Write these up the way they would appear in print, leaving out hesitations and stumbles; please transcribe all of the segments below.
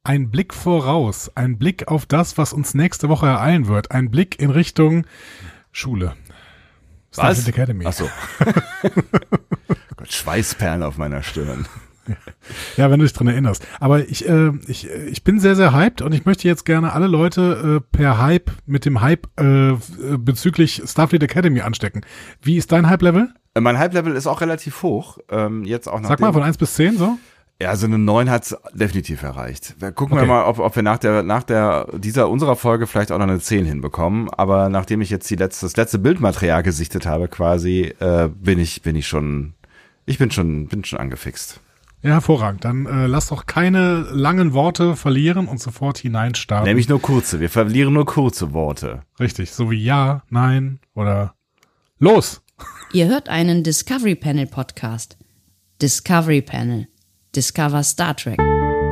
ein Blick voraus, ein Blick auf das, was uns nächste Woche ereilen wird, ein Blick in Richtung Schule. Was? Starfleet Academy. Achso. Gott, Schweißperlen auf meiner Stirn. Ja, wenn du dich dran erinnerst. Aber ich bin sehr, sehr hyped und ich möchte jetzt gerne alle Leute mit dem Hype bezüglich Starfleet Academy anstecken. Wie ist dein Hype-Level? Mein Hype-Level ist auch relativ hoch. Jetzt auch Sag mal, von 1 bis 10 so? Ja, so eine 9 hat's definitiv erreicht. Gucken wir mal, ob wir nach unserer Folge vielleicht auch noch eine 10 hinbekommen. Aber nachdem ich jetzt das letzte Bildmaterial gesichtet habe, quasi, bin ich schon angefixt. Ja, hervorragend. Dann lass doch keine langen Worte verlieren und sofort hineinstarten. Nämlich nur kurze. Wir verlieren nur kurze Worte. Richtig, so wie ja, nein oder los. Ihr hört einen Discovery Panel Podcast. Discovery Panel. Discover Star Trek.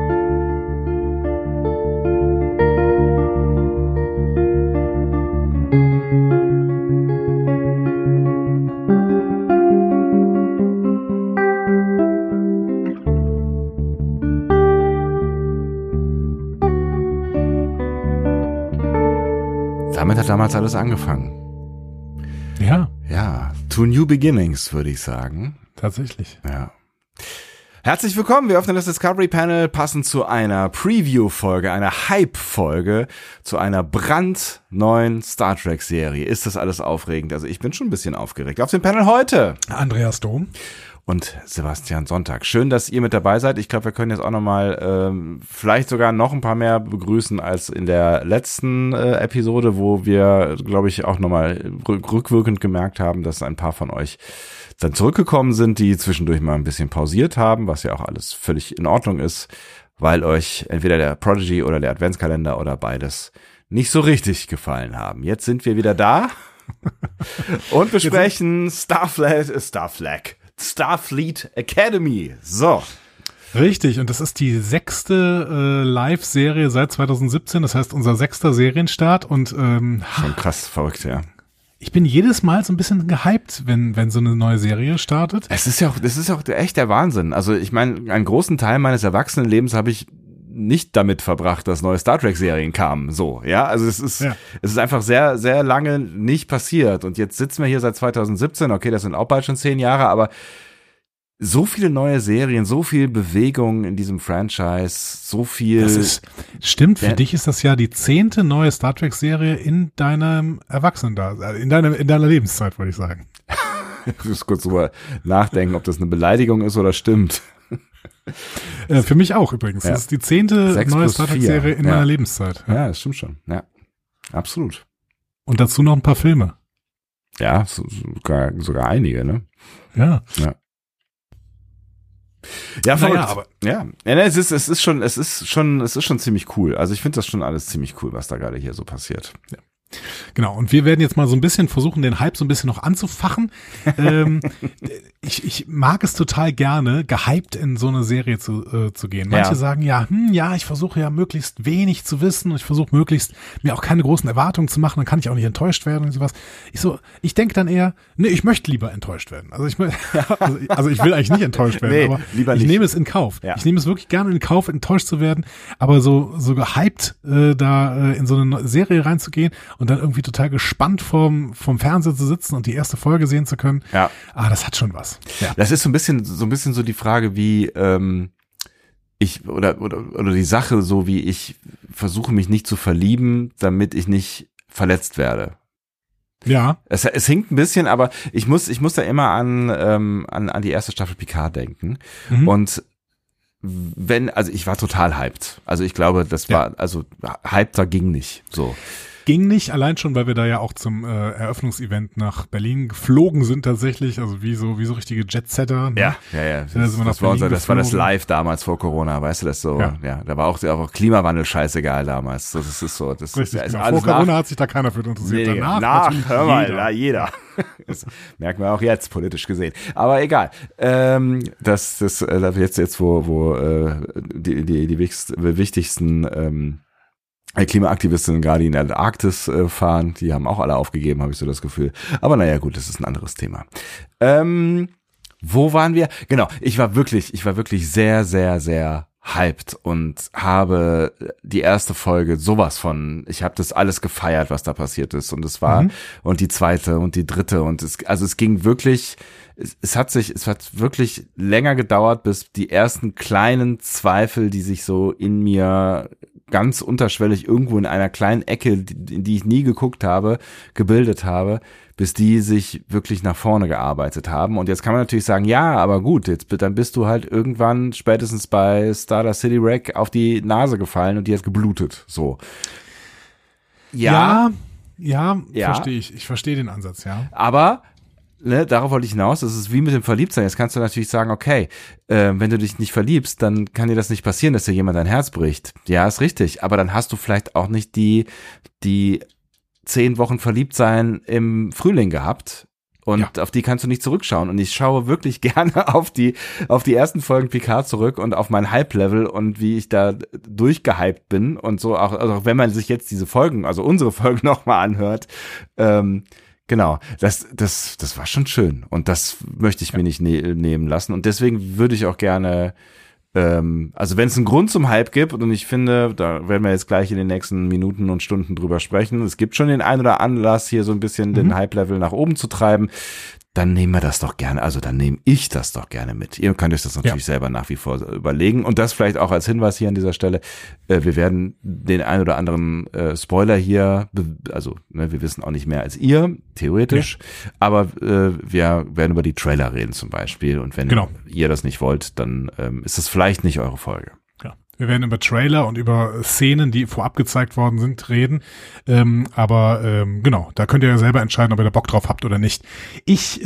Damit hat damals alles angefangen. Ja. Ja, to new beginnings, würde ich sagen. Tatsächlich. Ja. Herzlich willkommen, wir öffnen das Discovery Panel passend zu einer Preview-Folge, einer Hype-Folge, zu einer brandneuen Star Trek-Serie. Ist das alles aufregend? Also ich bin schon ein bisschen aufgeregt. Auf dem Panel heute Andreas Dom und Sebastian Sonntag. Schön, dass ihr mit dabei seid. Ich glaube, wir können jetzt auch nochmal vielleicht sogar noch ein paar mehr begrüßen als in der letzten Episode, wo wir, glaube ich, auch nochmal rückwirkend gemerkt haben, dass ein paar von euch dann zurückgekommen sind, die zwischendurch mal ein bisschen pausiert haben, was ja auch alles völlig in Ordnung ist, weil euch entweder der Prodigy oder der Adventskalender oder beides nicht so richtig gefallen haben. Jetzt sind wir wieder da und besprechen Starfleet Academy. So. Richtig, und das ist die 6. Live-Serie seit 2017, das heißt unser 6. Serienstart und schon krass verrückt, ja. Ich bin jedes Mal so ein bisschen gehypt, wenn so eine neue Serie startet. Das ist ja auch echt der Wahnsinn. Also ich meine, einen großen Teil meines Erwachsenenlebens habe ich nicht damit verbracht, dass neue Star Trek-Serien kamen. So, ja, also es ist einfach sehr, sehr lange nicht passiert. Und jetzt sitzen wir hier seit 2017. Okay, das sind auch bald schon 10 Jahre, aber so viele neue Serien, so viel Bewegung in diesem Franchise, so viel. Stimmt, für dich ist das ja die 10. neue Star Trek-Serie in deinem Erwachsenendasein, in deiner Lebenszeit, würde ich sagen. Ich muss kurz drüber nachdenken, ob das eine Beleidigung ist oder stimmt. Für mich auch übrigens. Ja. Das ist die 10. neue Star Trek-Serie in meiner Lebenszeit. Ja, das stimmt schon. Ja, absolut. Und dazu noch ein paar Filme. Ja, sogar einige, ne? Ja. Ja, verrückt. Es ist schon ziemlich cool. Also ich finde das schon alles ziemlich cool, was da gerade hier so passiert. Ja. Genau, und wir werden jetzt mal so ein bisschen versuchen, den Hype so ein bisschen noch anzufachen. Ich mag es total gerne, gehypt in so eine Serie zu gehen. Manche sagen ich versuche ja möglichst wenig zu wissen und ich versuche möglichst mir auch keine großen Erwartungen zu machen, dann kann ich auch nicht enttäuscht werden und sowas. Ich denke dann eher, ich möchte lieber enttäuscht werden. Also ich will eigentlich nicht enttäuscht werden, aber ich nehme es in Kauf. Ja. Ich nehme es wirklich gerne in Kauf, enttäuscht zu werden, aber so gehypt in so eine Serie reinzugehen und dann irgendwie total gespannt vom Fernseher zu sitzen und die erste Folge sehen zu können. Ja. Das hat schon was. Ja. Das ist so ein bisschen so die Frage, wie ich oder die Sache, so wie ich versuche mich nicht zu verlieben, damit ich nicht verletzt werde. Ja. Es hinkt ein bisschen, aber ich muss da immer an die erste Staffel Picard denken. Und ich war total hyped. Also ich glaube, das war, hyped da ging nicht, so. Ging nicht, allein schon, weil wir da ja auch zum Eröffnungsevent nach Berlin geflogen sind tatsächlich, also wie so richtige Jetsetter. Ne? Ja. Das war das Live damals vor Corona, weißt du, das so, ja da war auch Klimawandel scheißegal damals. Das ist so, das richtig, ist genau. alles vor Corona hat sich da keiner für interessiert. Danach hör mal, jeder. Das merken wir auch jetzt, politisch gesehen. Aber egal. Das jetzt wo die wichtigsten Klimaaktivistinnen gerade in der Arktis fahren, die haben auch alle aufgegeben, habe ich so das Gefühl. Aber naja, gut, das ist ein anderes Thema. Wo waren wir? Genau, ich war wirklich sehr, sehr, sehr hyped und habe die erste Folge sowas von, ich habe das alles gefeiert, was da passiert ist und es war und die zweite und die dritte und es ging wirklich, es hat wirklich länger gedauert, bis die ersten kleinen Zweifel, die sich so in mir ganz unterschwellig irgendwo in einer kleinen Ecke, in die ich nie geguckt habe, gebildet habe, bis die sich wirklich nach vorne gearbeitet haben. Und jetzt kann man natürlich sagen, ja, aber gut, dann bist du halt irgendwann spätestens bei Stardust City Wreck auf die Nase gefallen und die hat geblutet. So. Ja. Verstehe ich. Ich verstehe den Ansatz, ja. Aber darauf wollte ich hinaus, das ist wie mit dem Verliebtsein. Jetzt kannst du natürlich sagen, okay, wenn du dich nicht verliebst, dann kann dir das nicht passieren, dass dir jemand dein Herz bricht. Ja, ist richtig. Aber dann hast du vielleicht auch nicht die 10 Wochen Verliebtsein im Frühling gehabt. Und auf die kannst du nicht zurückschauen. Und ich schaue wirklich gerne auf die ersten Folgen Picard zurück und auf mein Hype-Level und wie ich da durchgehypt bin und so. Auch wenn man sich jetzt diese Folgen, also unsere Folgen nochmal anhört, genau, das war schon schön und das möchte ich mir nicht nehmen lassen und deswegen würde ich auch gerne, also wenn es einen Grund zum Hype gibt und ich finde, da werden wir jetzt gleich in den nächsten Minuten und Stunden drüber sprechen, es gibt schon den ein oder Anlass hier so ein bisschen den Hype-Level nach oben zu treiben, dann nehmen wir das doch gerne, also dann nehme ich das doch gerne mit. Ihr könnt euch das natürlich selber nach wie vor überlegen und das vielleicht auch als Hinweis hier an dieser Stelle. Wir werden den ein oder anderen Spoiler hier, wir wissen auch nicht mehr als ihr, theoretisch, aber wir werden über die Trailer reden zum Beispiel und wenn ihr das nicht wollt, dann ist es vielleicht nicht eure Folge. Wir werden über Trailer und über Szenen, die vorab gezeigt worden sind, reden. Aber da könnt ihr ja selber entscheiden, ob ihr da Bock drauf habt oder nicht. Ich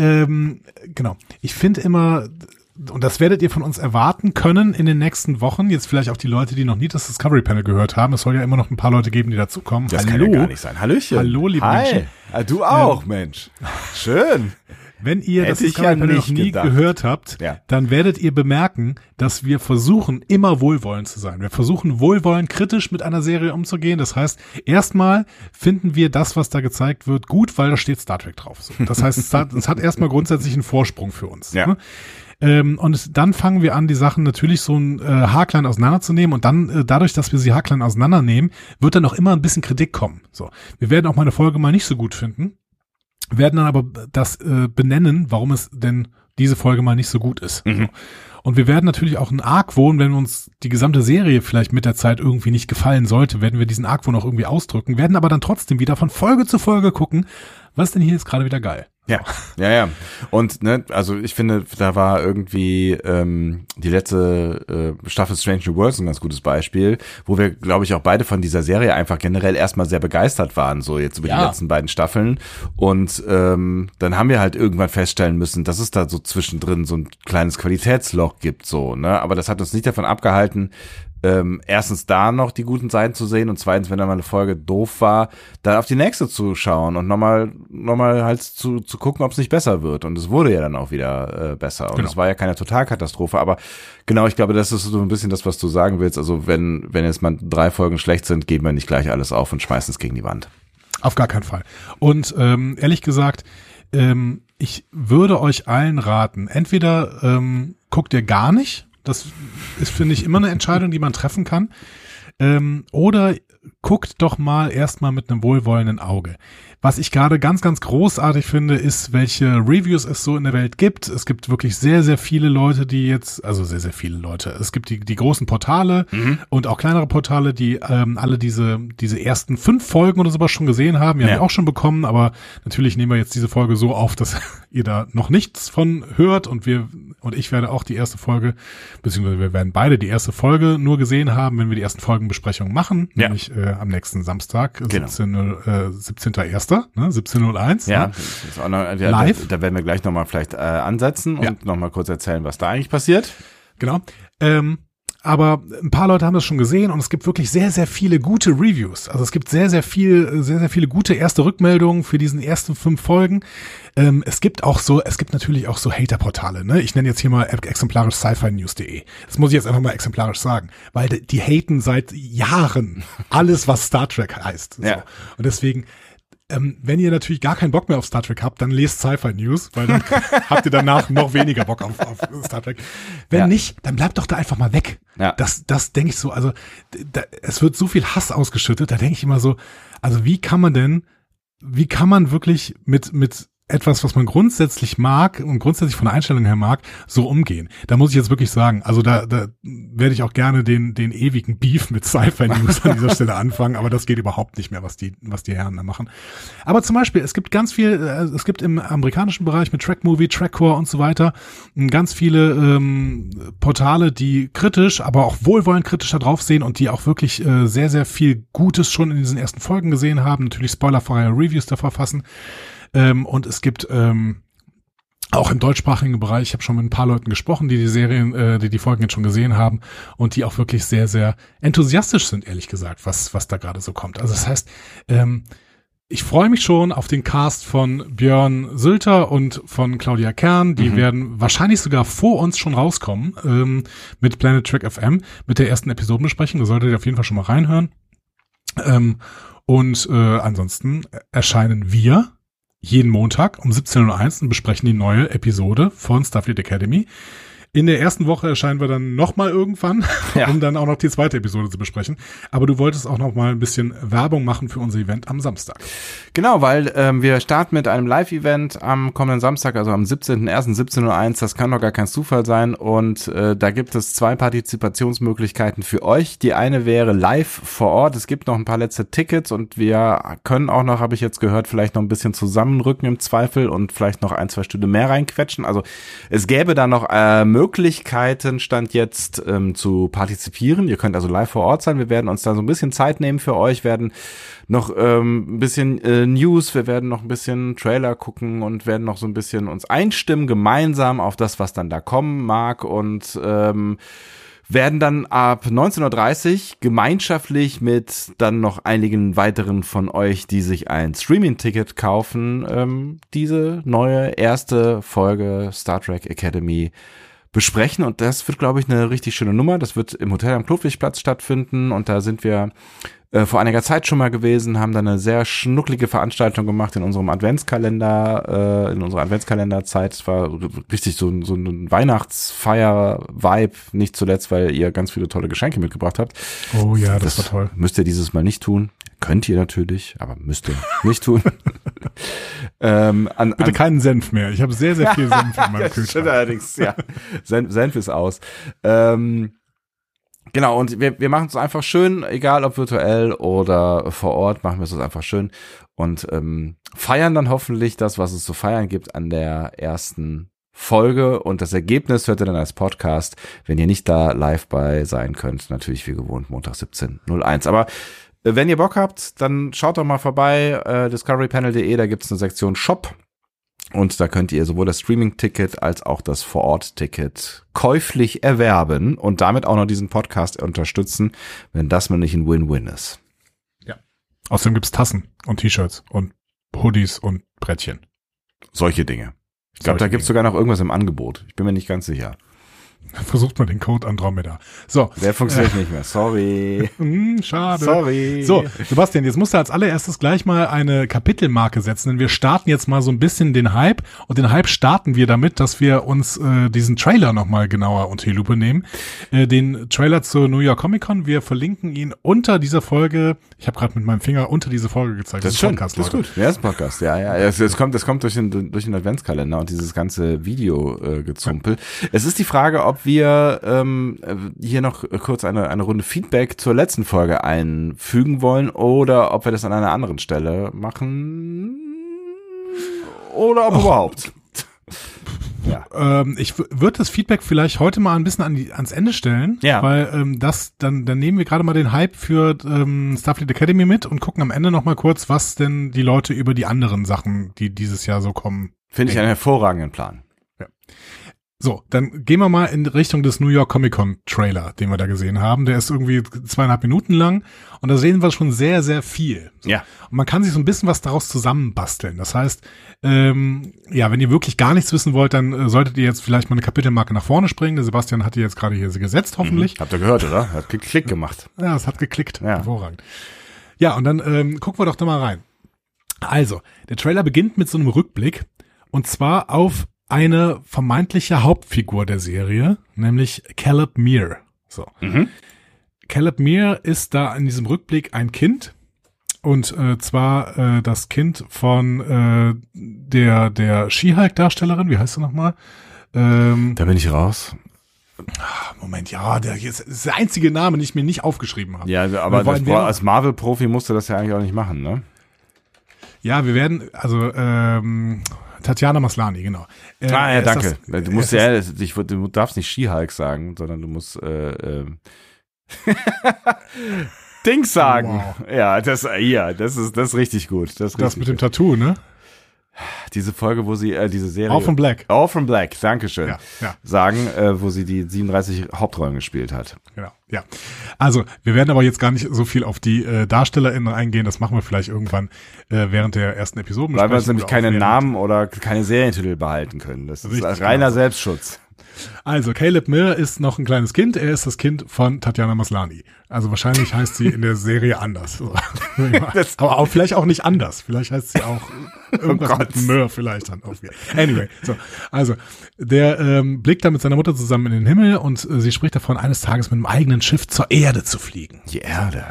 finde immer, und das werdet ihr von uns erwarten können in den nächsten Wochen, jetzt vielleicht auch die Leute, die noch nie das Discovery Panel gehört haben. Es soll ja immer noch ein paar Leute geben, die dazukommen. Das kann ja gar nicht sein. Hallöchen. Hallo, liebe Menschen. Du auch, Mensch. Schön. Wenn ihr das Discovery Panel noch nie gehört habt, dann werdet ihr bemerken, dass wir versuchen, immer wohlwollend zu sein. Wir versuchen, wohlwollend kritisch mit einer Serie umzugehen. Das heißt, erstmal finden wir das, was da gezeigt wird, gut, weil da steht Star Trek drauf. So. Das heißt, es hat erstmal grundsätzlich einen Vorsprung für uns. Ja. Ne? Und dann fangen wir an, die Sachen natürlich so ein haarklein auseinanderzunehmen und dann, dadurch, dass wir sie haarklein auseinandernehmen, wird dann auch immer ein bisschen Kritik kommen. So, wir werden auch mal eine Folge mal nicht so gut finden, werden dann aber das benennen, warum es denn diese Folge mal nicht so gut ist. So. Und wir werden natürlich auch einen Argwohn, wenn uns die gesamte Serie vielleicht mit der Zeit irgendwie nicht gefallen sollte, werden wir diesen Argwohn auch irgendwie ausdrücken, werden aber dann trotzdem wieder von Folge zu Folge gucken, was ist denn hier jetzt gerade wieder geil. Ja. Und also ich finde, da war irgendwie die letzte Staffel Strange New Worlds ein ganz gutes Beispiel, wo wir, glaube ich, auch beide von dieser Serie einfach generell erstmal sehr begeistert waren, so jetzt über die letzten beiden Staffeln. Und dann haben wir halt irgendwann feststellen müssen, dass es da so zwischendrin so ein kleines Qualitätsloch gibt, so, ne? Aber das hat uns nicht davon abgehalten, erstens da noch die guten Seiten zu sehen und zweitens, wenn da mal eine Folge doof war, dann auf die nächste zu schauen und nochmal halt zu gucken, ob es nicht besser wird. Und es wurde ja dann auch wieder besser. Und es war ja keine Totalkatastrophe, aber genau, ich glaube, das ist so ein bisschen das, was du sagen willst. Also wenn jetzt mal 3 Folgen schlecht sind, geben wir nicht gleich alles auf und schmeißen es gegen die Wand. Auf gar keinen Fall. Und ehrlich gesagt, ich würde euch allen raten, entweder guckt ihr gar nicht. Das ist, finde ich, immer eine Entscheidung, die man treffen kann. Oder guckt doch mal erstmal mit einem wohlwollenden Auge. Was ich gerade ganz, ganz großartig finde, ist, welche Reviews es so in der Welt gibt. Es gibt wirklich sehr, sehr viele Leute, die jetzt, also sehr, sehr viele Leute. Es gibt die großen Portale und auch kleinere Portale, die alle diese ersten 5 Folgen oder sowas schon gesehen haben. Die haben wir auch schon bekommen, aber natürlich nehmen wir jetzt diese Folge so auf, dass ihr da noch nichts von hört und ich werde auch die erste Folge, beziehungsweise wir werden beide die erste Folge nur gesehen haben, wenn wir die ersten Folgenbesprechungen machen, nämlich am nächsten Samstag, 17.01. Ne, 17.01. Ja, das ist auch noch, live. Da werden wir gleich nochmal vielleicht ansetzen und nochmal kurz erzählen, was da eigentlich passiert. Genau. Aber ein paar Leute haben das schon gesehen und es gibt wirklich sehr, sehr viele gute Reviews. Also es gibt sehr, sehr viele gute erste Rückmeldungen für diesen ersten 5 Folgen. Es gibt natürlich auch so Hater-Portale, ne? Ich nenne jetzt hier mal exemplarisch sci-fi-news.de. Das muss ich jetzt einfach mal exemplarisch sagen, weil die haten seit Jahren alles, was Star Trek heißt. So. Ja. Und deswegen Wenn ihr natürlich gar keinen Bock mehr auf Star Trek habt, dann lest Sci-Fi News, weil dann habt ihr danach noch weniger Bock auf Star Trek. Wenn nicht, dann bleibt doch da einfach mal weg. Ja. Das denke ich so, also es wird so viel Hass ausgeschüttet, da denke ich immer so, also wie kann man wirklich mit etwas, was man grundsätzlich mag und grundsätzlich von der Einstellung her mag, so umgehen. Da muss ich jetzt wirklich sagen, also da werde ich auch gerne den ewigen Beef mit Sci-Fi News an dieser Stelle anfangen, aber das geht überhaupt nicht mehr, was die Herren da machen. Aber zum Beispiel, es gibt ganz viel, es gibt im amerikanischen Bereich mit Track Movie, Trackcore und so weiter ganz viele Portale, die kritisch, aber auch wohlwollend kritischer drauf sehen und die auch wirklich sehr, sehr viel Gutes schon in diesen ersten Folgen gesehen haben, natürlich spoilerfreie Reviews da verfassen. Und es gibt auch im deutschsprachigen Bereich, ich habe schon mit ein paar Leuten gesprochen, die Serien, die Folgen jetzt schon gesehen haben und die auch wirklich sehr, sehr enthusiastisch sind, ehrlich gesagt, was da gerade so kommt. Also das heißt, ich freue mich schon auf den Cast von Björn Sülter und von Claudia Kern. Die werden wahrscheinlich sogar vor uns schon rauskommen mit Planet Trek FM, mit der ersten Episodenbesprechung. Da solltet ihr auf jeden Fall schon mal reinhören. Ansonsten erscheinen wir jeden Montag um 17:01 Uhr und besprechen die neue Episode von Starfleet Academy. In der ersten Woche erscheinen wir dann nochmal irgendwann, um dann auch noch die zweite Episode zu besprechen. Aber du wolltest auch noch mal ein bisschen Werbung machen für unser Event am Samstag. Genau, weil wir starten mit einem Live-Event am kommenden Samstag, also am 17.01. 17:01 Uhr. Das kann doch gar kein Zufall sein. Und da gibt es 2 Partizipationsmöglichkeiten für euch. Die eine wäre live vor Ort. Es gibt noch ein paar letzte Tickets und wir können auch noch, habe ich jetzt gehört, vielleicht noch ein bisschen zusammenrücken im Zweifel und vielleicht noch 1-2 Stühle mehr reinquetschen. Also es gäbe da noch Möglichkeiten, Stand jetzt zu partizipieren. Ihr könnt also live vor Ort sein. Wir werden uns da so ein bisschen Zeit nehmen für euch, werden noch ein bisschen News, wir werden noch ein bisschen Trailer gucken und werden noch so ein bisschen uns einstimmen gemeinsam auf das, was dann da kommen mag und werden dann ab 19:30 Uhr gemeinschaftlich mit dann noch einigen weiteren von euch, die sich ein Streaming-Ticket kaufen, diese neue erste Folge Star Trek Academy besprechen und das wird, glaube ich, eine richtig schöne Nummer. Das wird im Hotel am Klotwigplatz stattfinden und da sind wir vor einiger Zeit schon mal gewesen, haben da eine sehr schnucklige Veranstaltung gemacht in unserem Adventskalender, in unserer Adventskalenderzeit. Es war richtig so ein Weihnachtsfeier-Vibe, nicht zuletzt, weil ihr ganz viele tolle Geschenke mitgebracht habt. Oh ja, das war toll. Müsst ihr dieses Mal nicht tun. Könnt ihr natürlich, aber müsst ihr nicht tun. Bitte keinen Senf mehr. Ich habe sehr, sehr viel Senf in meinem Kühlschrank. Allerdings, ja. Senf ist aus. Genau, und wir machen es einfach schön, egal ob virtuell oder vor Ort, machen wir es einfach schön und feiern dann hoffentlich das, was es zu feiern gibt an der ersten Folge und das Ergebnis hört ihr dann als Podcast, wenn ihr nicht da live bei sein könnt, natürlich wie gewohnt Montag 17:01. Aber wenn ihr Bock habt, dann schaut doch mal vorbei, discoverypanel.de, da gibt's eine Sektion Shop. Und da könnt ihr sowohl das Streaming-Ticket als auch das Vor-Ort-Ticket käuflich erwerben und damit auch noch diesen Podcast unterstützen, wenn das mal nicht ein Win-Win ist. Ja. Außerdem gibt's Tassen und T-Shirts und Hoodies und Brettchen. Solche Dinge. Ich glaube, da gibt's sogar noch irgendwas im Angebot. Ich bin mir nicht ganz sicher. Versucht mal den Code Andromeda. So. Der funktioniert nicht mehr. Sorry. Schade. Sorry. So, Sebastian, jetzt musst du als allererstes gleich mal eine Kapitelmarke setzen, denn wir starten jetzt mal so ein bisschen den Hype und den Hype starten wir damit, dass wir uns diesen Trailer nochmal genauer unter die Lupe nehmen. Den Trailer zur New York Comic Con, wir verlinken ihn unter dieser Folge. Ich habe gerade mit meinem Finger unter diese Folge gezeigt. Das ist schön, das ist gut. Ja, das ist ein Podcast, ja. Es kommt durch den Adventskalender und dieses ganze Video-Gezumpel. Ja. Es ist die Frage, ob wir hier noch kurz eine Runde Feedback zur letzten Folge einfügen wollen oder ob wir das an einer anderen Stelle machen oder ob überhaupt. Ja. Ich würde das Feedback vielleicht heute mal ein bisschen ans Ende stellen, weil dann nehmen wir gerade mal den Hype für Starfleet Academy mit und gucken am Ende noch mal kurz, was denn die Leute über die anderen Sachen, die dieses Jahr so kommen. Finde ich einen hervorragenden Plan. Ja. So, dann gehen wir mal in Richtung des New York Comic Con Trailer, den wir da gesehen haben. Der ist irgendwie 2,5 Minuten lang und da sehen wir schon sehr, sehr viel. So. Ja. Und man kann sich so ein bisschen was daraus zusammenbasteln. Das heißt, wenn ihr wirklich gar nichts wissen wollt, dann solltet ihr jetzt vielleicht mal eine Kapitelmarke nach vorne springen. Der Sebastian hat die jetzt gerade hier gesetzt, hoffentlich. Habt ihr gehört, oder? Hat geklickt gemacht. Ja, es hat geklickt. Ja. Hervorragend. Ja, und dann gucken wir doch da mal rein. Also, der Trailer beginnt mit so einem Rückblick und zwar auf eine vermeintliche Hauptfigur der Serie, nämlich Caleb Meir. So. Caleb Meir ist da in diesem Rückblick ein Kind und zwar das Kind von der She-Hulk-Darstellerin, wie heißt sie nochmal? Da bin ich raus. Moment, ja, das ist der einzige Name, den ich mir nicht aufgeschrieben habe. Ja, aber als Marvel-Profi musst du das ja eigentlich auch nicht machen, ne? Ja, wir werden, also Tatjana Maslany, genau. Ja, danke. Du musst du darfst nicht She-Hulk sagen, sondern du musst Dings sagen. Wow. Ja, das ist richtig gut. Das mit dem Tattoo, ne? Diese Folge, wo sie diese Serie All from Black, Dankeschön, ja. sagen, wo sie die 37 Hauptrollen gespielt hat. Genau, ja. Also, wir werden aber jetzt gar nicht so viel auf die DarstellerInnen eingehen, das machen wir vielleicht irgendwann während der ersten Episoden. Weil wir uns nämlich keine Namen oder keine Serientitel behalten können. Das ist reiner Selbstschutz. Also, Caleb Meir ist noch ein kleines Kind. Er ist das Kind von Tatjana Maslany. Also wahrscheinlich heißt sie in der Serie anders. Aber auch vielleicht auch nicht anders. Vielleicht heißt sie auch irgendwas mit Meir vielleicht dann auch wieder. Anyway, so. Also, der blickt dann mit seiner Mutter zusammen in den Himmel und sie spricht davon, eines Tages mit einem eigenen Schiff zur Erde zu fliegen. Die Erde,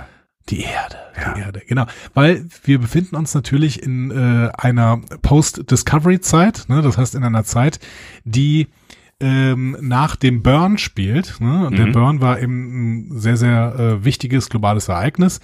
genau. Weil wir befinden uns natürlich in einer Post-Discovery-Zeit, ne? Das heißt in einer Zeit, die nach dem Burn spielt. Ne? Und der Burn war eben ein sehr, sehr wichtiges globales Ereignis.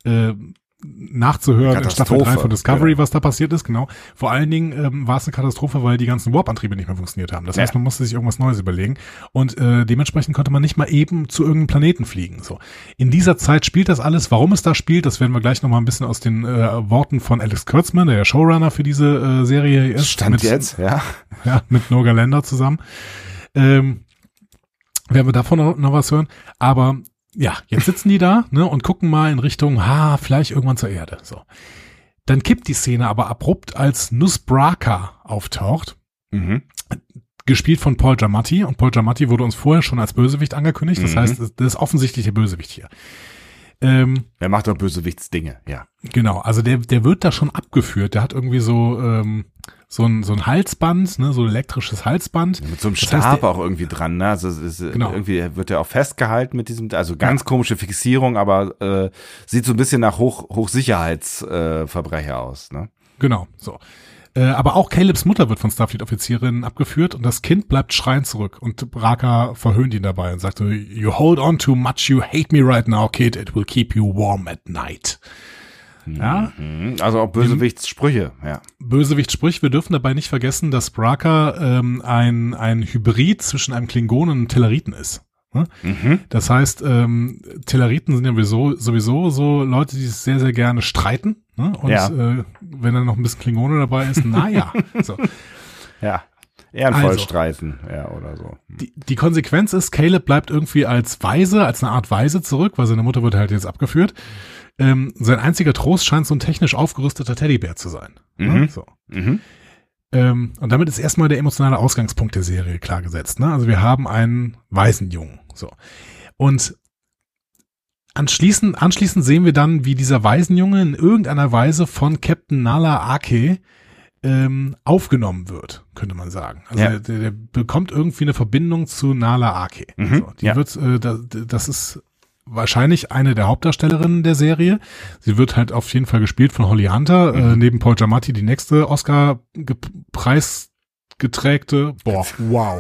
Nachzuhören in Staffel 3 von Discovery, was da passiert ist, genau. Vor allen Dingen war es eine Katastrophe, weil die ganzen Warp-Antriebe nicht mehr funktioniert haben. Das heißt, man musste sich irgendwas Neues überlegen und dementsprechend konnte man nicht mal eben zu irgendeinem Planeten fliegen. So. In dieser Zeit spielt das alles. Warum es da spielt, das werden wir gleich nochmal ein bisschen aus den Worten von Alex Kurtzman, der Showrunner für diese Serie ist. Ja, mit Noga Länder zusammen. Werden wir davon noch was hören. Aber ja, jetzt sitzen die da, ne, und gucken mal in Richtung, vielleicht irgendwann zur Erde. So. Dann kippt die Szene aber abrupt, als Nusbraka auftaucht. Gespielt von Paul Giamatti. Und Paul Giamatti wurde uns vorher schon als Bösewicht angekündigt. Das heißt, das ist offensichtlich der Bösewicht hier. Er macht doch Bösewichtsdinge, ja. Genau, also der wird da schon abgeführt. Der hat irgendwie so ein Halsband, ne, so ein elektrisches Halsband. Mit so einem Stab auch irgendwie dran, ne? Also irgendwie wird er auch festgehalten mit diesem, also ganz komische Fixierung, aber sieht so ein bisschen nach Hochsicherheitsverbrecher aus, ne? Genau, so. Aber auch Calebs Mutter wird von Starfleet-Offizierinnen abgeführt und das Kind bleibt schreiend zurück und Braka verhöhnt ihn dabei und sagt so, you hold on too much, you hate me right now, kid, it will keep you warm at night. Ja. Also auch Bösewichtssprüche, ja. Bösewichtssprüche, wir dürfen dabei nicht vergessen, dass Braka ein Hybrid zwischen einem Klingonen und einem Telleriten ist. Das heißt, Telleriten sind ja sowieso so Leute, die sehr, sehr gerne streiten. Ne? Und wenn dann noch ein bisschen Klingone dabei ist, naja. So. Ja, ehrenvoll streiten, ja, oder so. Die Konsequenz ist, Caleb bleibt irgendwie als eine Art Waise zurück, weil seine Mutter wird halt jetzt abgeführt. Sein einziger Trost scheint so ein technisch aufgerüsteter Teddybär zu sein. Ne? So. Und damit ist erstmal der emotionale Ausgangspunkt der Serie klar gesetzt. Ne? Also wir haben einen Waisenjungen. So. Und anschließend sehen wir dann, wie dieser Waisenjunge in irgendeiner Weise von Captain Nala Ake aufgenommen wird, könnte man sagen. Also der bekommt irgendwie eine Verbindung zu Nala Ake. So, die wird, das ist wahrscheinlich eine der Hauptdarstellerinnen der Serie. Sie wird halt auf jeden Fall gespielt von Holly Hunter, neben Paul Giamatti die nächste Oscar-preisgeträgte. Boah, wow.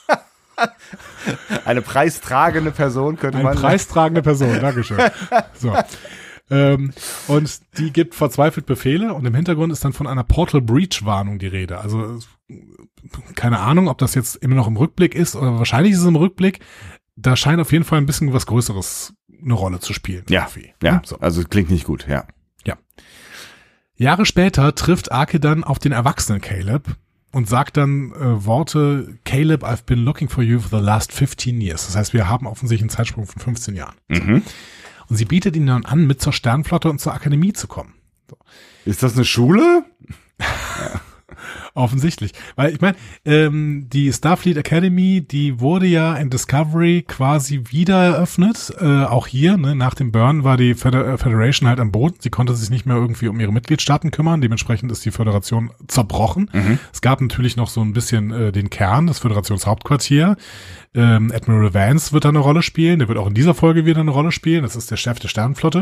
Eine preistragende Person könnte man. Eine preistragende Person, Dankeschön. So. Und die gibt verzweifelt Befehle und im Hintergrund ist dann von einer Portal Breach Warnung die Rede. Also keine Ahnung, ob das jetzt immer noch im Rückblick ist oder wahrscheinlich ist es im Rückblick. Da scheint auf jeden Fall ein bisschen was Größeres eine Rolle zu spielen. Ja, so. Also klingt nicht gut, ja. Jahre später trifft Ake dann auf den erwachsenen Caleb und sagt dann Worte, Caleb, I've been looking for you for the last 15 years. Das heißt, wir haben offensichtlich einen Zeitsprung von 15 Jahren. Und sie bietet ihn dann an, mit zur Sternflotte und zur Akademie zu kommen. So. Ist das eine Schule? Offensichtlich. Weil ich meine, die Starfleet Academy, die wurde ja in Discovery quasi wieder eröffnet. Auch hier, ne, nach dem Burn war die Federation halt am Boden. Sie konnte sich nicht mehr irgendwie um ihre Mitgliedstaaten kümmern. Dementsprechend ist die Föderation zerbrochen. Es gab natürlich noch so ein bisschen den Kern, das Föderationshauptquartier. Admiral Vance wird da eine Rolle spielen. Der wird auch in dieser Folge wieder eine Rolle spielen. Das ist der Chef der Sternenflotte.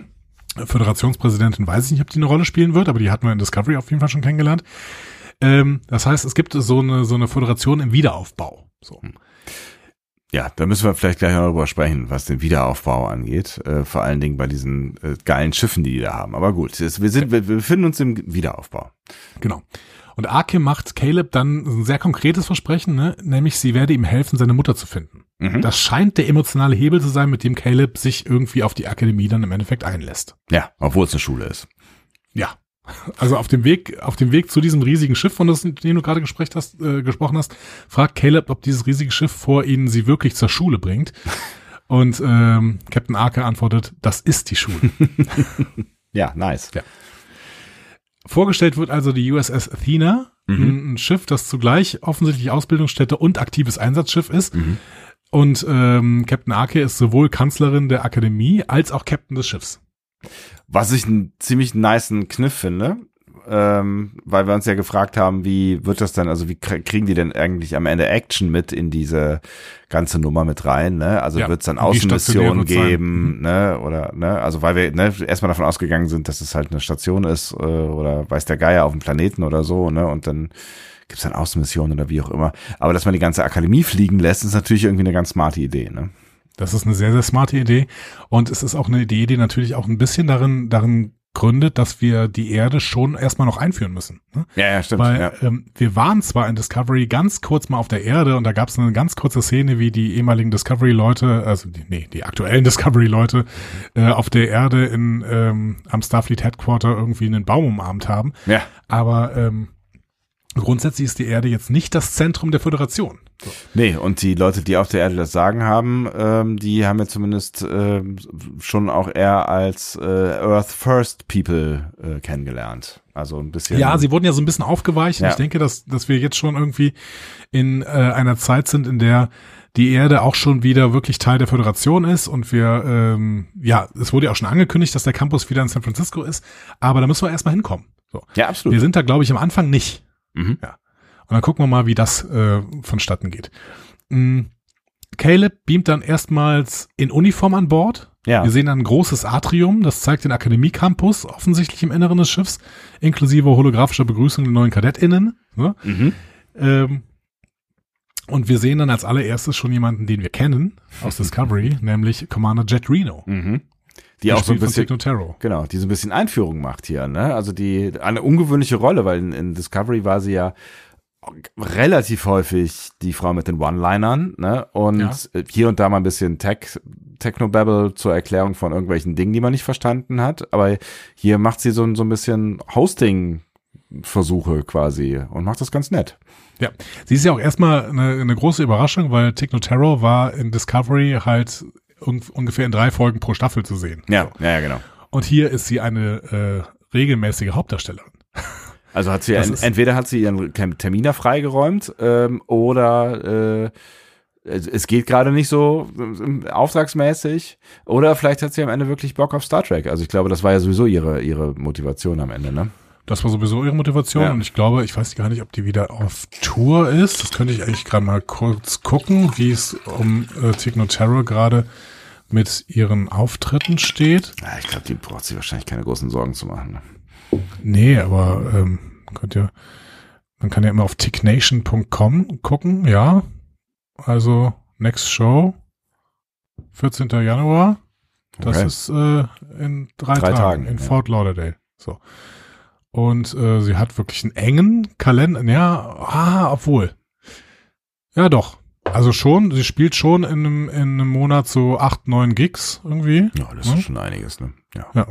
Föderationspräsidentin weiß ich nicht, ob die eine Rolle spielen wird, aber die hatten wir in Discovery auf jeden Fall schon kennengelernt. Das heißt, es gibt so eine Föderation im Wiederaufbau. So. Ja, da müssen wir vielleicht gleich noch drüber sprechen, was den Wiederaufbau angeht. Vor allen Dingen bei diesen geilen Schiffen, die da haben. Aber gut, wir befinden uns im Wiederaufbau. Genau. Und Arkim macht Caleb dann ein sehr konkretes Versprechen, ne? Nämlich sie werde ihm helfen, seine Mutter zu finden. Das scheint der emotionale Hebel zu sein, mit dem Caleb sich irgendwie auf die Akademie dann im Endeffekt einlässt. Ja, obwohl es eine Schule ist. Ja. Also auf dem Weg zu diesem riesigen Schiff, von dem du gerade gesprochen hast, fragt Caleb, ob dieses riesige Schiff vor ihnen sie wirklich zur Schule bringt. Und Captain Archer antwortet, das ist die Schule. Ja, nice. Ja. Vorgestellt wird also die USS Athena, ein Schiff, das zugleich offensichtlich Ausbildungsstätte und aktives Einsatzschiff ist. Und Captain Archer ist sowohl Kanzlerin der Akademie als auch Captain des Schiffs. Was ich einen ziemlich nicen Kniff finde, weil wir uns ja gefragt haben, wie wird das denn, also wie kriegen die denn eigentlich am Ende Action mit in diese ganze Nummer mit rein, ne? Also wird es dann Außenmissionen geben, ne? Oder, ne? Also weil wir erstmal davon ausgegangen sind, dass es halt eine Station ist oder weiß der Geier auf dem Planeten oder so, ne? Und dann gibt's dann Außenmissionen oder wie auch immer. Aber dass man die ganze Akademie fliegen lässt, ist natürlich irgendwie eine ganz smarte Idee, ne? Das ist eine sehr, sehr smarte Idee. Und es ist auch eine Idee, die natürlich auch ein bisschen darin gründet, dass wir die Erde schon erstmal noch einführen müssen. Ne? Ja, stimmt. Weil wir waren zwar in Discovery ganz kurz mal auf der Erde und da gab es eine ganz kurze Szene, wie die ehemaligen Discovery-Leute, also die aktuellen Discovery-Leute auf der Erde am Starfleet Headquarter irgendwie einen Baum umarmt haben. Ja. Aber grundsätzlich ist die Erde jetzt nicht das Zentrum der Föderation. So. Nee, und die Leute, die auf der Erde das Sagen haben, die haben ja zumindest schon auch eher als Earth First People kennengelernt. Also ein bisschen. Ja, sie wurden ja so ein bisschen aufgeweicht. Ja. Ich denke, dass wir jetzt schon irgendwie in einer Zeit sind, in der die Erde auch schon wieder wirklich Teil der Föderation ist und wir, es wurde ja auch schon angekündigt, dass der Campus wieder in San Francisco ist, aber da müssen wir erstmal hinkommen. So. Ja, absolut. Wir sind da, glaube ich, am Anfang nicht. Ja. Und dann gucken wir mal, wie das vonstatten geht. Caleb beamt dann erstmals in Uniform an Bord. Ja. Wir sehen dann ein großes Atrium, das zeigt den Akademie-Campus, offensichtlich im Inneren des Schiffs, inklusive holographischer Begrüßung der neuen KadettInnen. So. Und wir sehen dann als allererstes schon jemanden, den wir kennen aus Discovery, nämlich Commander Jet Reno. Die auch so ein bisschen, genau, die so ein bisschen Einführung macht hier, ne? Also eine ungewöhnliche Rolle, weil in Discovery war sie ja relativ häufig die Frau mit den One-Linern, ne? Und hier und da mal ein bisschen Technobabble zur Erklärung von irgendwelchen Dingen, die man nicht verstanden hat. Aber hier macht sie so ein bisschen Hosting-Versuche quasi und macht das ganz nett. Ja, sie ist ja auch erstmal eine große Überraschung, weil Tick Notaro war in Discovery halt ungefähr in 3 Folgen pro Staffel zu sehen. Ja, so. Ja, genau. Und hier ist sie eine regelmäßige Hauptdarstellerin. Also hat sie entweder hat sie ihren Termin da freigeräumt oder es geht gerade nicht so auftragsmäßig oder vielleicht hat sie am Ende wirklich Bock auf Star Trek. Also ich glaube, das war ja sowieso ihre Motivation am Ende, ne? Das war sowieso ihre Motivation und ich glaube, ich weiß gar nicht, ob die wieder auf Tour ist. Das könnte ich eigentlich gerade mal kurz gucken, wie es um Tick Notaro gerade mit ihren Auftritten steht. Ja, ich glaube, die braucht sich wahrscheinlich keine großen Sorgen zu machen. Nee, aber man kann ja immer auf ticknation.com gucken, ja. Also, next show, 14. Januar. Das ist in 3 Tagen in Fort Lauderdale. So. Und sie hat wirklich einen engen Kalender. Ja, obwohl. Ja, doch. Also schon, sie spielt schon in einem Monat so 8, 9 Gigs irgendwie. Ja, das ist schon einiges, ne? Ja.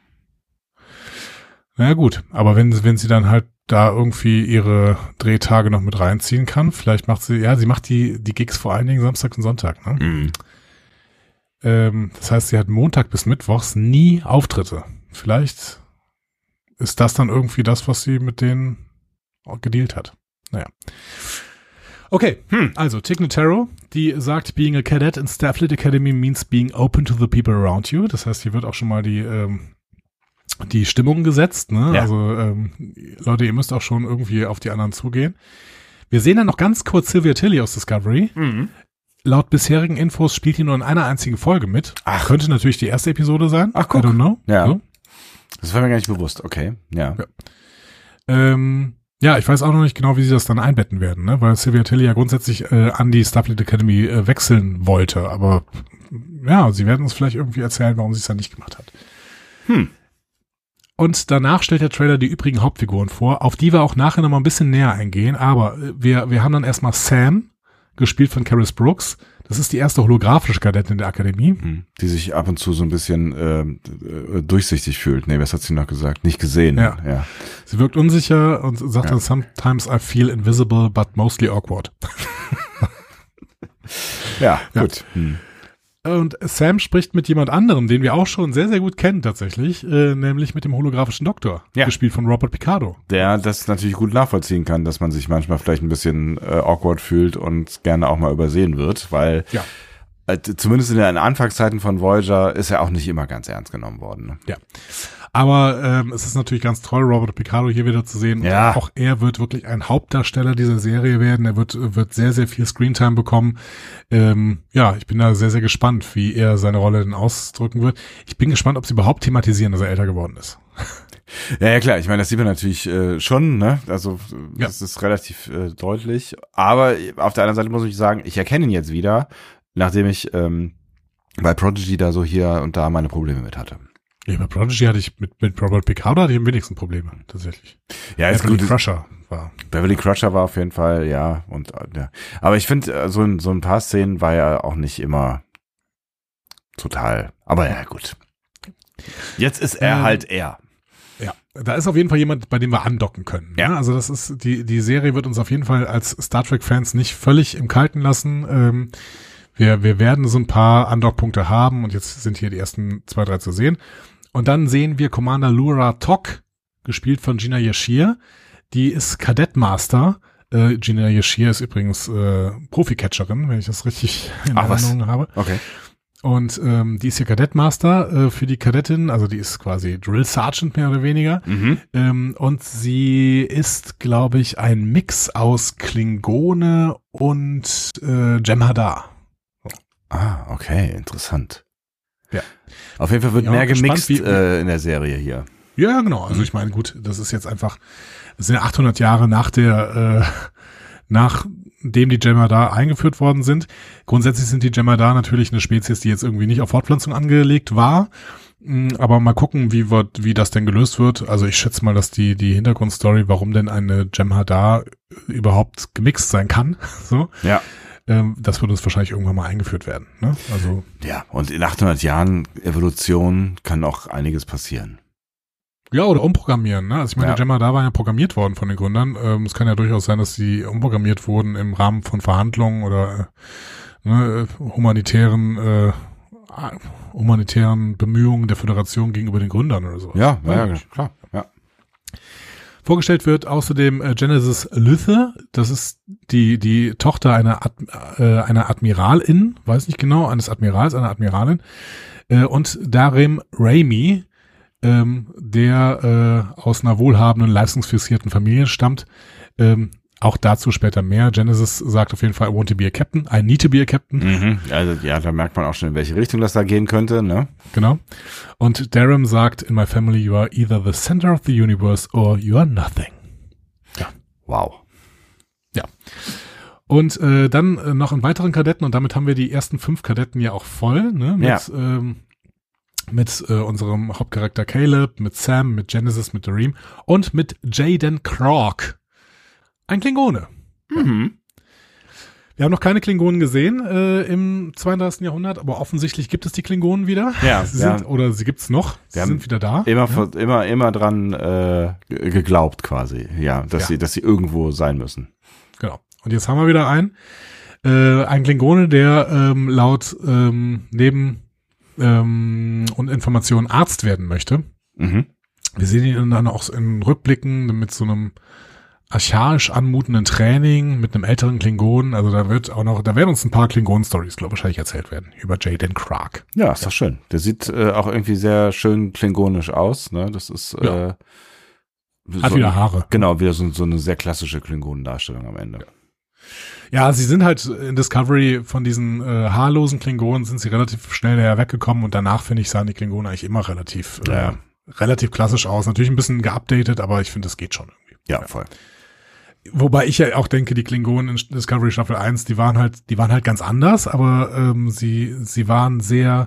Na ja, gut, aber wenn sie dann halt da irgendwie ihre Drehtage noch mit reinziehen kann, vielleicht macht sie die Gigs vor allen Dingen Samstag und Sonntag, ne? Das heißt, sie hat Montag bis Mittwochs nie Auftritte. Vielleicht ist das dann irgendwie das, was sie mit denen gedealt hat. Naja. Okay, also Tig Notaro, die sagt, being a cadet in Starfleet Academy means being open to the people around you. Das heißt, hier wird auch schon mal die Stimmung gesetzt. Ne? Ja. Also Leute, ihr müsst auch schon irgendwie auf die anderen zugehen. Wir sehen dann noch ganz kurz Sylvia Tilly aus Discovery. Mhm. Laut bisherigen Infos spielt die nur in einer einzigen Folge mit. Ach. Könnte natürlich die erste Episode sein. Ach, guck. I don't know. Ja. So. Das war mir gar nicht bewusst. Okay, ja. Ja, ich weiß auch noch nicht genau, wie sie das dann einbetten werden, ne? Weil Sylvia Tilly ja grundsätzlich an die Starfleet Academy wechseln wollte. Aber ja, sie werden uns vielleicht irgendwie erzählen, warum sie es dann nicht gemacht hat. Und danach stellt der Trailer die übrigen Hauptfiguren vor, auf die wir auch nachher nochmal ein bisschen näher eingehen. Aber wir haben dann erstmal Sam, gespielt von Caris Brooks. Das ist die erste holographische Kadettin der Akademie. Die sich ab und zu so ein bisschen durchsichtig fühlt. Nee, was hat sie noch gesagt? Nicht gesehen. Ja. Sie wirkt unsicher und sagt dann, sometimes I feel invisible, but mostly awkward. Ja, gut. Und Sam spricht mit jemand anderem, den wir auch schon sehr, sehr gut kennen tatsächlich, nämlich mit dem holographischen Doktor, gespielt von Robert Picardo. Der das natürlich gut nachvollziehen kann, dass man sich manchmal vielleicht ein bisschen awkward fühlt und gerne auch mal übersehen wird, weil zumindest in den Anfangszeiten von Voyager ist er auch nicht immer ganz ernst genommen worden. Ne? Ja, aber es ist natürlich ganz toll, Robert Picardo hier wieder zu sehen. Ja. Und auch er wird wirklich ein Hauptdarsteller dieser Serie werden. Er wird sehr, sehr viel Screentime bekommen. Ich bin da sehr, sehr gespannt, wie er seine Rolle denn ausdrücken wird. Ich bin gespannt, ob sie überhaupt thematisieren, dass er älter geworden ist. Ja, klar. Ich meine, das sieht man natürlich schon, ne? Also das ist relativ deutlich. Aber auf der anderen Seite muss ich sagen, ich erkenne ihn jetzt wieder, nachdem ich bei Prodigy da so hier und da meine Probleme mit hatte. Ja, bei Prodigy hatte ich mit Robert Picardo hatte ich am wenigsten Probleme, tatsächlich. Ja, ist Beverly gut. Beverly Crusher war auf jeden Fall, ja. Aber ich finde, so ein paar Szenen war ja auch nicht immer total. Aber ja, gut. Jetzt ist er halt er. Ja, da ist auf jeden Fall jemand, bei dem wir andocken können. Ja. Ne? Also das ist, die Serie wird uns auf jeden Fall als Star Trek-Fans nicht völlig im Kalten lassen. Wir werden so ein paar Andockpunkte haben und jetzt sind hier die ersten 2, 3 zu sehen. Und dann sehen wir Commander Lura Tok, gespielt von Gina Yashir. Die ist Kadettmaster. Gina Yashir ist übrigens Profi-Catcherin, wenn ich das richtig in Erinnerung habe. Okay. Und die ist hier Kadettmaster für die Kadettin, also die ist quasi Drill Sergeant mehr oder weniger. Und sie ist, glaube ich, ein Mix aus Klingone und Jem'Hadar. Ah, okay, interessant. Ja. Auf jeden Fall wird mehr gemixt in der Serie hier. Ja, genau. Also ich meine, gut, das ist jetzt einfach, das sind ja 800 Jahre nachdem die Jem'Hadar eingeführt worden sind. Grundsätzlich sind die Jem'Hadar natürlich eine Spezies, die jetzt irgendwie nicht auf Fortpflanzung angelegt war. Aber mal gucken, wie das denn gelöst wird. Also ich schätze mal, dass die Hintergrundstory, warum denn eine Jem'Hadar überhaupt gemixt sein kann, so. Ja. Das wird uns wahrscheinlich irgendwann mal eingeführt werden. Ne? Also ja, und in 800 Jahren Evolution kann auch einiges passieren. Ja, oder umprogrammieren. Ne? Also ich meine, die Jem'Hadar waren ja programmiert worden von den Gründern. Es kann ja durchaus sein, dass sie umprogrammiert wurden im Rahmen von Verhandlungen oder humanitären Bemühungen der Föderation gegenüber den Gründern oder so. Ja, klar. Ja. Vorgestellt wird außerdem Genesis Lythe, das ist die Tochter einer Admiralin, weiß nicht genau, eines Admirals, einer Admiralin, und Darim Raimi, der aus einer wohlhabenden, leistungsfixierten Familie stammt. Auch dazu später mehr. Genesis sagt auf jeden Fall, I want to be a captain, I need to be a captain. Also ja, da merkt man auch schon, in welche Richtung das da gehen könnte, ne? Genau. Und Darim sagt, in my family you are either the center of the universe or you are nothing. Ja. Wow. Ja. Und dann noch einen weiteren Kadetten und damit haben wir die ersten 5 Kadetten ja auch voll, ne? Mit unserem Hauptcharakter Caleb, mit Sam, mit Genesis, mit Darim und mit Jaden Krog. Ein Klingone. Wir haben noch keine Klingonen gesehen im 32. Jahrhundert, aber offensichtlich gibt es die Klingonen wieder. Ja, Oder sie gibt's noch. Sie sind wieder da. Immer dran geglaubt quasi, dass sie irgendwo sein müssen. Genau. Und jetzt haben wir wieder einen Klingone, der laut Neben- und Informationen Arzt werden möchte. Wir sehen ihn dann auch in Rückblicken mit so einem archaisch anmutenden Training mit einem älteren Klingonen. Also da werden uns ein paar Klingonen-Stories, glaube ich, wahrscheinlich erzählt werden über Jaden Krag. Ja, ist doch schön. Der sieht auch irgendwie sehr schön klingonisch aus, ne? Das ist hat wieder Haare. Genau, wieder so eine sehr klassische Klingonendarstellung am Ende. Ja, sie sind halt in Discovery von diesen haarlosen Klingonen sind sie relativ schnell weggekommen und danach, finde ich, sahen die Klingonen eigentlich immer relativ klassisch aus. Natürlich ein bisschen geupdatet, aber ich finde, das geht schon irgendwie. Ja, voll. Wobei ich ja auch denke, die Klingonen in Discovery Staffel 1, die waren halt ganz anders, aber sie waren sehr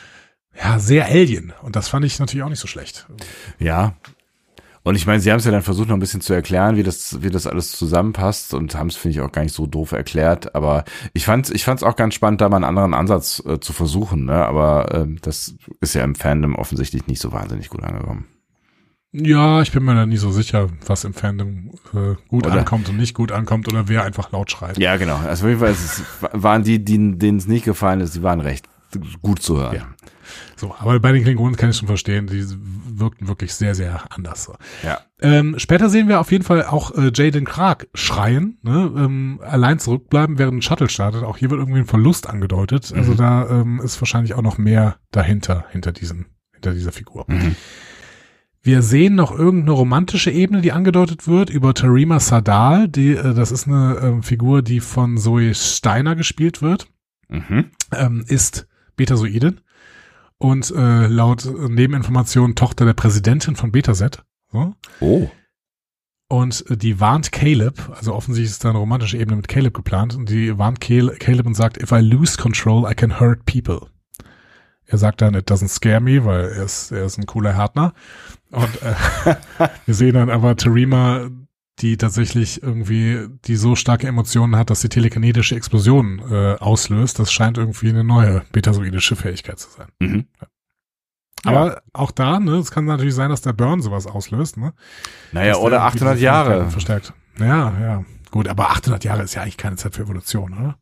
Alien und das fand ich natürlich auch nicht so schlecht. Ja. Und ich meine, sie haben es ja dann versucht, noch ein bisschen zu erklären, wie das alles zusammenpasst und haben es, finde ich, auch gar nicht so doof erklärt. Aber ich fand's auch ganz spannend, da mal einen anderen Ansatz zu versuchen. Ne? Aber das ist ja im Fandom offensichtlich nicht so wahnsinnig gut angekommen. Ja, ich bin mir da nie so sicher, was im Fandom gut ankommt und nicht gut ankommt oder wer einfach laut schreit. Ja, genau. Also auf jeden Fall waren denen es nicht gefallen ist, die waren recht gut zu hören. Ja. So, aber bei den Klingonen kann ich schon verstehen, die wirkten wirklich sehr, sehr anders. So. Ja. Später sehen wir auf jeden Fall auch Jaden Krag schreien, ne? Allein zurückbleiben, während ein Shuttle startet. Auch hier wird irgendwie ein Verlust angedeutet. Mhm. Also da ist wahrscheinlich auch noch mehr dahinter, hinter dieser Figur. Mhm. Wir sehen noch irgendeine romantische Ebene, die angedeutet wird über Terima Sardal. Das ist eine Figur, die von Zoe Steiner gespielt wird. Mhm. Ist Betasoidin. Und laut Nebeninformationen Tochter der Präsidentin von Betaset. So. Oh. Und die warnt Caleb, also offensichtlich ist da eine romantische Ebene mit Caleb geplant, und die warnt Caleb und sagt, if I lose control, I can hurt people. Er sagt dann, it doesn't scare me, weil er ist ein cooler Härtner. Und wir sehen dann aber Terima, die tatsächlich irgendwie die so starke Emotionen hat, dass sie telekinetische Explosionen auslöst. Das scheint irgendwie eine neue betasoidische Fähigkeit zu sein. Mhm. Aber auch da, ne, es kann natürlich sein, dass der Burn sowas auslöst, ne? Naja, oder 800 Jahre. Verstärkt. Ja. Gut, aber 800 Jahre ist ja eigentlich keine Zeit für Evolution, oder?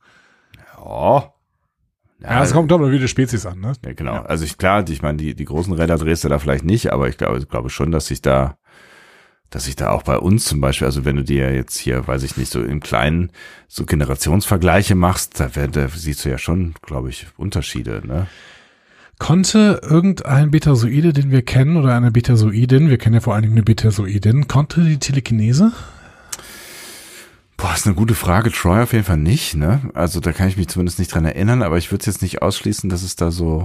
Ja, es kommt doch mal wieder Spezies an, ne? Ja, genau. Ja. Also ich meine, die großen Räder drehst du da vielleicht nicht, aber ich glaube schon, dass sich da auch bei uns zum Beispiel, also wenn du dir jetzt hier, weiß ich nicht, so im Kleinen so Generationsvergleiche machst, da siehst du ja schon, glaube ich, Unterschiede, ne? Konnte irgendein Betasoide, den wir kennen, oder eine Betasoidin, wir kennen ja vor allen Dingen eine Betasoidin, konnte die Telekinese? Boah, ist eine gute Frage. Troy auf jeden Fall nicht, ne? Also da kann ich mich zumindest nicht dran erinnern, aber ich würde es jetzt nicht ausschließen, dass es da so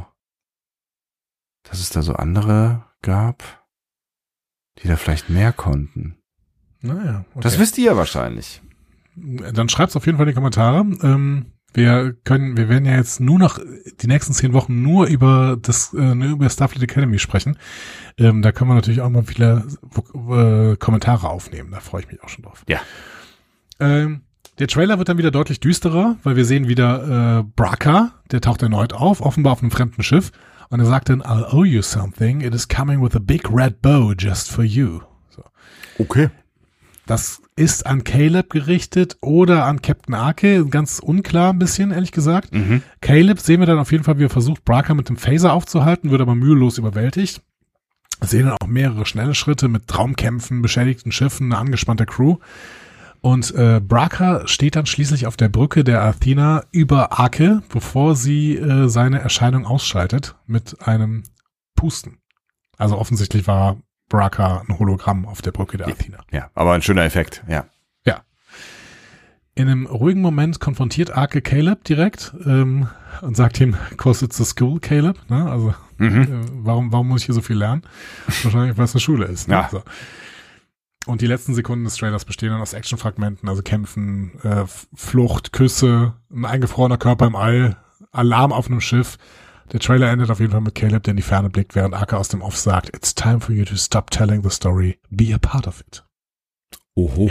andere gab, die da vielleicht mehr konnten. Naja, okay. Das wisst ihr wahrscheinlich. Dann schreibt's auf jeden Fall in die Kommentare. Wir werden ja jetzt nur noch die nächsten 10 Wochen nur über Starfleet Academy sprechen. Da können wir natürlich auch mal viele Kommentare aufnehmen. Da freue ich mich auch schon drauf. Ja. Der Trailer wird dann wieder deutlich düsterer, weil wir sehen wieder Bracca, der taucht erneut auf, offenbar auf einem fremden Schiff. Und er sagt dann, I'll owe you something. It is coming with a big red bow just for you. So. Okay. Das ist an Caleb gerichtet oder an Captain Arke, ganz unklar ein bisschen, ehrlich gesagt. Mhm. Caleb sehen wir dann auf jeden Fall, wie er versucht, Bracca mit dem Phaser aufzuhalten, wird aber mühelos überwältigt. Wir sehen dann auch mehrere schnelle Schritte mit Traumkämpfen, beschädigten Schiffen, eine angespannte Crew. Und Bracca steht dann schließlich auf der Brücke der Athena über Arke, bevor sie seine Erscheinung ausschaltet mit einem Pusten. Also offensichtlich war Bracca ein Hologramm auf der Brücke der Athena. Ja, aber ein schöner Effekt, ja. Ja. In einem ruhigen Moment konfrontiert Arke Caleb direkt und sagt ihm, cause it's a school, Caleb. Ne? Also warum muss ich hier so viel lernen? Wahrscheinlich, weil es eine Schule ist. Ne? Ja. So. Und die letzten Sekunden des Trailers bestehen dann aus Actionfragmenten, also Kämpfen, Flucht, Küsse, ein eingefrorener Körper im All, Alarm auf einem Schiff. Der Trailer endet auf jeden Fall mit Caleb, der in die Ferne blickt, während Arke aus dem Off sagt, it's time for you to stop telling the story, be a part of it. Oho.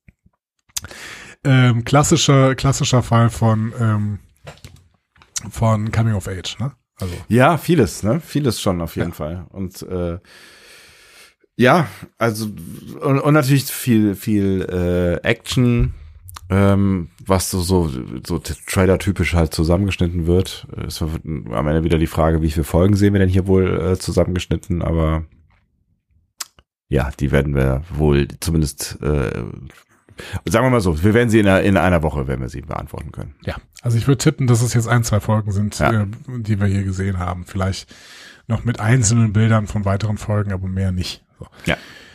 Ja. Klassischer Fall von Coming of Age, ne? Also. Ja, vieles schon auf jeden Fall. Und ja, also und natürlich viel Action, was so Trailer-typisch halt zusammengeschnitten wird. Es war am Ende wieder die Frage, wie viele Folgen sehen wir denn hier wohl zusammengeschnitten, aber ja, die werden wir wohl zumindest Sagen wir mal so, wir werden sie in einer Woche, werden wir sie beantworten können. Ja, also ich würde tippen, dass es jetzt 1-2 Folgen sind, die wir hier gesehen haben. Vielleicht noch mit einzelnen Bildern von weiteren Folgen, aber mehr nicht. So. Ja.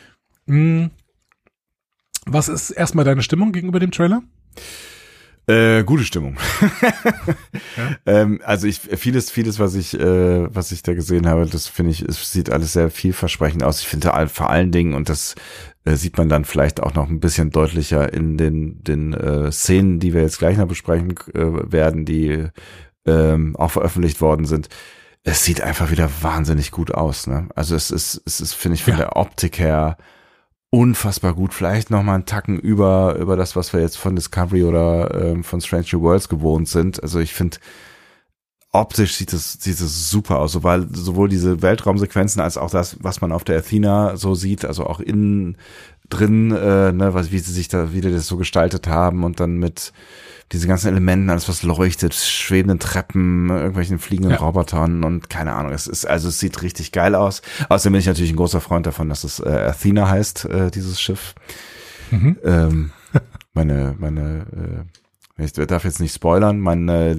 Was ist erstmal deine Stimmung gegenüber dem Trailer? Gute Stimmung. Ja? Also vieles, was ich da gesehen habe, das finde ich, es sieht alles sehr vielversprechend aus. Ich finde vor allen Dingen, und das sieht man dann vielleicht auch noch ein bisschen deutlicher in den Szenen, die wir jetzt gleich noch besprechen werden, die auch veröffentlicht worden sind. Es sieht einfach wieder wahnsinnig gut aus, ne? Also es ist, finde ich, von der Optik her unfassbar gut. Vielleicht noch mal einen Tacken über das, was wir jetzt von Discovery oder von Strange New Worlds gewohnt sind. Also ich finde, optisch sieht es super aus, sowohl diese Weltraumsequenzen als auch das, was man auf der Athena so sieht, also auch innen drin, wie sie sich da wieder das so gestaltet haben und dann mit diese ganzen Elementen, alles was leuchtet, schwebenden Treppen, irgendwelchen fliegenden Robotern und keine Ahnung. Es sieht richtig geil aus. Außerdem bin ich natürlich ein großer Freund davon, dass es Athena heißt, dieses Schiff. Mhm. Ich darf jetzt nicht spoilern, meine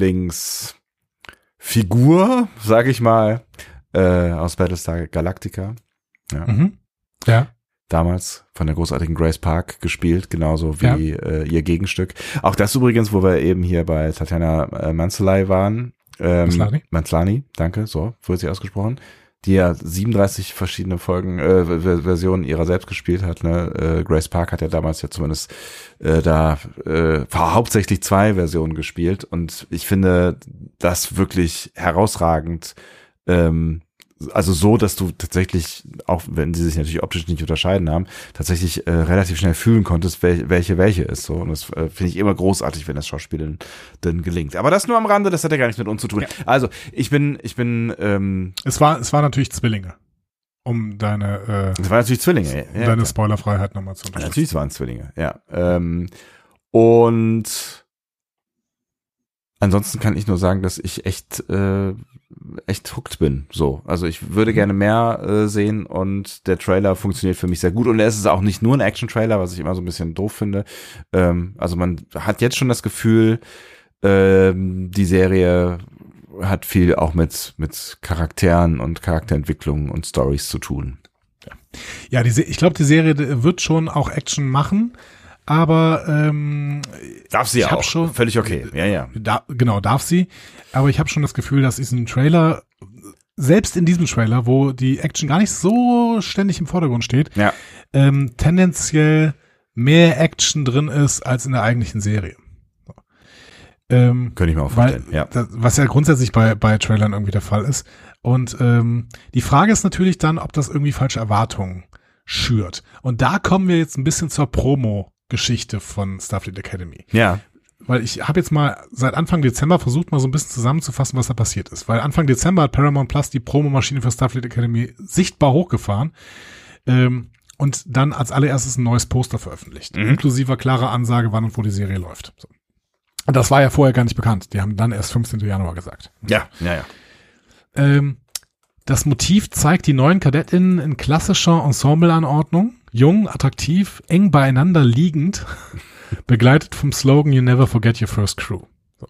Lieblingsfigur, sag ich mal, aus Battlestar Galactica. Ja. Mhm. Ja. Damals von der großartigen Grace Park gespielt, genauso wie ihr Gegenstück. Auch das übrigens, wo wir eben hier bei Tatjana Maslany waren. Maslany, danke, so wurde sie ausgesprochen. Die ja 37 verschiedene Versionen ihrer selbst gespielt hat. Ne? Grace Park hat ja damals ja zumindest hauptsächlich 2 Versionen gespielt. Und ich finde das wirklich herausragend. Also so, dass du tatsächlich, auch wenn sie sich natürlich optisch nicht unterscheiden haben, tatsächlich relativ schnell fühlen konntest, welche ist. So. Und das finde ich immer großartig, wenn das Schauspielen dann gelingt. Aber das nur am Rande, das hat ja gar nichts mit uns zu tun. Ja. Also ich bin Es war natürlich Zwillinge. Um deine es war natürlich Zwillinge, deine Spoilerfreiheit nochmal zu unterstützen. Natürlich waren es Zwillinge, ja. Und ansonsten kann ich nur sagen, dass ich echt hooked bin. So, also ich würde gerne mehr sehen und der Trailer funktioniert für mich sehr gut und es ist auch nicht nur ein Action-Trailer, was ich immer so ein bisschen doof finde. Also man hat jetzt schon das Gefühl, die Serie hat viel auch mit Charakteren und Charakterentwicklungen und Stories zu tun. Ja, ich glaube, die Serie wird schon auch Action machen. Aber darf sie ja auch, schon, völlig okay. Ja. Genau, darf sie. Aber ich habe schon das Gefühl, dass in Trailer, selbst in diesem Trailer, wo die Action gar nicht so ständig im Vordergrund steht, tendenziell mehr Action drin ist als in der eigentlichen Serie. Könnte ich mir auch vorstellen, was ja grundsätzlich bei Trailern irgendwie der Fall ist. Und die Frage ist natürlich dann, ob das irgendwie falsche Erwartungen schürt. Und da kommen wir jetzt ein bisschen zur Promo-Geschichte von Starfleet Academy. Ja. Weil ich habe jetzt mal seit Anfang Dezember versucht, mal so ein bisschen zusammenzufassen, was da passiert ist. Weil Anfang Dezember hat Paramount Plus die Promomaschine für Starfleet Academy sichtbar hochgefahren und dann als allererstes ein neues Poster veröffentlicht. Inklusive klarer Ansage, wann und wo die Serie läuft. So. Und das war ja vorher gar nicht bekannt. Die haben dann erst 15. Januar gesagt. Ja. Das Motiv zeigt die neuen KadettInnen in klassischer Ensembleanordnung. Jung, attraktiv, eng beieinander liegend, begleitet vom Slogan You never forget your first crew. So.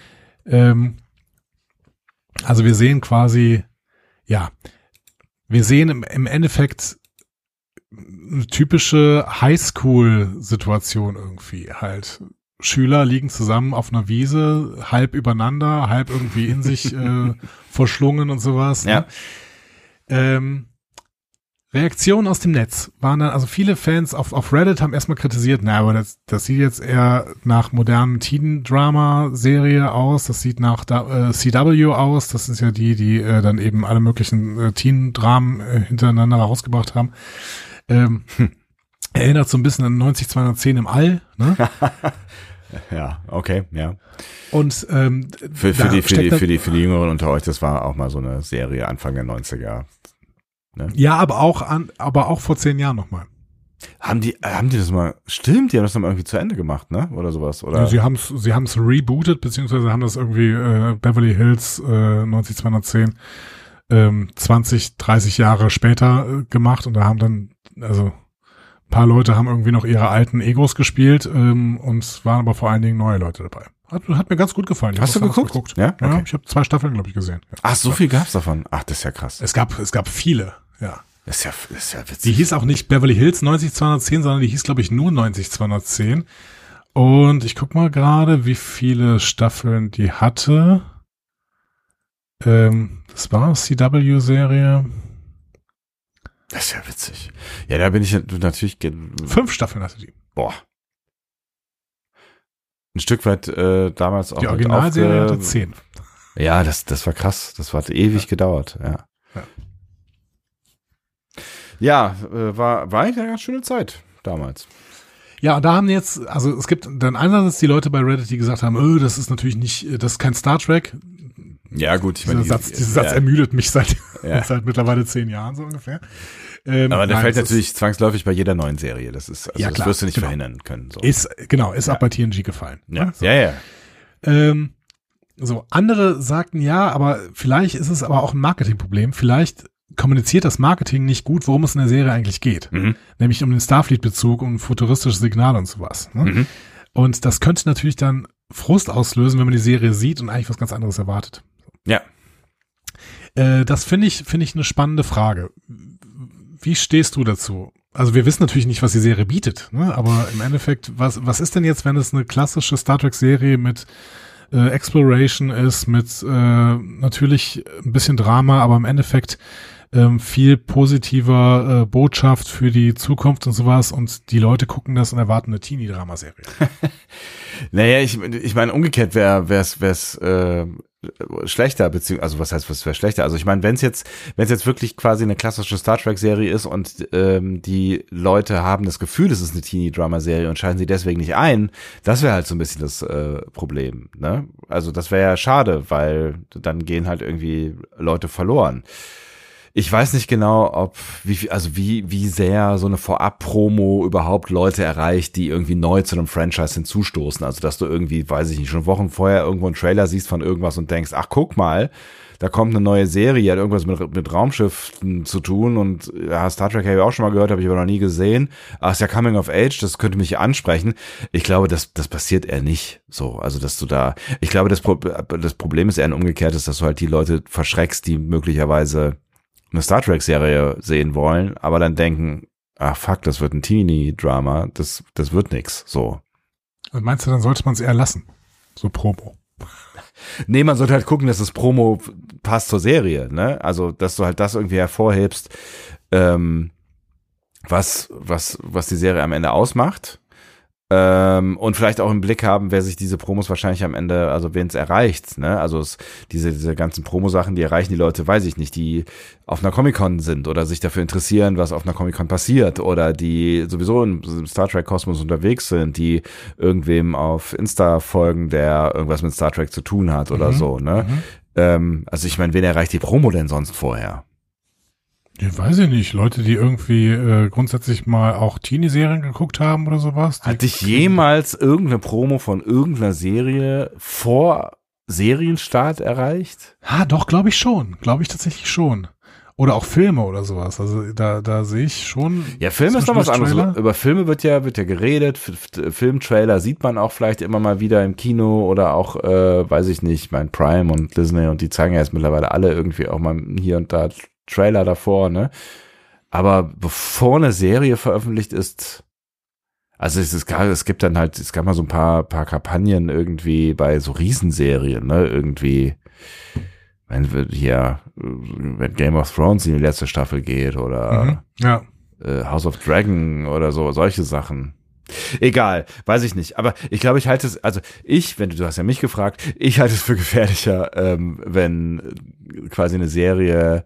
Also wir sehen quasi, wir sehen im Endeffekt eine typische Highschool-Situation irgendwie halt. Schüler liegen zusammen auf einer Wiese, halb übereinander, halb irgendwie in sich verschlungen und sowas. Ja. Ne? Reaktionen aus dem Netz waren dann, also viele Fans auf Reddit haben erstmal kritisiert, aber das sieht jetzt eher nach modernen Teen-Drama-Serie aus, das sieht nach CW aus, das ist ja die dann eben alle möglichen Teen-Dramen hintereinander rausgebracht haben. Erinnert so ein bisschen an 90-210 im All, ne? Ja, okay, ja. Und für die Jüngeren unter euch, das war auch mal so eine Serie Anfang der 90er. Ne? Ja, aber auch vor 10 Jahren nochmal. Haben die das mal, stimmt, die haben das dann mal irgendwie zu Ende gemacht, ne? Oder sowas, oder? Ja, sie haben's rebootet, beziehungsweise haben das irgendwie Beverly Hills 90-210 20, 30 Jahre später gemacht und da haben dann, also Ein paar Leute haben irgendwie noch ihre alten Egos gespielt und es waren aber vor allen Dingen neue Leute dabei. Hat mir ganz gut gefallen. Hast du geguckt? Ja, okay. Ja, ich habe 2 Staffeln, glaube ich, gesehen. Ja. Ach, so viel gab's davon? Ach, das ist ja krass. Es gab viele, ja. Das ist ja witzig. Die hieß auch nicht Beverly Hills 90210, sondern die hieß, glaube ich, nur 90210. Und ich guck mal gerade, wie viele Staffeln die hatte. Das war eine CW-Serie. Das ist ja witzig. Ja, da bin ich natürlich... 5 Staffeln hatte die. Boah. Ein Stück weit damals auch... Die Originalserie hatte 10. Ja, das war krass. Das hat ewig gedauert, ja. Ja, war eigentlich eine ganz schöne Zeit damals. Ja, und da haben jetzt, also es gibt dann einerseits die Leute bei Reddit, die gesagt haben, das ist natürlich nicht, das ist kein Star Trek. Ja, gut. Dieser Satz ermüdet mich seit mittlerweile 10 Jahren so ungefähr. Aber der fällt natürlich zwangsläufig bei jeder neuen Serie. Das ist, also ja, das wirst du nicht verhindern können. So. Ist auch bei TNG gefallen. Ja, ne? So. ja. So, andere sagten ja, aber vielleicht ist es aber auch ein Marketingproblem. Vielleicht kommuniziert das Marketing nicht gut, worum es in der Serie eigentlich geht. Mhm. Nämlich um den Starfleet-Bezug, um ein futuristisches Signal und sowas. Ne? Mhm. Und das könnte natürlich dann Frust auslösen, wenn man die Serie sieht und eigentlich was ganz anderes erwartet. Ja. Das finde ich eine spannende Frage. Wie stehst du dazu? Also wir wissen natürlich nicht, was die Serie bietet, ne? Aber im Endeffekt, was ist denn jetzt, wenn es eine klassische Star Trek-Serie mit Exploration ist, mit natürlich ein bisschen Drama, aber im Endeffekt viel positiver Botschaft für die Zukunft und sowas und die Leute gucken das und erwarten eine Teenie-Drama-Serie. Naja, ich meine, umgekehrt wär's schlechter, beziehungsweise, also was wäre schlechter? Also ich meine, wenn es jetzt wirklich quasi eine klassische Star Trek-Serie ist und die Leute haben das Gefühl, es ist eine Teenie-Drama-Serie und schalten sie deswegen nicht ein, das wäre halt so ein bisschen das Problem, ne? Also das wäre ja schade, weil dann gehen halt irgendwie Leute verloren. Ich weiß nicht genau, wie sehr so eine Vorab-Promo überhaupt Leute erreicht, die irgendwie neu zu einem Franchise hinzustoßen. Also, dass du irgendwie, weiß ich nicht, schon Wochen vorher irgendwo einen Trailer siehst von irgendwas und denkst, ach, guck mal, da kommt eine neue Serie, hat irgendwas mit Raumschiffen zu tun und ja, Star Trek habe ich auch schon mal gehört, habe ich aber noch nie gesehen. Ach, ist ja Coming of Age, das könnte mich ansprechen. Ich glaube, das passiert eher nicht so. Also, dass du da, ich glaube, das Problem ist eher ein umgekehrtes, dass du halt die Leute verschreckst, die möglicherweise eine Star Trek-Serie sehen wollen, aber dann denken, ach fuck, das wird ein Teenie-Drama, das wird nix, so. Und meinst du, dann sollte man es eher lassen? So Promo. Nee, man sollte halt gucken, dass das Promo passt zur Serie, ne? Also, dass du halt das irgendwie hervorhebst, was die Serie am Ende ausmacht. Und vielleicht auch im Blick haben, wer sich diese Promos wahrscheinlich am Ende, also wen es erreicht, ne? Also diese ganzen Promosachen, die erreichen die Leute, weiß ich nicht, die auf einer Comic-Con sind oder sich dafür interessieren, was auf einer Comic-Con passiert oder die sowieso im Star Trek-Kosmos unterwegs sind, die irgendwem auf Insta folgen, der irgendwas mit Star Trek zu tun hat oder so, ne? Also ich meine, wen erreicht die Promo denn sonst vorher? Ja, weiß ich nicht. Leute, die irgendwie grundsätzlich mal auch Teenie-Serien geguckt haben oder sowas. Hat dich jemals irgendeine Promo von irgendeiner Serie vor Serienstart erreicht? Doch, glaube ich schon. Glaube ich tatsächlich schon. Oder auch Filme oder sowas. Also da sehe ich schon. Ja, Filme ist noch was anderes. Über Filme wird ja geredet. Filmtrailer sieht man auch vielleicht immer mal wieder im Kino oder auch, weiß ich nicht, mein Prime und Disney und die zeigen ja jetzt mittlerweile alle irgendwie auch mal hier und da Trailer davor, ne? Aber bevor eine Serie veröffentlicht ist, also es gab mal so ein paar Kampagnen irgendwie bei so Riesenserien, ne? Irgendwie, wenn Game of Thrones in die letzte Staffel geht oder House of Dragon oder so, solche Sachen. Egal, weiß ich nicht. Aber ich glaube, du hast ja mich gefragt, ich halte es für gefährlicher, wenn quasi eine Serie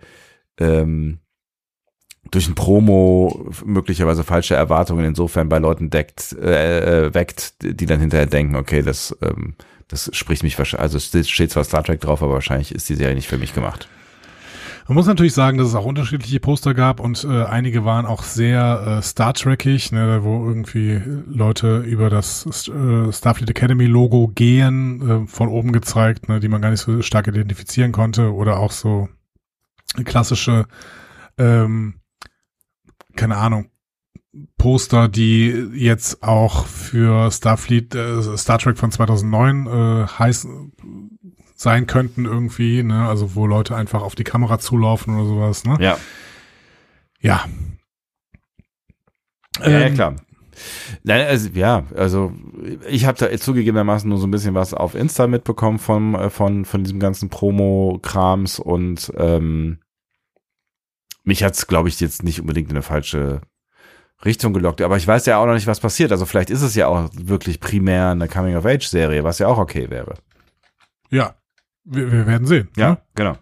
durch ein Promo möglicherweise falsche Erwartungen insofern bei Leuten weckt, die dann hinterher denken, okay, das spricht mich wahrscheinlich, also es steht zwar Star Trek drauf, aber wahrscheinlich ist die Serie nicht für mich gemacht. Man muss natürlich sagen, dass es auch unterschiedliche Poster gab und einige waren auch sehr Star Trekig, ne, wo irgendwie Leute über das Starfleet Academy Logo gehen, von oben gezeigt, ne, die man gar nicht so stark identifizieren konnte, oder auch so klassische, keine Ahnung, Poster, die jetzt auch für Star Trek von 2009 sein könnten irgendwie, ne? Also wo Leute einfach auf die Kamera zulaufen oder sowas, ne? Ja. Ja. Ja, klar. Nein, also ich habe da zugegebenermaßen nur so ein bisschen was auf Insta mitbekommen von diesem ganzen Promo-Krams und mich hat's, glaube ich, jetzt nicht unbedingt in eine falsche Richtung gelockt, aber ich weiß ja auch noch nicht, was passiert. Also vielleicht ist es ja auch wirklich primär eine Coming-of-Age-Serie, was ja auch okay wäre. Ja, wir werden sehen. Ja, ne? Genau.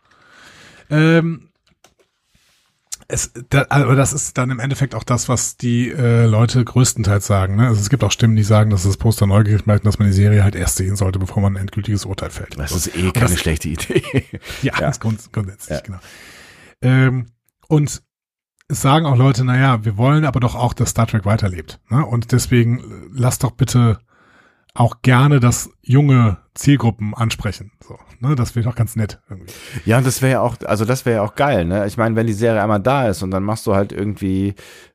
Aber das ist dann im Endeffekt auch das, was die Leute größtenteils sagen. Ne? Also es gibt auch Stimmen, die sagen, dass das Poster neugierig macht, dass man die Serie halt erst sehen sollte, bevor man ein endgültiges Urteil fällt. Das ist keine schlechte Idee. Ja, das ist grundsätzlich, genau. Und es sagen auch Leute, naja, wir wollen aber doch auch, dass Star Trek weiterlebt. Ne? Und deswegen lasst doch bitte auch gerne das junge Zielgruppen ansprechen. So, ne? Das wäre doch ganz nett irgendwie. Ja, und das wäre ja auch geil, ne? Ich meine, wenn die Serie einmal da ist und dann machst du halt irgendwie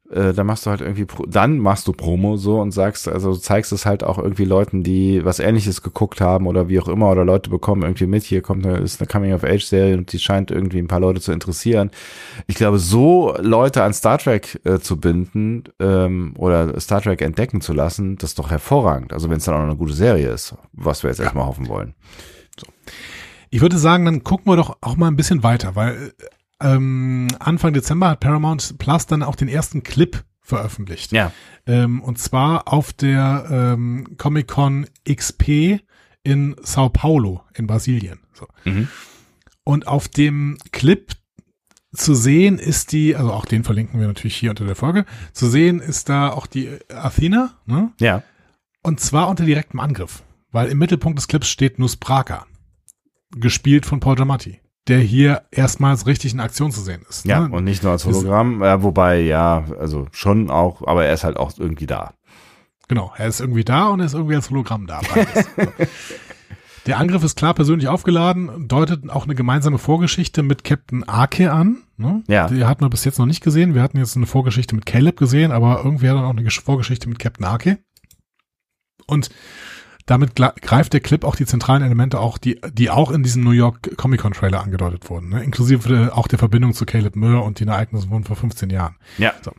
dann machst du Promo so und zeigst es halt auch irgendwie Leuten, die was Ähnliches geguckt haben oder wie auch immer, oder Leute bekommen irgendwie mit, hier ist eine Coming-of-Age-Serie und die scheint irgendwie ein paar Leute zu interessieren. Ich glaube, so Leute an Star Trek zu binden oder Star Trek entdecken zu lassen, das ist doch hervorragend. Also wenn es dann auch eine gute Serie ist, was wir jetzt erstmal hoffen wollen. So. Ich würde sagen, dann gucken wir doch auch mal ein bisschen weiter, weil Anfang Dezember hat Paramount Plus dann auch den ersten Clip veröffentlicht. Ja. Und zwar auf der Comic-Con XP in Sao Paulo in Brasilien. So. Mhm. Und auf dem Clip zu sehen ist also auch den verlinken wir natürlich hier unter der Folge, zu sehen ist da auch die Athena, ne? Ja. Und zwar unter direktem Angriff, weil im Mittelpunkt des Clips steht Nuspraka, gespielt von Paul Giamatti, der hier erstmals richtig in Aktion zu sehen ist. Ja, ne? und nicht nur als Hologramm, wobei, ja, also schon auch, aber er ist halt auch irgendwie da. Genau, er ist irgendwie da und er ist irgendwie als Hologramm da. So. Der Angriff ist klar persönlich aufgeladen, deutet auch eine gemeinsame Vorgeschichte mit Captain Ake an. Ne? Ja. Die hatten wir bis jetzt noch nicht gesehen. Wir hatten jetzt eine Vorgeschichte mit Caleb gesehen, aber irgendwie hat er auch eine Vorgeschichte mit Captain Ake. Und damit greift der Clip auch die zentralen Elemente auch, die auch in diesem New York Comic-Con Trailer angedeutet wurden, ne? Inklusive auch der Verbindung zu Caleb Murr und den Ereignissen von vor 15 Jahren. Ja. So.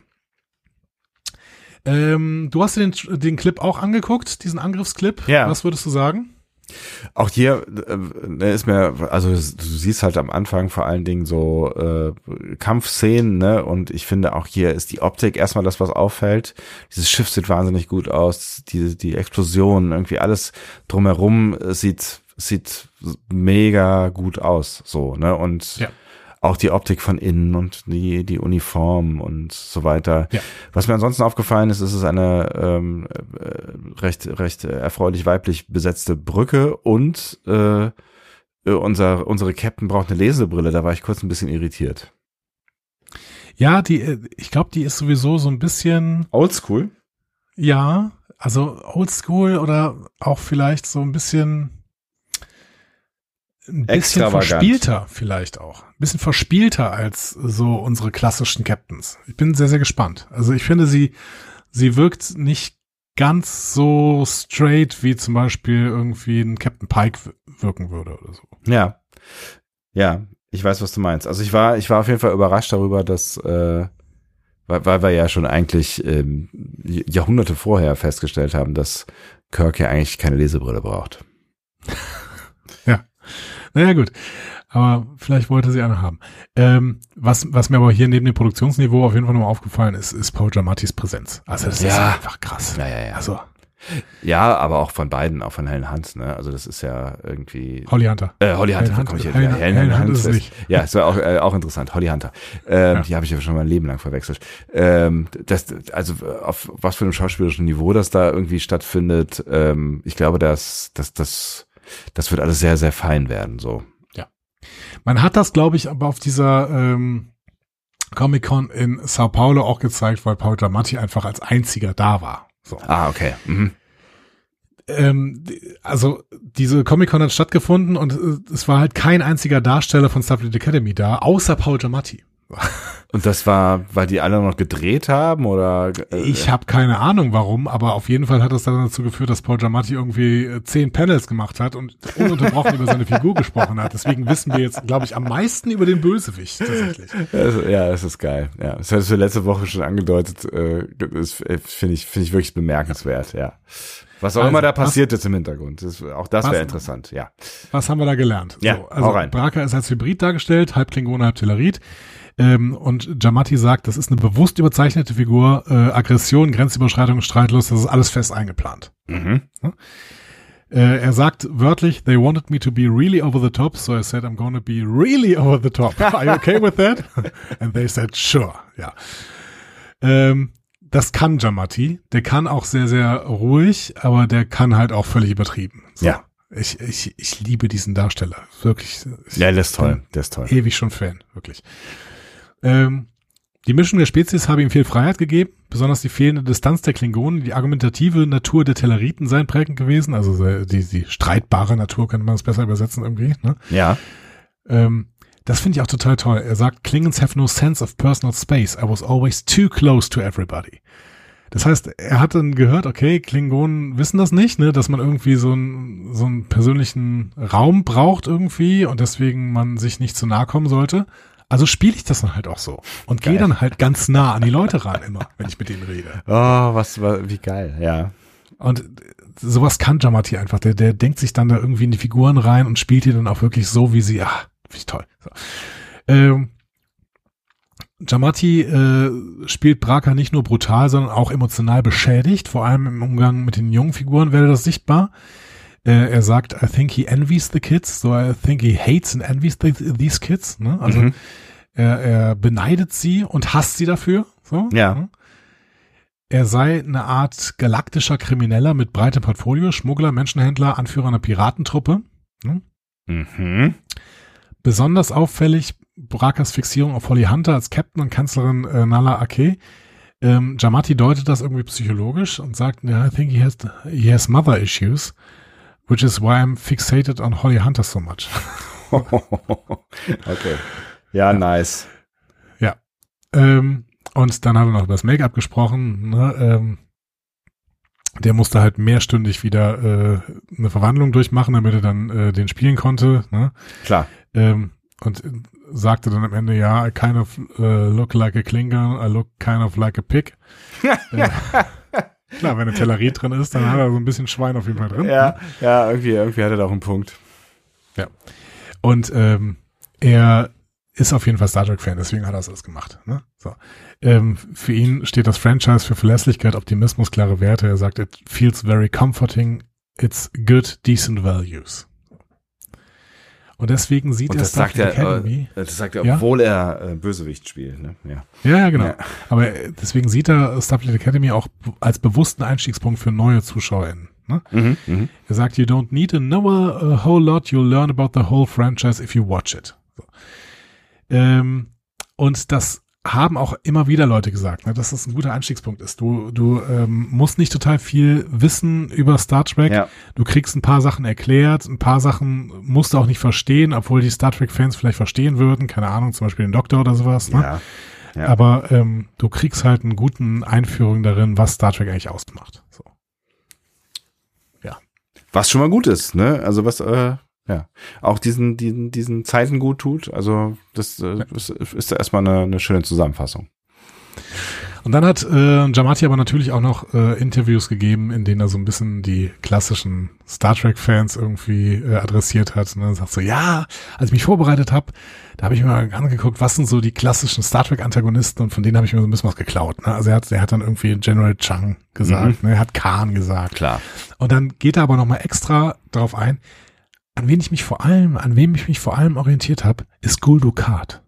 Du hast dir den Clip auch angeguckt, diesen Angriffsclip. Ja. Was würdest du sagen? Auch hier ist mir, also du siehst halt am Anfang vor allen Dingen so Kampfszenen, ne? Und ich finde auch hier ist die Optik erstmal das, was auffällt. Dieses Schiff sieht wahnsinnig gut aus, die Explosionen, irgendwie alles drumherum sieht mega gut aus, so, ne? Und ja. Auch die Optik von innen und die Uniform und so weiter. Ja. Was mir ansonsten aufgefallen ist, ist es eine recht erfreulich weiblich besetzte Brücke und unsere Captain braucht eine Lesebrille. Da war ich kurz ein bisschen irritiert. Ja, ich glaube, die ist sowieso so ein bisschen oldschool. Ja, also oldschool oder auch vielleicht so ein bisschen verspielter vielleicht auch. Ein bisschen verspielter als so unsere klassischen Captains. Ich bin sehr, sehr gespannt. Also ich finde, sie wirkt nicht ganz so straight, wie zum Beispiel irgendwie ein Captain Pike wirken würde oder so. Ja. Ja, ich weiß, was du meinst. Also ich war auf jeden Fall überrascht darüber, dass, weil wir ja schon eigentlich Jahrhunderte vorher festgestellt haben, dass Kirk ja eigentlich keine Lesebrille braucht. Ja. Naja, gut. Aber vielleicht wollte sie eine haben. Was mir aber hier neben dem Produktionsniveau auf jeden Fall nochmal aufgefallen ist Paul Giamattis Präsenz. Also das ist einfach krass. Ja. Also. Ja, aber auch von beiden, auch von Helen Hunt, ne? Also das ist ja irgendwie. Holly Hunter. Helen Hunt ist nicht. Ja, ist ja auch interessant. Holly Hunter. Die habe ich ja schon mein Leben lang verwechselt. Also auf was für einem schauspielerischen Niveau das da irgendwie stattfindet, ich glaube, das wird alles sehr, sehr fein werden, so. Ja. Man hat das, glaube ich, aber auf dieser Comic-Con in Sao Paulo auch gezeigt, weil Paul Giamatti einfach als einziger da war. So. Ah, okay. Mhm. Also diese Comic-Con hat stattgefunden und es war halt kein einziger Darsteller von Starfleet Academy da, außer Paul Giamatti. Und das war, weil die alle noch gedreht haben, oder? Ich habe keine Ahnung warum, aber auf jeden Fall hat das dann dazu geführt, dass Paul Giamatti irgendwie 10 Panels gemacht hat und ununterbrochen über seine Figur gesprochen hat. Deswegen wissen wir jetzt, glaube ich, am meisten über den Bösewicht tatsächlich. Ja, das ist geil. Ja, das hattest du letzte Woche schon angedeutet. Das finde ich wirklich bemerkenswert, ja. Was auch immer da passiert ist im Hintergrund. Auch das wäre interessant, ja. Was haben wir da gelernt? Ja, so, also hau rein. Bracca ist als Hybrid dargestellt, halb Klingone, halb Tellerit. Und Giamatti sagt, das ist eine bewusst überzeichnete Figur, Aggression, Grenzüberschreitung, Streitlust, das ist alles fest eingeplant. Mhm. Er sagt wörtlich, they wanted me to be really over the top, so I said, I'm gonna be really over the top. Are you okay with that? And they said, sure, ja. Das kann Giamatti, der kann auch sehr, sehr ruhig, aber der kann halt auch völlig übertrieben. So. Ja. Ich liebe diesen Darsteller, wirklich. Ja, der ist toll, Ewig schon Fan, wirklich. Die Mischung der Spezies habe ihm viel Freiheit gegeben, besonders die fehlende Distanz der Klingonen, die argumentative Natur der Telleriten seien prägend gewesen, also die streitbare Natur, könnte man es besser übersetzen irgendwie, ne? Ja. Das finde ich auch total toll. Er sagt, Klingons have no sense of personal space. I was always too close to everybody. Das heißt, er hat dann gehört, okay, Klingonen wissen das nicht, ne, dass man irgendwie so einen persönlichen Raum braucht irgendwie und deswegen man sich nicht zu nahe kommen sollte. Also spiele ich das dann halt auch so und gehe dann halt ganz nah an die Leute ran immer, wenn ich mit denen rede. Oh, wie geil, ja. Und sowas kann Giamatti einfach. Der denkt sich dann da irgendwie in die Figuren rein und spielt die dann auch wirklich so, wie sie, finde ich toll. So. Giamatti spielt Bracca nicht nur brutal, sondern auch emotional beschädigt. Vor allem im Umgang mit den jungen Figuren werde das sichtbar. Er sagt, I think he envies the kids, so I think he hates and envies these kids. Ne? Also er beneidet sie und hasst sie dafür. So, ja. Ne? Er sei eine Art galaktischer Krimineller mit breitem Portfolio, Schmuggler, Menschenhändler, Anführer einer Piratentruppe. Ne? Mhm. Besonders auffällig Braccas Fixierung auf Holly Hunter als Captain und Kanzlerin Nala Ake. Giamatti deutet das irgendwie psychologisch und sagt, I think he has mother issues, which is why I'm fixated on Holly Hunter so much. Okay. Ja, nice. Ja. Und dann hat er noch über das Make-up gesprochen. Ne? Der musste halt mehrstündig wieder eine Verwandlung durchmachen, damit er dann den spielen konnte. Ne? Klar. Und sagte dann am Ende, ja, I kind of look like a Klingon, I look kind of like a pig. Klar, wenn ein Tellerit drin ist, dann hat er so ein bisschen Schwein auf jeden Fall drin. Ja, ja, irgendwie hat er da auch einen Punkt. Ja. Und er ist auf jeden Fall Star Trek-Fan, deswegen hat er das gemacht. Ne? So. Für ihn steht das Franchise für Verlässlichkeit, Optimismus, klare Werte. Er sagt, it feels very comforting, it's good, decent values. Und deswegen sieht er Star Trek Academy. Das sagt er, obwohl er Bösewicht spielt. Ne? Ja, genau. Ja. Aber deswegen sieht er Star Trek Academy auch als bewussten Einstiegspunkt für neue ZuschauerInnen. Ne? Er sagt, you don't need to know a whole lot, you'll learn about the whole franchise if you watch it. So. Und das haben auch immer wieder Leute gesagt, ne, dass das ein guter Einstiegspunkt ist. Du musst nicht total viel wissen über Star Trek. Ja. Du kriegst ein paar Sachen erklärt, ein paar Sachen musst du auch nicht verstehen, obwohl die Star Trek-Fans vielleicht verstehen würden. Keine Ahnung, zum Beispiel den Doktor oder sowas. Ne? Ja. Ja. Aber du kriegst halt einen guten Einführung darin, was Star Trek eigentlich ausmacht. So. Ja. Was schon mal gut ist, ne? Also was ja, auch diesen Zeiten gut tut. Also das ist erstmal eine schöne Zusammenfassung. Und dann hat Giamatti aber natürlich auch noch Interviews gegeben, in denen er so ein bisschen die klassischen Star Trek-Fans irgendwie adressiert hat. Und dann sagt so, ja, als ich mich vorbereitet habe, da habe ich mir mal angeguckt, was sind so die klassischen Star Trek-Antagonisten, und von denen habe ich mir so ein bisschen was geklaut. Ne? Also er hat dann irgendwie General Chang gesagt, ne? Er hat Khan gesagt. Klar. Und dann geht er aber nochmal extra darauf ein, an wem ich mich vor allem orientiert habe, ist Gul Dukat.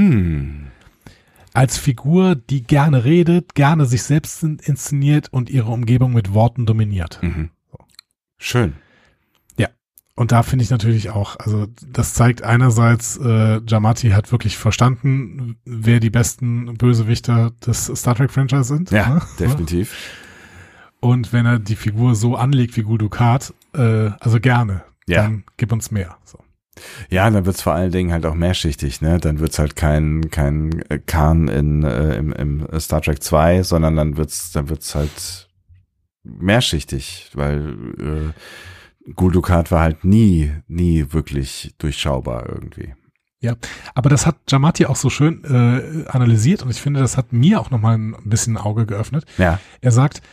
Als Figur, die gerne redet, gerne sich selbst inszeniert und ihre Umgebung mit Worten dominiert. So. Schön. Ja. Und da finde ich natürlich auch, also das zeigt einerseits, Giamatti hat wirklich verstanden, wer die besten Bösewichter des Star Trek Franchise sind. Ja, definitiv. Und wenn er die Figur so anlegt wie Gul Dukat, also gerne. Ja. Dann gib uns mehr. So. Ja, dann wird's vor allen Dingen halt auch mehrschichtig, ne? Dann wird's halt kein Khan im Star Trek 2, sondern dann wird's halt mehrschichtig, weil Gul Dukat war halt nie wirklich durchschaubar irgendwie. Ja, aber das hat Giamatti auch so schön analysiert und ich finde, das hat mir auch nochmal ein bisschen ein Auge geöffnet. Ja. Er sagt,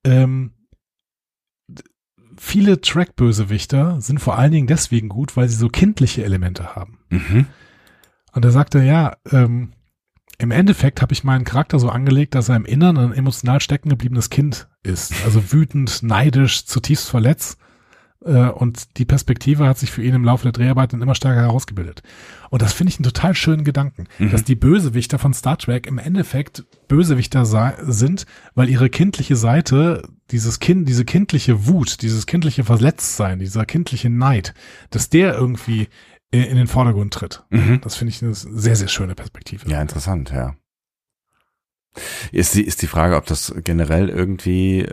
viele Track-Bösewichter sind vor allen Dingen deswegen gut, weil sie so kindliche Elemente haben. Mhm. Und er sagte, ja, im Endeffekt habe ich meinen Charakter so angelegt, dass er im Innern ein emotional stecken gebliebenes Kind ist. Also wütend, neidisch, zutiefst verletzt. Und die Perspektive hat sich für ihn im Laufe der Dreharbeiten immer stärker herausgebildet. Und das finde ich einen total schönen Gedanken, dass die Bösewichter von Star Trek im Endeffekt Bösewichter sind, weil ihre kindliche Seite, diese kindliche Wut, dieses kindliche Verletztsein, dieser kindliche Neid, dass der irgendwie in den Vordergrund tritt. Mhm. Das finde ich eine sehr, sehr schöne Perspektive. Ja, interessant, ja. Ist die Frage, ob das generell irgendwie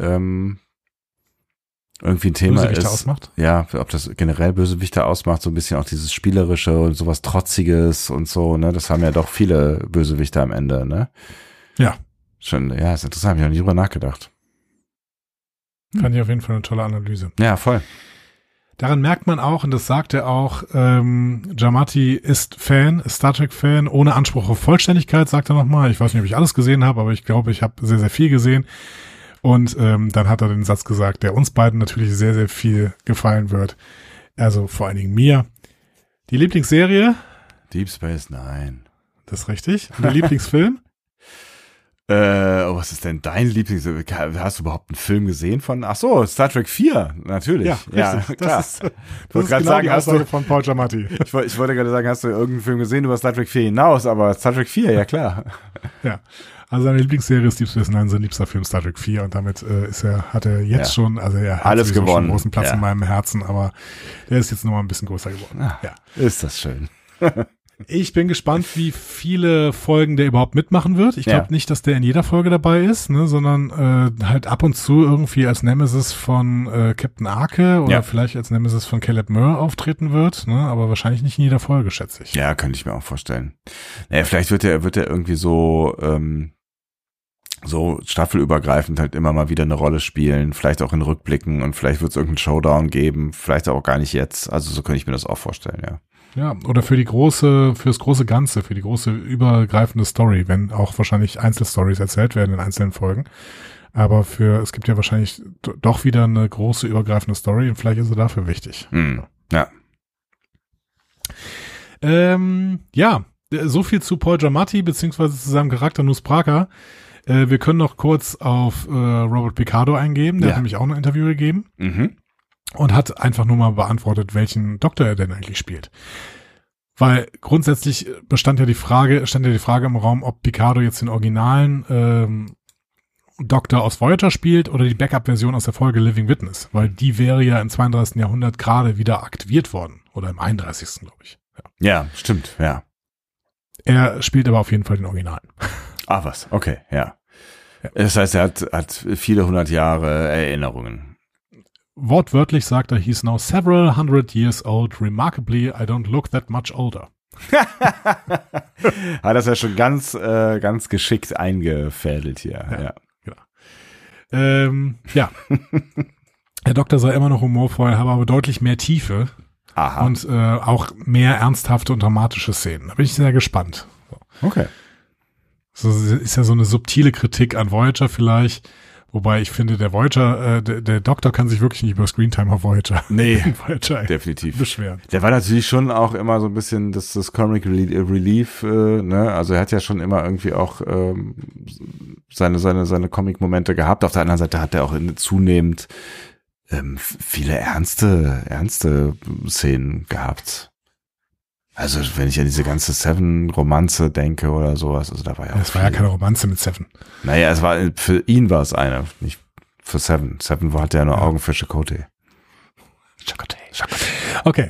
ein Thema Bösewichter ist. Ausmacht? Ja, ob das generell Bösewichter ausmacht, so ein bisschen auch dieses Spielerische und sowas Trotziges und so, ne? Das haben ja doch viele Bösewichter am Ende, ne? Ja. Schon, ja, ist interessant, hab ich noch nie drüber nachgedacht. Fand ich auf jeden Fall eine tolle Analyse. Ja, voll. Daran merkt man auch, und das sagt er auch, Giamatti ist Star Trek-Fan, ohne Anspruch auf Vollständigkeit, sagt er nochmal. Ich weiß nicht, ob ich alles gesehen habe, aber ich glaube, ich habe sehr, sehr viel gesehen. Und dann hat er den Satz gesagt, der uns beiden natürlich sehr, sehr viel gefallen wird. Also vor allen Dingen mir. Die Lieblingsserie? Deep Space Nine. Das ist richtig. Und der Lieblingsfilm? Was ist denn dein Lieblingsfilm? Hast du überhaupt einen Film gesehen von? Ach so, Star Trek 4, natürlich. Ja, richtig. Klar. Das ist genau sagen, die Aussage von Paul Giamatti. Ich wollte gerade sagen, hast du irgendeinen Film gesehen über Star Trek 4 hinaus, aber Star Trek 4, ja klar. Ja. Also seine Lieblingsserie ist Deep Space Nine, sein liebster Film Star Trek 4 und damit hat er jetzt schon, also er hat alles gewonnen. Schon einen großen Platz in meinem Herzen, aber der ist jetzt nochmal ein bisschen größer geworden. Ja. Ist das schön. Ich bin gespannt, wie viele Folgen der überhaupt mitmachen wird. Ich glaube nicht, dass der in jeder Folge dabei ist, ne, sondern halt ab und zu irgendwie als Nemesis von Captain Arke oder vielleicht als Nemesis von Caleb Murr auftreten wird, ne, aber wahrscheinlich nicht in jeder Folge, schätze ich. Ja, könnte ich mir auch vorstellen. Naja, vielleicht wird er irgendwie so staffelübergreifend halt immer mal wieder eine Rolle spielen, vielleicht auch in Rückblicken und vielleicht wird es irgendeinen Showdown geben, vielleicht auch gar nicht jetzt. Also so könnte ich mir das auch vorstellen, ja. Ja, oder fürs große Ganze, für die große übergreifende Story, wenn auch wahrscheinlich Einzelstories erzählt werden in einzelnen Folgen. Aber es gibt ja wahrscheinlich doch wieder eine große übergreifende Story und vielleicht ist er dafür wichtig. Ja. Ja, so viel zu Paul Giamatti, beziehungsweise zu seinem Charakter Nus Praka. Wir können noch kurz auf Robert Picardo eingeben, der hat nämlich auch ein Interview gegeben. Und hat einfach nur mal beantwortet, welchen Doktor er denn eigentlich spielt. Weil grundsätzlich stand ja die Frage im Raum, ob Picardo jetzt den originalen Doktor aus Voyager spielt oder die Backup-Version aus der Folge Living Witness. Weil die wäre ja im 32. Jahrhundert gerade wieder aktiviert worden. Oder im 31. glaube ich. Ja, stimmt, ja. Er spielt aber auf jeden Fall den Originalen. Ah, was? Okay, ja. Das heißt, er hat viele 100 Jahre Erinnerungen. Wortwörtlich sagt er, he's now several hundred years old. Remarkably, I don't look that much older. Hat das ja schon ganz geschickt eingefädelt hier. Ja. Ja. Der Doktor sei immer noch humorvoll, habe aber deutlich mehr Tiefe. Aha. Und auch mehr ernsthafte und dramatische Szenen. Da bin ich sehr gespannt. So. Okay. So ist ja so eine subtile Kritik an Voyager vielleicht. Wobei ich finde, der Doktor kann sich wirklich nicht über Screentime auf Voyager, Voyager definitiv beschweren. Der war natürlich schon auch immer so ein bisschen das Comic Relief, ne? Also er hat ja schon immer irgendwie auch seine Comic-Momente gehabt. Auf der anderen Seite hat er auch zunehmend viele ernste Szenen gehabt. Also wenn ich an diese ganze Seven-Romanze denke oder sowas, also da war ja auch Es war ja keine Romanze mit Seven. Naja, für ihn war es eine, nicht für Seven. Seven hatte ja nur Augen für Chakotay. Okay.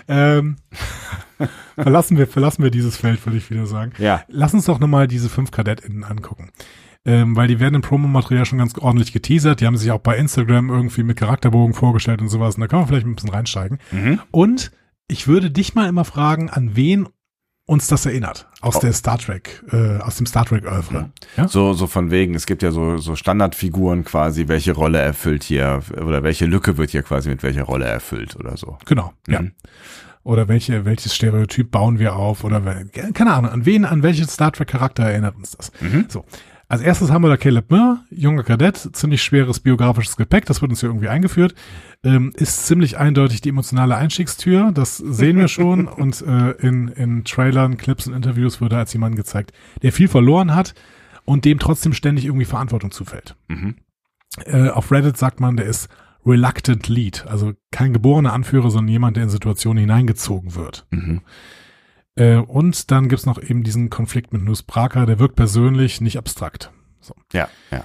Verlassen wir dieses Feld, würde ich wieder sagen. Ja. Lass uns doch nochmal diese 5 KadetInnen angucken. Weil die werden im Promomaterial schon ganz ordentlich geteasert. Die haben sich auch bei Instagram irgendwie mit Charakterbogen vorgestellt und sowas. Und da kann man vielleicht ein bisschen reinsteigen. Und ich würde dich mal immer fragen, an wen uns das erinnert aus der Star Trek, aus dem Star Trek Oeuvre. Ja? So von wegen, es gibt ja so Standardfiguren quasi, welche Rolle erfüllt hier oder welche Lücke wird hier quasi mit welcher Rolle erfüllt oder so. Genau, ja. Oder welches Stereotyp bauen wir auf oder keine Ahnung, an welchen Star Trek Charakter erinnert uns das? So. Als erstes haben wir da Caleb Mir, junger Kadett, ziemlich schweres biografisches Gepäck, das wird uns hier irgendwie eingeführt, ist ziemlich eindeutig die emotionale Einstiegstür, das sehen wir schon und in Trailern, Clips und Interviews wurde als jemand gezeigt, der viel verloren hat und dem trotzdem ständig irgendwie Verantwortung zufällt. Auf Reddit sagt man, der ist reluctant lead, also kein geborener Anführer, sondern jemand, der in Situationen hineingezogen wird. Und dann gibt's noch eben diesen Konflikt mit Nus Braka, der wirkt persönlich, nicht abstrakt. So. Ja.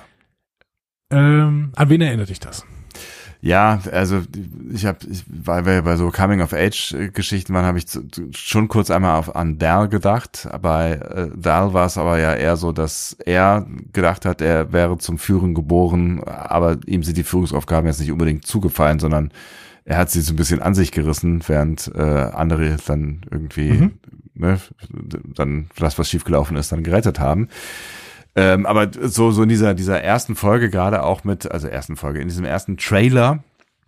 An wen erinnert dich das? Ja, also weil wir bei so Coming-of-Age-Geschichten waren, habe ich schon kurz einmal an Dal gedacht. Bei Dal war es aber ja eher so, dass er gedacht hat, er wäre zum Führen geboren, aber ihm sind die Führungsaufgaben jetzt nicht unbedingt zugefallen, sondern er hat sie so ein bisschen an sich gerissen, während andere dann irgendwie dann das, was schiefgelaufen ist, dann gerettet haben. Aber so in dieser ersten Folge, gerade auch in diesem ersten Trailer,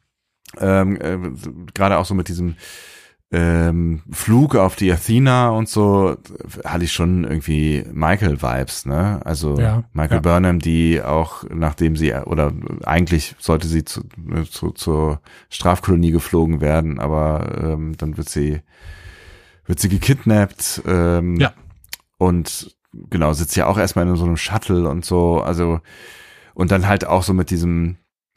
gerade auch so mit diesem Flug auf die Athena und so, hatte ich schon irgendwie Michael-Vibes, ne? Also Michael Burnham, die auch, nachdem sie, oder eigentlich sollte sie zur Strafkolonie geflogen werden, aber dann wird sie gekidnappt und genau, sitzt ja auch erstmal in so einem Shuttle und so, also und dann halt auch so mit dieser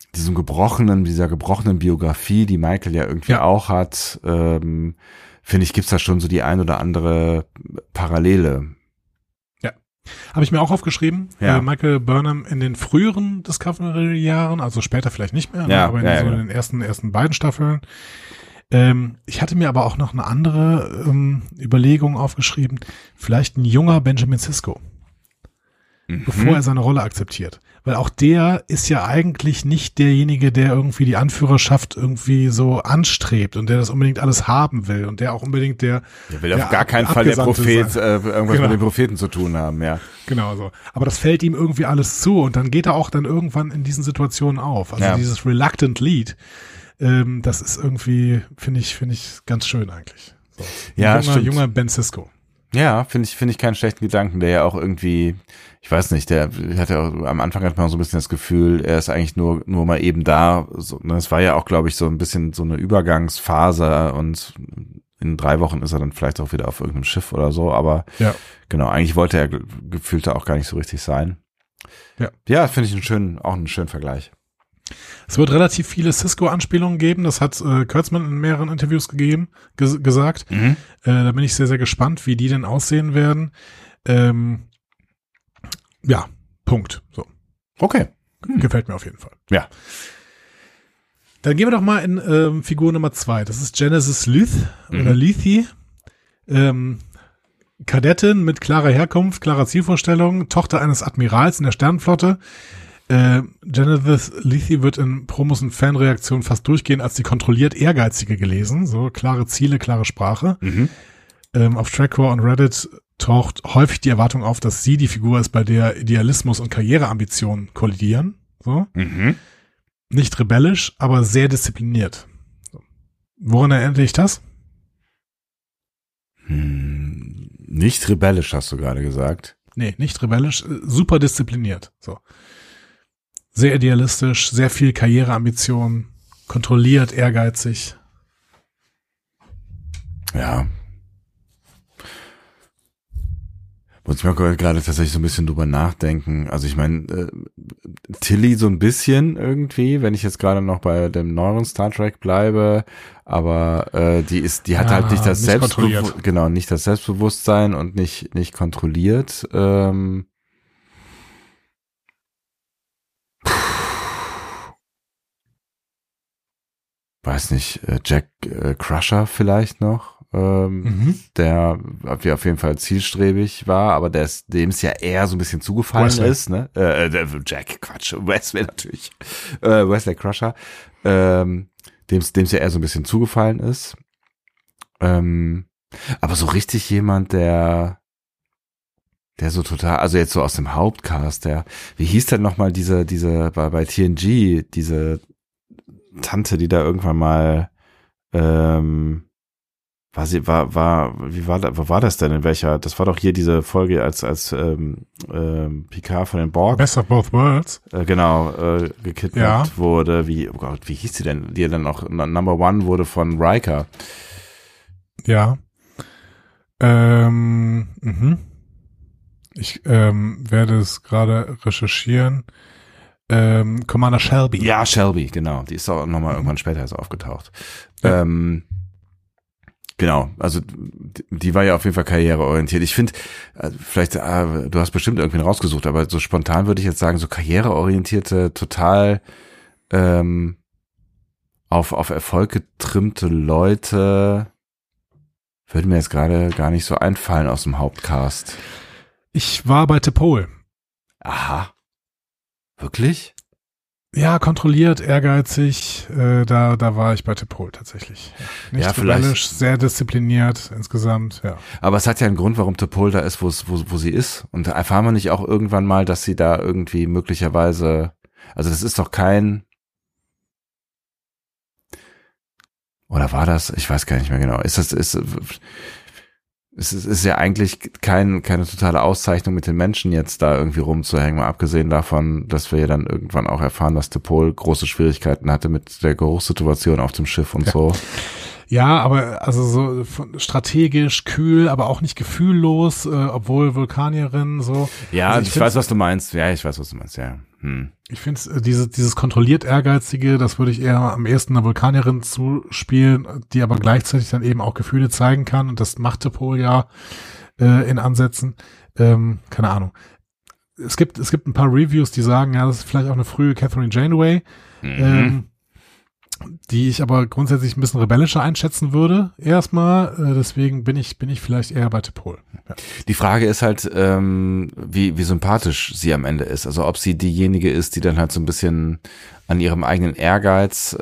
gebrochenen Biografie, die Michael ja irgendwie auch hat, finde ich, gibt's da schon so die ein oder andere Parallele. Ja, habe ich mir auch aufgeschrieben. Michael Burnham in den früheren Discovery-Jahren, also später vielleicht nicht mehr, aber in den ersten beiden Staffeln. Ich hatte mir aber auch noch eine andere Überlegung aufgeschrieben. Vielleicht ein junger Benjamin Sisko, bevor er seine Rolle akzeptiert. Weil auch der ist ja eigentlich nicht derjenige, der irgendwie die Anführerschaft irgendwie so anstrebt und der das unbedingt alles haben will und der auch unbedingt der will auf gar keinen Fall der Prophet irgendwas mit den Propheten zu tun haben, ja. Genau so. Aber das fällt ihm irgendwie alles zu und dann geht er auch dann irgendwann in diesen Situationen auf. Also dieses Reluctant Lead, das ist irgendwie, finde ich ganz schön eigentlich. So. Junger Ben Sisko. Ja, finde ich keinen schlechten Gedanken, der ja auch irgendwie, ich weiß nicht, der hatte am Anfang hat man so ein bisschen das Gefühl, er ist eigentlich nur mal eben da. So, ne? Es war ja auch, glaube ich, so ein bisschen so eine Übergangsphase und in 3 Wochen ist er dann vielleicht auch wieder auf irgendeinem Schiff oder so, aber genau, eigentlich wollte er gefühlt da auch gar nicht so richtig sein. Ja, finde ich auch einen schönen Vergleich. Es wird relativ viele Cisco-Anspielungen geben, das hat Kurtzman in mehreren Interviews gesagt. Da bin ich sehr, sehr gespannt, wie die denn aussehen werden. Punkt. So. Okay. Gefällt mir auf jeden Fall. Ja. Dann gehen wir doch mal in Figur Nummer 2. Das ist Genesis Lyth oder Lethe. Kadettin mit klarer Herkunft, klarer Zielvorstellung, Tochter eines Admirals in der Sternenflotte. Genesis Lethe wird in Promos und Fanreaktionen fast durchgehend als die kontrolliert Ehrgeizige gelesen. So klare Ziele, klare Sprache. Auf Trackcore und Reddit taucht häufig die Erwartung auf, dass sie die Figur ist, bei der Idealismus und Karriereambitionen kollidieren. So. Nicht rebellisch, aber sehr diszipliniert. So. Woran erinnert dich das? Nicht rebellisch, hast du gerade gesagt. Nee, nicht rebellisch, super diszipliniert. So. Sehr idealistisch, sehr viel Karriereambition, kontrolliert, ehrgeizig. Ja. Muss ich mal gerade tatsächlich so ein bisschen drüber nachdenken. Also ich meine, Tilly so ein bisschen irgendwie, wenn ich jetzt gerade noch bei dem neueren Star Trek bleibe, aber die hat halt nicht das nicht das Selbstbewusstsein und nicht kontrolliert. Weiß nicht, Jack Crusher vielleicht noch, der auf jeden Fall zielstrebig war, aber dem es ja eher so ein bisschen zugefallen ist, ne? Wesley natürlich. Wesley Crusher, dem es ja eher so ein bisschen zugefallen ist. Aber so richtig jemand, der so total, also jetzt so aus dem Hauptcast, wie hieß denn nochmal diese bei TNG, diese Tante, die da irgendwann mal, wie war das denn, das war doch hier diese Folge, als Picard von den Borg. Best of Both Worlds. Gekidnappt wurde, wie hieß sie denn, die dann auch Number One wurde von Riker. Ja. Ich werde es gerade recherchieren. Commander Shelby. Ja, Shelby, genau. Die ist auch nochmal irgendwann später erst aufgetaucht. Ja. Genau, also die war ja auf jeden Fall karriereorientiert. Ich finde, vielleicht, du hast bestimmt irgendwen rausgesucht, aber so spontan würde ich jetzt sagen, so karriereorientierte, total auf Erfolg getrimmte Leute würden mir jetzt gerade gar nicht so einfallen aus dem Hauptcast. Ich war bei T'Pol. Aha. Wirklich? Ja, kontrolliert, ehrgeizig, da war ich bei T'Pol tatsächlich. Nicht rebellisch, sehr diszipliniert insgesamt, ja. Aber es hat ja einen Grund, warum T'Pol da ist, wo sie ist. Und erfahren wir nicht auch irgendwann mal, dass sie da irgendwie möglicherweise, also das ist doch kein, oder war das? Ich weiß gar nicht mehr genau. Es ist ja eigentlich keine totale Auszeichnung mit den Menschen jetzt da irgendwie rumzuhängen, mal abgesehen davon, dass wir ja dann irgendwann auch erfahren, dass T'Pol große Schwierigkeiten hatte mit der Geruchssituation auf dem Schiff und so. Ja, aber also so strategisch, kühl, aber auch nicht gefühllos, obwohl Vulkanierin so. Ja, also ich weiß, was du meinst. Ja, ich weiß, was du meinst, ja. Ich finde dieses kontrolliert Ehrgeizige, das würde ich eher am ehesten einer Vulkanierin zuspielen, die aber gleichzeitig dann eben auch Gefühle zeigen kann, und das macht T'Pol ja in Ansätzen. Keine Ahnung. Es gibt ein paar Reviews, die sagen, ja, das ist vielleicht auch eine frühe Catherine Janeway, die ich aber grundsätzlich ein bisschen rebellischer einschätzen würde, erstmal. Deswegen bin ich vielleicht eher bei T'Pol. Ja. Die Frage ist halt, wie sympathisch sie am Ende ist. Also ob sie diejenige ist, die dann halt so ein bisschen an ihrem eigenen Ehrgeiz,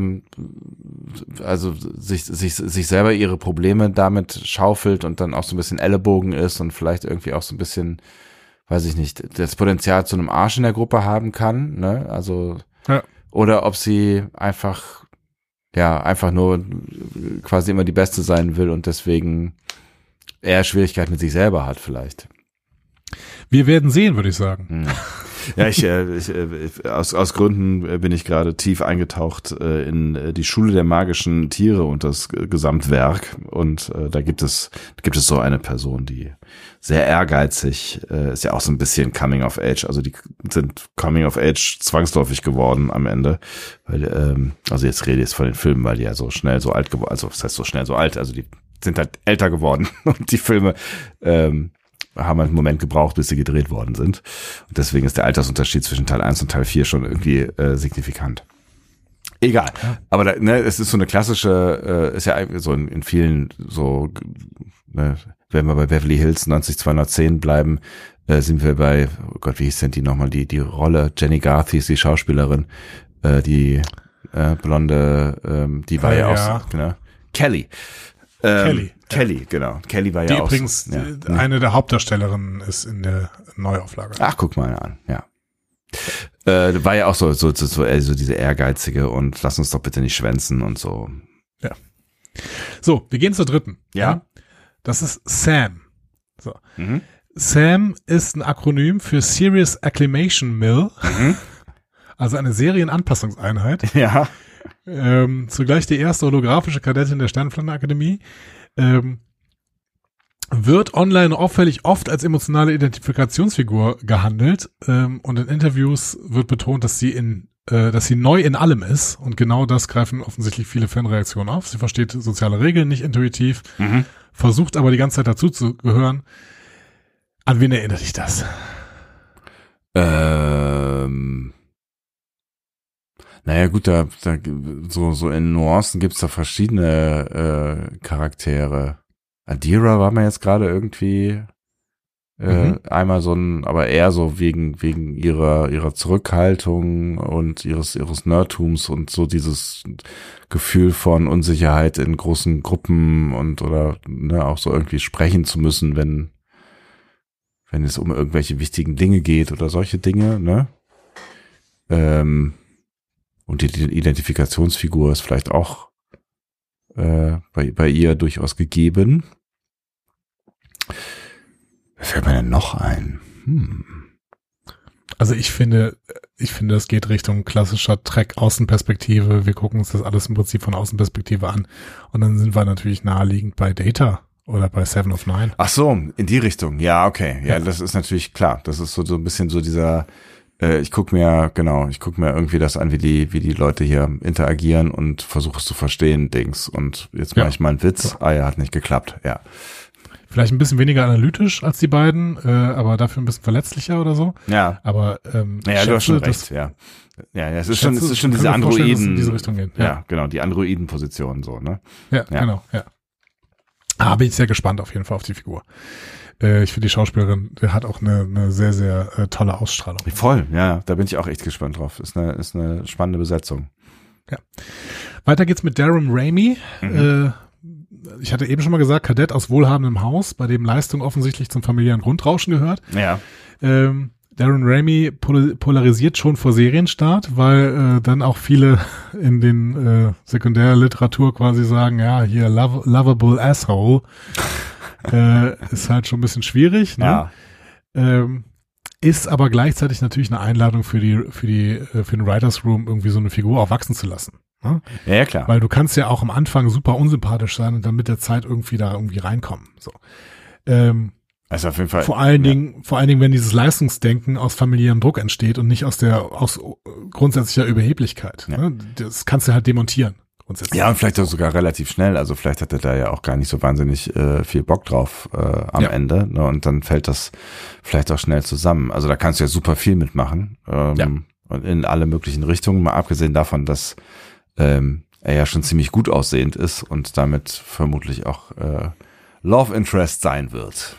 also sich selber ihre Probleme damit schaufelt und dann auch so ein bisschen Ellenbogen ist und vielleicht irgendwie auch so ein bisschen, weiß ich nicht, das Potenzial zu einem Arsch in der Gruppe haben kann, ne? Also ja. Oder ob sie einfach nur quasi immer die Beste sein will und deswegen eher Schwierigkeiten mit sich selber hat vielleicht. Wir werden sehen, würde ich sagen. Ja, aus Gründen bin ich gerade tief eingetaucht in die Schule der magischen Tiere und das Gesamtwerk, und da gibt es so eine Person, die sehr ehrgeizig, ist ja auch so ein bisschen Coming of Age, also die sind Coming of Age zwangsläufig geworden am Ende, weil also jetzt rede ich von den Filmen, weil die ja so schnell so alt geworden, also was heißt so schnell so alt, also die sind halt älter geworden und die Filme haben einen Moment gebraucht, bis sie gedreht worden sind. Und deswegen ist der Altersunterschied zwischen Teil 1 und Teil 4 schon irgendwie signifikant. Egal. Ja. Aber es ist so eine klassische, ist ja so in vielen so, ne, wenn wir bei Beverly Hills 90210 bleiben, sind wir bei, oh Gott, wie hieß denn die nochmal, die Rolle, Jenny Garth hieß die Schauspielerin, die blonde, die war ja auch, genau, Kelly. Kelly, genau. Kelly war ja auch. Die übrigens eine der Hauptdarstellerinnen ist in der Neuauflage. Ach, guck mal an, ja. War ja auch so diese ehrgeizige und lass uns doch bitte nicht schwänzen und so. Ja. So, wir gehen zur dritten. Ja. Das ist SAM. So. SAM ist ein Akronym für Serious Acclimation Mill. Also eine Serienanpassungseinheit. Ja. Zugleich die erste holographische Kadettin der Sternenflottenakademie, wird online auffällig oft als emotionale Identifikationsfigur gehandelt, und in Interviews wird betont, dass sie neu in allem ist, und genau das greifen offensichtlich viele Fanreaktionen auf. Sie versteht soziale Regeln nicht intuitiv, versucht aber die ganze Zeit dazu zu gehören. An wen erinnert dich das? Naja gut, da so in Nuancen gibt's da verschiedene Charaktere. Adira war mir jetzt gerade irgendwie Einmal aber eher so wegen ihrer Zurückhaltung und ihres Nerdtums und so dieses Gefühl von Unsicherheit in großen Gruppen oder auch so irgendwie sprechen zu müssen, wenn es um irgendwelche wichtigen Dinge geht oder solche Dinge, ne? Und die Identifikationsfigur ist vielleicht auch bei ihr durchaus gegeben. Was fällt mir denn noch ein? Also ich finde, es geht Richtung klassischer Trek-Außenperspektive. Wir gucken uns das alles im Prinzip von Außenperspektive an. Und dann sind wir natürlich naheliegend bei Data oder bei Seven of Nine. Ach so, in die Richtung. Ja, okay. Ja, das ist natürlich klar. Das ist so ein bisschen so dieser, ich guck mir irgendwie das an, wie die Leute hier interagieren und versuche es zu verstehen, Dings. Und jetzt mache ich mal einen Witz. Ja, hat nicht geklappt. Ja. Vielleicht ein bisschen weniger analytisch als die beiden, aber dafür ein bisschen verletzlicher oder so. Ja. Aber du hast schon recht, ja. Ja, es ist schon diese Androiden. In diese Richtung gehen. Ja, genau, die Androiden-Position so, ne? Ja, genau, ja. Aber bin ich sehr gespannt auf jeden Fall auf die Figur. Ich finde die Schauspielerin, die hat auch eine sehr, sehr tolle Ausstrahlung. Voll, ja, da bin ich auch echt gespannt drauf. Ist eine spannende Besetzung. Ja. Weiter geht's mit Darren Raimi. Ich hatte eben schon mal gesagt, Kadett aus wohlhabendem Haus, bei dem Leistung offensichtlich zum familiären Grundrauschen gehört. Ja. Darren Raimi polarisiert schon vor Serienstart, weil dann auch viele in den Sekundärliteratur quasi sagen, ja, hier lovable asshole ist halt schon ein bisschen schwierig. Ne? Ja. Ist aber gleichzeitig natürlich eine Einladung für den Writers Room, irgendwie so eine Figur auch wachsen zu lassen. Ne? Ja, klar. Weil du kannst ja auch am Anfang super unsympathisch sein und dann mit der Zeit irgendwie reinkommen. So. Also auf jeden Fall. Vor allen Dingen, wenn dieses Leistungsdenken aus familiärem Druck entsteht und nicht aus grundsätzlicher Überheblichkeit. Ja. Ne? Das kannst du halt demontieren. Ja, und vielleicht auch sogar relativ schnell. Also vielleicht hat er da ja auch gar nicht so wahnsinnig viel Bock drauf am Ende. Ne? Und dann fällt das vielleicht auch schnell zusammen. Also da kannst du ja super viel mitmachen. Und in alle möglichen Richtungen, mal abgesehen davon, dass er ja schon ziemlich gut aussehend ist und damit vermutlich auch Love Interest sein wird.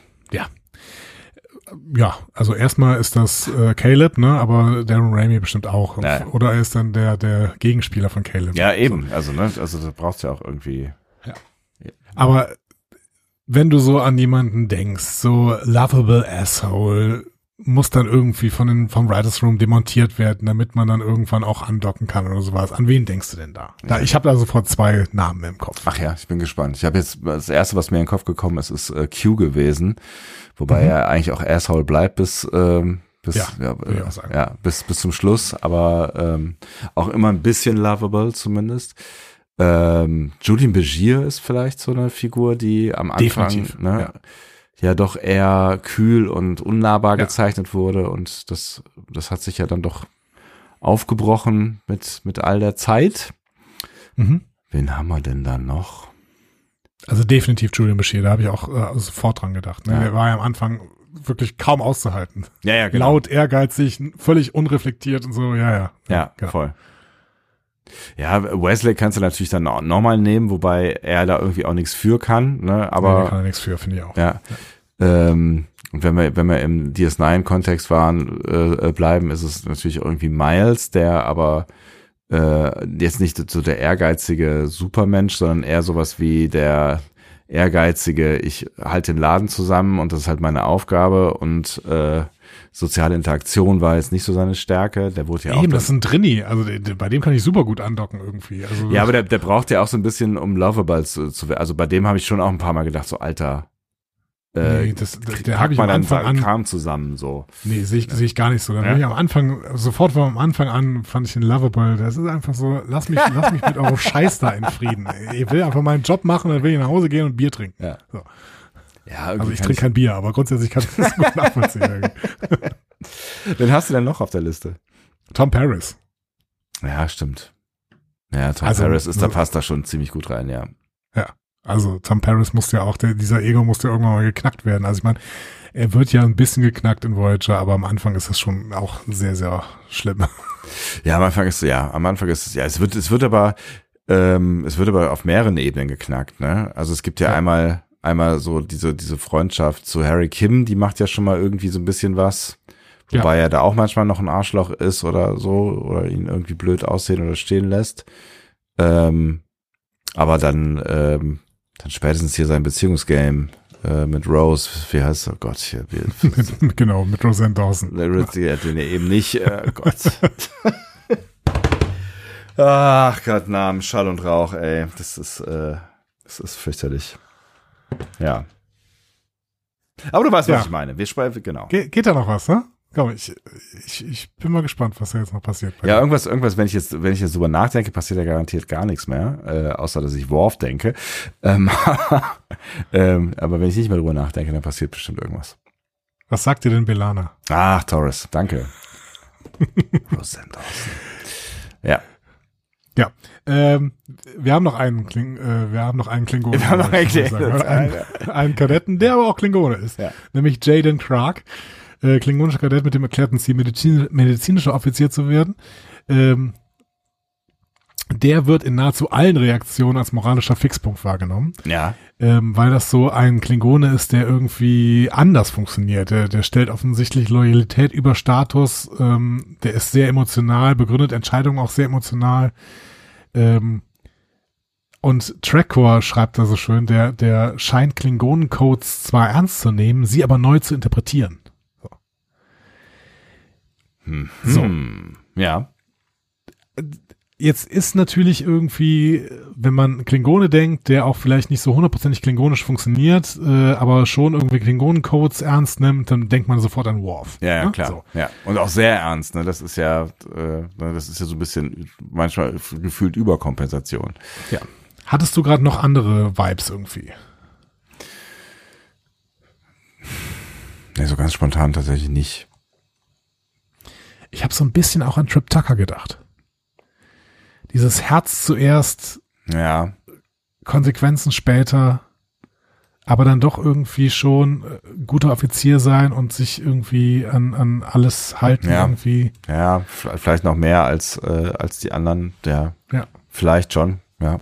Ja, also erstmal ist das Caleb, ne, aber Darren Raimi bestimmt auch. Ja. Oder er ist dann der Gegenspieler von Caleb. Ja, eben. So. Also da brauchst du ja auch irgendwie. Ja. Aber wenn du so an jemanden denkst, so lovable asshole, muss dann irgendwie vom Writers Room demontiert werden, damit man dann irgendwann auch andocken kann oder sowas. An wen denkst du denn da? Ich habe da sofort 2 Namen im Kopf. Ach ja, ich bin gespannt. Ich habe jetzt, das erste, was mir in den Kopf gekommen ist, ist Q gewesen. Wobei er eigentlich auch Asshole bleibt bis zum Schluss, aber auch immer ein bisschen lovable zumindest. Julien Begier ist vielleicht so eine Figur, die am Anfang ja doch eher kühl und unnahbar gezeichnet wurde, und das hat sich ja dann doch aufgebrochen mit all der Zeit. Wen haben wir denn da noch? Also definitiv Julien Begier, da habe ich auch sofort dran gedacht. Ne? Der war ja am Anfang wirklich kaum auszuhalten. Ja, genau. Laut, ehrgeizig, völlig unreflektiert und so, Ja, genau. Voll. Ja, Wesley kannst du natürlich dann nochmal nehmen, wobei er da irgendwie auch nichts für kann. Ne? Aber der kann nichts für, finde ich auch. Ja. Und wenn wir im DS9-Kontext bleiben, ist es natürlich irgendwie Miles, der aber jetzt nicht so der ehrgeizige Supermensch, sondern eher sowas wie der ehrgeizige, ich halte den Laden zusammen und das ist halt meine Aufgabe, und soziale Interaktion war jetzt nicht so seine Stärke. Der wurde ja auch. Das ist ein Drinni, also bei dem kann ich super gut andocken irgendwie. Also ja, aber der braucht ja auch so ein bisschen, um lovable zu werden. Also bei dem habe ich schon auch ein paar Mal gedacht, so Alter, der habe ich am Anfang an kam zusammen so. Nee, sehe ich gar nicht so. Dann ich am Anfang, sofort von am Anfang an fand ich ihn lovable. Das ist einfach so, lass mich mit eurem Scheiß da in Frieden. Ich will einfach meinen Job machen, dann will ich nach Hause gehen und Bier trinken. Ja. So. Ja, also ich trinke kein Bier, aber grundsätzlich kann ich das gut nachvollziehen. Wen hast du denn noch auf der Liste? Tom Paris. Ja, stimmt. Ja, Tom Paris passt da schon ziemlich gut rein, ja. Ja. Also Tom Paris musste ja auch, dieser Ego musste ja irgendwann mal geknackt werden. Also ich meine, er wird ja ein bisschen geknackt in Voyager, aber am Anfang ist das schon auch sehr, sehr schlimm. Ja, am Anfang ist es, es wird aber auf mehreren Ebenen geknackt, ne? Also es gibt ja einmal einmal so diese Freundschaft zu Harry Kim, die macht ja schon mal irgendwie so ein bisschen was. Wobei er da auch manchmal noch ein Arschloch ist oder so, oder ihn irgendwie blöd aussehen oder stehen lässt. Aber dann spätestens hier sein Beziehungsgame mit Rose, wie heißt er? Oh Gott, hier. Genau, mit Roseanne Dawson. Ja, den ja eben nicht, Gott. Ach Gott, Namen, Schall und Rauch, ey. Das ist fürchterlich. Ja. Aber du weißt, was ich meine. Wir sprechen, genau. Geht da noch was, ne? Komm, ich bin mal gespannt, was da jetzt noch passiert. Ja, irgendwas, wenn ich jetzt drüber nachdenke, passiert ja garantiert gar nichts mehr, außer dass ich Worf denke. Aber wenn ich nicht mehr drüber nachdenke, dann passiert bestimmt irgendwas. Was sagt dir denn B'Elanna? Ach, Torres, danke. Roseanne Dawson. Ja. Ja, wir haben noch einen Klingonen. Wir haben noch einen Kadetten, der aber auch Klingone ist. Ja. Nämlich Jaden Clark. Klingonischer Kadett mit dem erklärten Ziel, medizinischer Offizier zu werden. Der wird in nahezu allen Reaktionen als moralischer Fixpunkt wahrgenommen. Ja. Weil das so ein Klingone ist, der irgendwie anders funktioniert. Der stellt offensichtlich Loyalität über Status. Der ist sehr emotional, begründet Entscheidungen auch sehr emotional. Und Trekor schreibt da so schön, der scheint Klingonen-Codes zwar ernst zu nehmen, sie aber neu zu interpretieren. So. Ja. Jetzt ist natürlich irgendwie, wenn man Klingone denkt, der auch vielleicht nicht so 100% klingonisch funktioniert, aber schon irgendwie Klingonen-Codes ernst nimmt, dann denkt man sofort an Worf. Ja, ne? Klar. So. Ja. Und auch sehr ernst, ne? Das ist ja so ein bisschen manchmal gefühlt Überkompensation. Ja. Hattest du gerade noch andere Vibes irgendwie? Nee, so ganz spontan tatsächlich nicht. Ich habe so ein bisschen auch an Trip Tucker gedacht. Dieses Herz zuerst, ja, Konsequenzen später, aber dann doch irgendwie schon guter Offizier sein und sich irgendwie an alles halten irgendwie. Ja, vielleicht noch mehr als die anderen. Ja. Vielleicht schon, ja.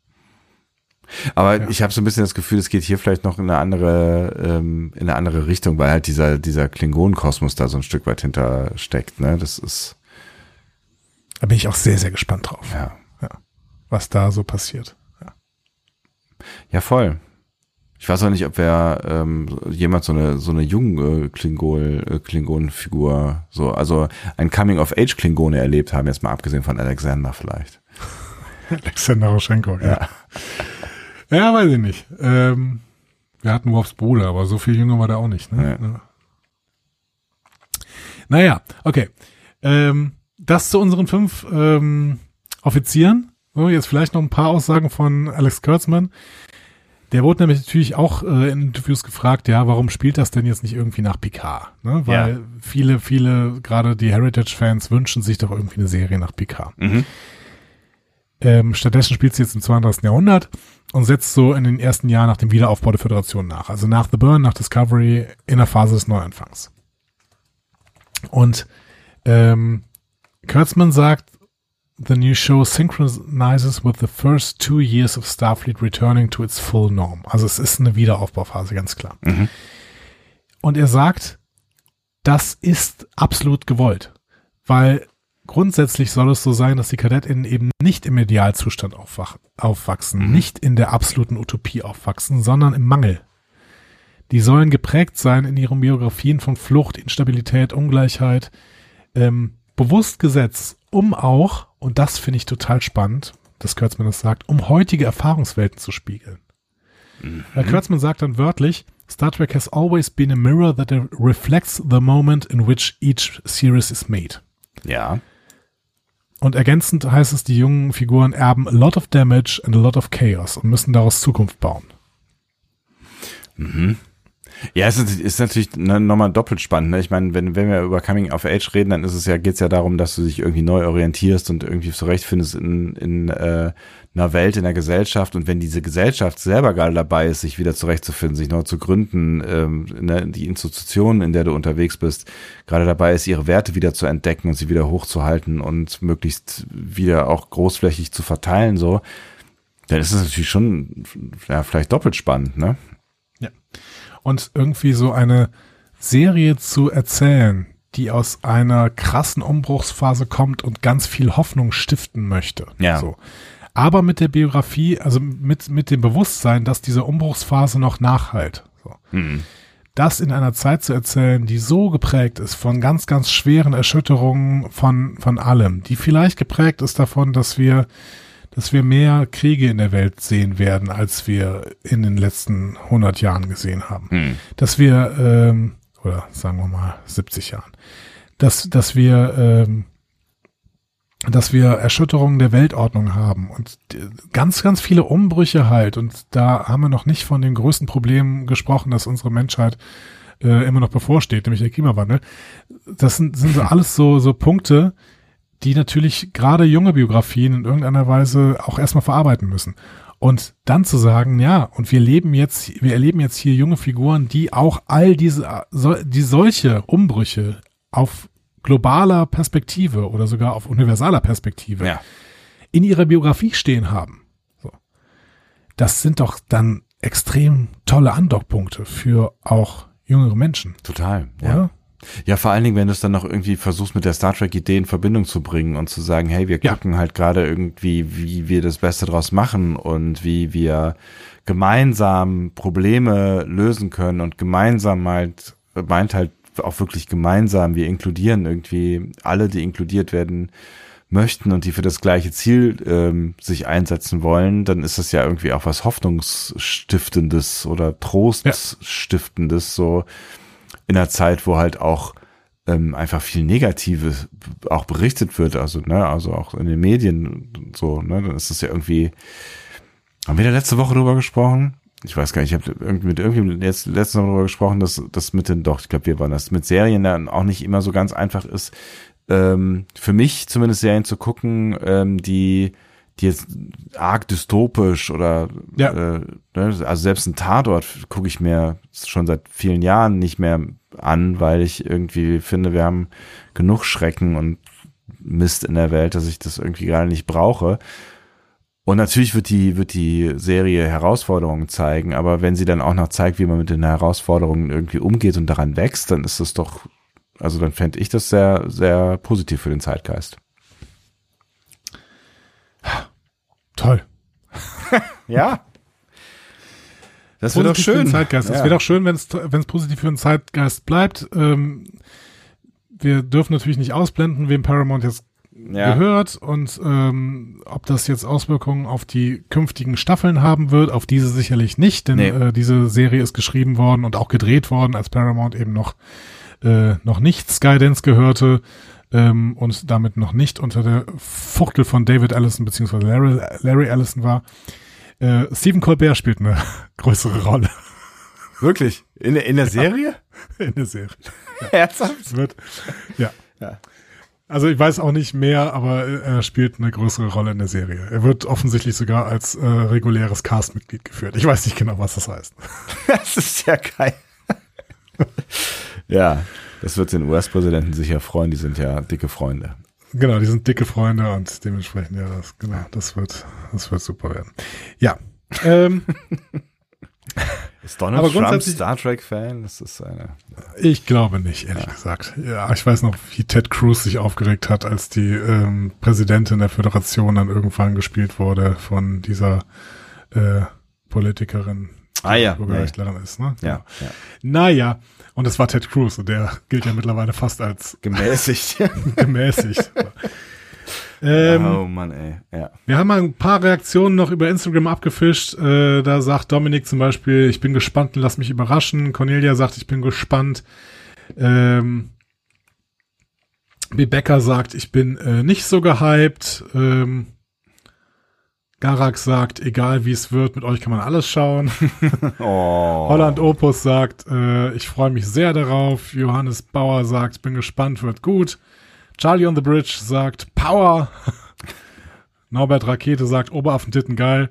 Aber ich habe so ein bisschen das Gefühl, es geht hier vielleicht noch in eine andere Richtung, weil halt dieser Klingonen-Kosmos da so ein Stück weit hinter steckt, ne? Das ist. Da bin ich auch sehr, sehr gespannt drauf. Ja. Was da so passiert. Ja, voll. Ich weiß auch nicht, ob wir jemand so eine junge Klingonenfigur, also ein Coming-of-Age-Klingone erlebt haben, jetzt mal abgesehen von Alexander vielleicht. Alexander Roschenko, ja. Ja, weiß ich nicht. Wir hatten Worfs Bruder, aber so viel jünger war der auch nicht. Ne? Ja. Naja, okay. Das zu unseren 5 Offizieren. So, jetzt vielleicht noch ein paar Aussagen von Alex Kurtzman. Der wurde nämlich natürlich auch in Interviews gefragt, ja, warum spielt das denn jetzt nicht irgendwie nach Picard? Ne? Weil viele, gerade die Heritage-Fans wünschen sich doch irgendwie eine Serie nach Picard. Mhm. Stattdessen spielt sie jetzt im 32. Jahrhundert und setzt so in den ersten Jahren nach dem Wiederaufbau der Föderation nach. Also nach The Burn, nach Discovery, in der Phase des Neuanfangs. Und Kurtzman sagt, the new show synchronizes with the first 2 years of Starfleet returning to its full norm. Also es ist eine Wiederaufbauphase, ganz klar. Mhm. Und er sagt, das ist absolut gewollt, weil grundsätzlich soll es so sein, dass die KadettInnen eben nicht im Idealzustand aufwachsen, nicht in der absoluten Utopie aufwachsen, sondern im Mangel. Die sollen geprägt sein in ihren Biografien von Flucht, Instabilität, Ungleichheit, bewusst gesetzt, um auch, und das finde ich total spannend, dass Kurtzman das sagt, um heutige Erfahrungswelten zu spiegeln. Weil Kurtzman sagt dann wörtlich, Star Trek has always been a mirror that reflects the moment in which each series is made. Ja. Und ergänzend heißt es, die jungen Figuren erben a lot of damage and a lot of chaos und müssen daraus Zukunft bauen. Mhm. Ja, es ist natürlich nochmal doppelt spannend. Ne? Ich meine, wenn wir über Coming of Age reden, dann geht's ja darum, dass du dich irgendwie neu orientierst und irgendwie zurechtfindest in einer Welt, in der Gesellschaft. Und wenn diese Gesellschaft selber gerade dabei ist, sich wieder zurechtzufinden, sich neu zu gründen, die Institution, in der du unterwegs bist, gerade dabei ist, ihre Werte wieder zu entdecken und sie wieder hochzuhalten und möglichst wieder auch großflächig zu verteilen, so, dann ist es natürlich schon, ja, vielleicht doppelt spannend, ne? Ja. Und irgendwie so eine Serie zu erzählen, die aus einer krassen Umbruchsphase kommt und ganz viel Hoffnung stiften möchte. Ja. So. Aber mit der Biografie, also mit dem Bewusstsein, dass diese Umbruchsphase noch nachhalt. So. Das in einer Zeit zu erzählen, die so geprägt ist von ganz, ganz schweren Erschütterungen von allem, die vielleicht geprägt ist davon, dass wir mehr Kriege in der Welt sehen werden, als wir in den letzten 100 Jahren gesehen haben. Dass wir, oder sagen wir mal 70 Jahren, dass wir Erschütterungen der Weltordnung haben und ganz, ganz viele Umbrüche halt. Und da haben wir noch nicht von den größten Problemen gesprochen, dass unsere Menschheit immer noch bevorsteht, nämlich der Klimawandel. Das sind so alles so Punkte, die natürlich gerade junge Biografien in irgendeiner Weise auch erstmal verarbeiten müssen. Und dann zu sagen, ja, und wir erleben jetzt hier junge Figuren, die auch all die solche Umbrüche auf globaler Perspektive oder sogar auf universaler Perspektive in ihrer Biografie stehen haben. So. Das sind doch dann extrem tolle Andockpunkte für auch jüngere Menschen. Total, oder? Ja. Ja, vor allen Dingen, wenn du es dann noch irgendwie versuchst, mit der Star Trek-Idee in Verbindung zu bringen und zu sagen, hey, wir gucken halt gerade irgendwie, wie wir das Beste draus machen und wie wir gemeinsam Probleme lösen können und gemeinsam halt, meint halt auch wirklich gemeinsam, wir inkludieren irgendwie alle, die inkludiert werden möchten und die für das gleiche Ziel sich einsetzen wollen, dann ist das ja irgendwie auch was Hoffnungsstiftendes oder Troststiftendes, so in einer Zeit, wo halt auch einfach viel Negatives auch berichtet wird, also auch in den Medien so, ne, dann ist das ja irgendwie, haben wir da letzte Woche drüber gesprochen? Ich weiß gar nicht, ich habe mit irgendjemandem letzte Woche darüber gesprochen, dass das mit den, ich glaube, wir waren das, mit Serien dann auch nicht immer so ganz einfach ist, für mich zumindest Serien zu gucken, die jetzt arg dystopisch oder also selbst ein Tatort gucke ich mir schon seit vielen Jahren nicht mehr an, weil ich irgendwie finde, wir haben genug Schrecken und Mist in der Welt, dass ich das irgendwie gerade nicht brauche. Und natürlich wird die Serie Herausforderungen zeigen, aber wenn sie dann auch noch zeigt, wie man mit den Herausforderungen irgendwie umgeht und daran wächst, dann ist das doch, also dann fände ich das sehr, sehr positiv für den Zeitgeist. Toll. Ja. Das wäre doch schön. Für den Zeitgeist. Das wäre doch schön, wenn es positiv für den Zeitgeist bleibt. Wir dürfen natürlich nicht ausblenden, wem Paramount jetzt gehört und ob das jetzt Auswirkungen auf die künftigen Staffeln haben wird, auf diese sicherlich nicht, denn diese Serie ist geschrieben worden und auch gedreht worden, als Paramount eben noch nicht Skydance gehörte und damit noch nicht unter der Fuchtel von David Ellison bzw. Larry Ellison war. Stephen Colbert spielt eine größere Rolle. Wirklich? In der Serie? In der Serie. Ja. Ernsthaft? Ja. Also ich weiß auch nicht mehr, aber er spielt eine größere Rolle in der Serie. Er wird offensichtlich sogar als reguläres Castmitglied geführt. Ich weiß nicht genau, was das heißt. Das ist ja geil. Ja, das wird den US-Präsidenten sicher freuen. Die sind ja dicke Freunde. Genau, die sind dicke Freunde und dementsprechend, das wird super werden. Ja. Ist Donald Trump Star Trek-Fan? Das ist Ich glaube nicht, ehrlich gesagt. Ja, ich weiß noch, wie Ted Cruz sich aufgeregt hat, als die Präsidentin der Föderation dann irgendwann gespielt wurde von dieser Politikerin, die Bürgerrechtlerin ist, ne? Ja. Naja, und es war Ted Cruz und der gilt ja mittlerweile fast als gemäßigt. Oh Mann, ey. Ja. Wir haben mal ein paar Reaktionen noch über Instagram abgefischt. Da sagt Dominik zum Beispiel, ich bin gespannt und lass mich überraschen. Cornelia sagt, ich bin gespannt. Rebecca sagt, ich bin nicht so gehypt. Garak sagt, egal wie es wird, mit euch kann man alles schauen. Holland Opus sagt, ich freue mich sehr darauf. Johannes Bauer sagt, bin gespannt, wird gut. Charlie on the Bridge sagt, Power. Norbert Rakete sagt, Oberaffentitten geil.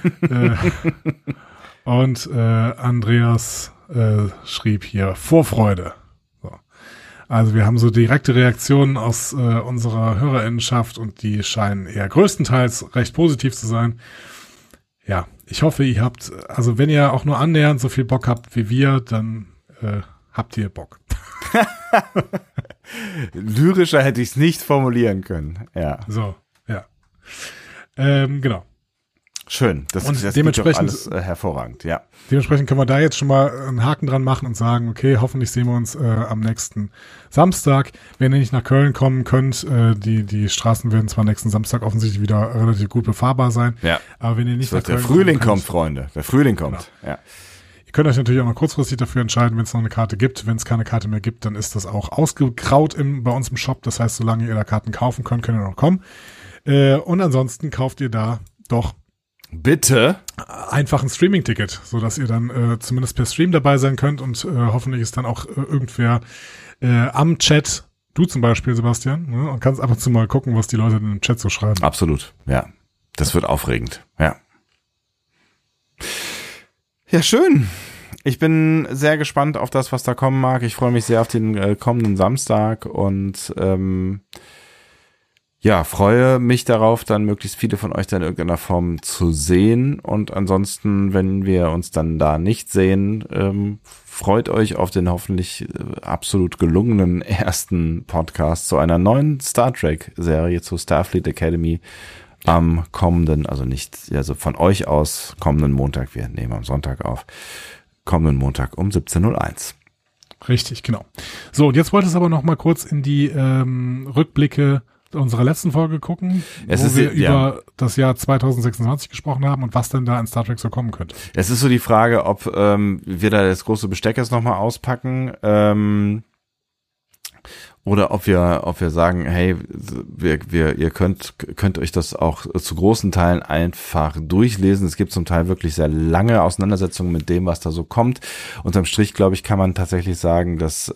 Und Andreas schrieb hier, Vorfreude. So. Also wir haben so direkte Reaktionen aus unserer Hörerinnenschaft und die scheinen eher größtenteils recht positiv zu sein. Ja, Ich hoffe, ihr habt, also wenn ihr auch nur annähernd so viel Bock habt wie wir, dann habt ihr Bock. Lyrischer hätte ich es nicht formulieren können. Ja. So, ja. Genau. Schön. Das dementsprechend alles hervorragend, ja. Dementsprechend können wir da jetzt schon mal einen Haken dran machen und sagen, okay, hoffentlich sehen wir uns am nächsten Samstag. Wenn ihr nicht nach Köln kommen könnt, die Straßen werden zwar nächsten Samstag offensichtlich wieder relativ gut befahrbar sein. Ja. Aber wenn ihr nicht nach Köln kommt, der Frühling kommt, Freunde. Der Frühling kommt. Genau. Ja. Ihr könnt euch natürlich auch noch kurzfristig dafür entscheiden, wenn es noch eine Karte gibt. Wenn es keine Karte mehr gibt, dann ist das auch ausgegraut bei uns im Shop. Das heißt, solange ihr da Karten kaufen könnt, könnt ihr noch kommen. Und ansonsten kauft ihr da doch bitte einfach ein Streaming-Ticket, sodass ihr dann zumindest per Stream dabei sein könnt und hoffentlich ist dann auch irgendwer am Chat, du zum Beispiel, Sebastian, ne, und kannst ab und zu mal gucken, was die Leute denn im Chat so schreiben. Absolut, ja. Das wird aufregend, ja. Ja, schön. Ich bin sehr gespannt auf das, was da kommen mag. Ich freue mich sehr auf den kommenden Samstag und ja, freue mich darauf, dann möglichst viele von euch dann in irgendeiner Form zu sehen. Und ansonsten, wenn wir uns dann da nicht sehen, freut euch auf den hoffentlich absolut gelungenen ersten Podcast zu einer neuen Star Trek-Serie, zu Starfleet Academy am kommenden, also von euch aus kommenden Montag, wir nehmen am Sonntag auf, kommenden Montag um 17:01 Uhr. Richtig, genau. So, und jetzt wollte es aber noch mal kurz in die Rückblicke unserer letzten Folge gucken, wo wir über das Jahr 2026 gesprochen haben und was denn da in Star Trek so kommen könnte. Es ist so die Frage, ob wir da das große Besteck jetzt nochmal auspacken oder ob wir sagen, hey, ihr könnt euch das auch zu großen Teilen einfach durchlesen. Es gibt zum Teil wirklich sehr lange Auseinandersetzungen mit dem, was da so kommt. Unterm Strich, glaube ich, kann man tatsächlich sagen, dass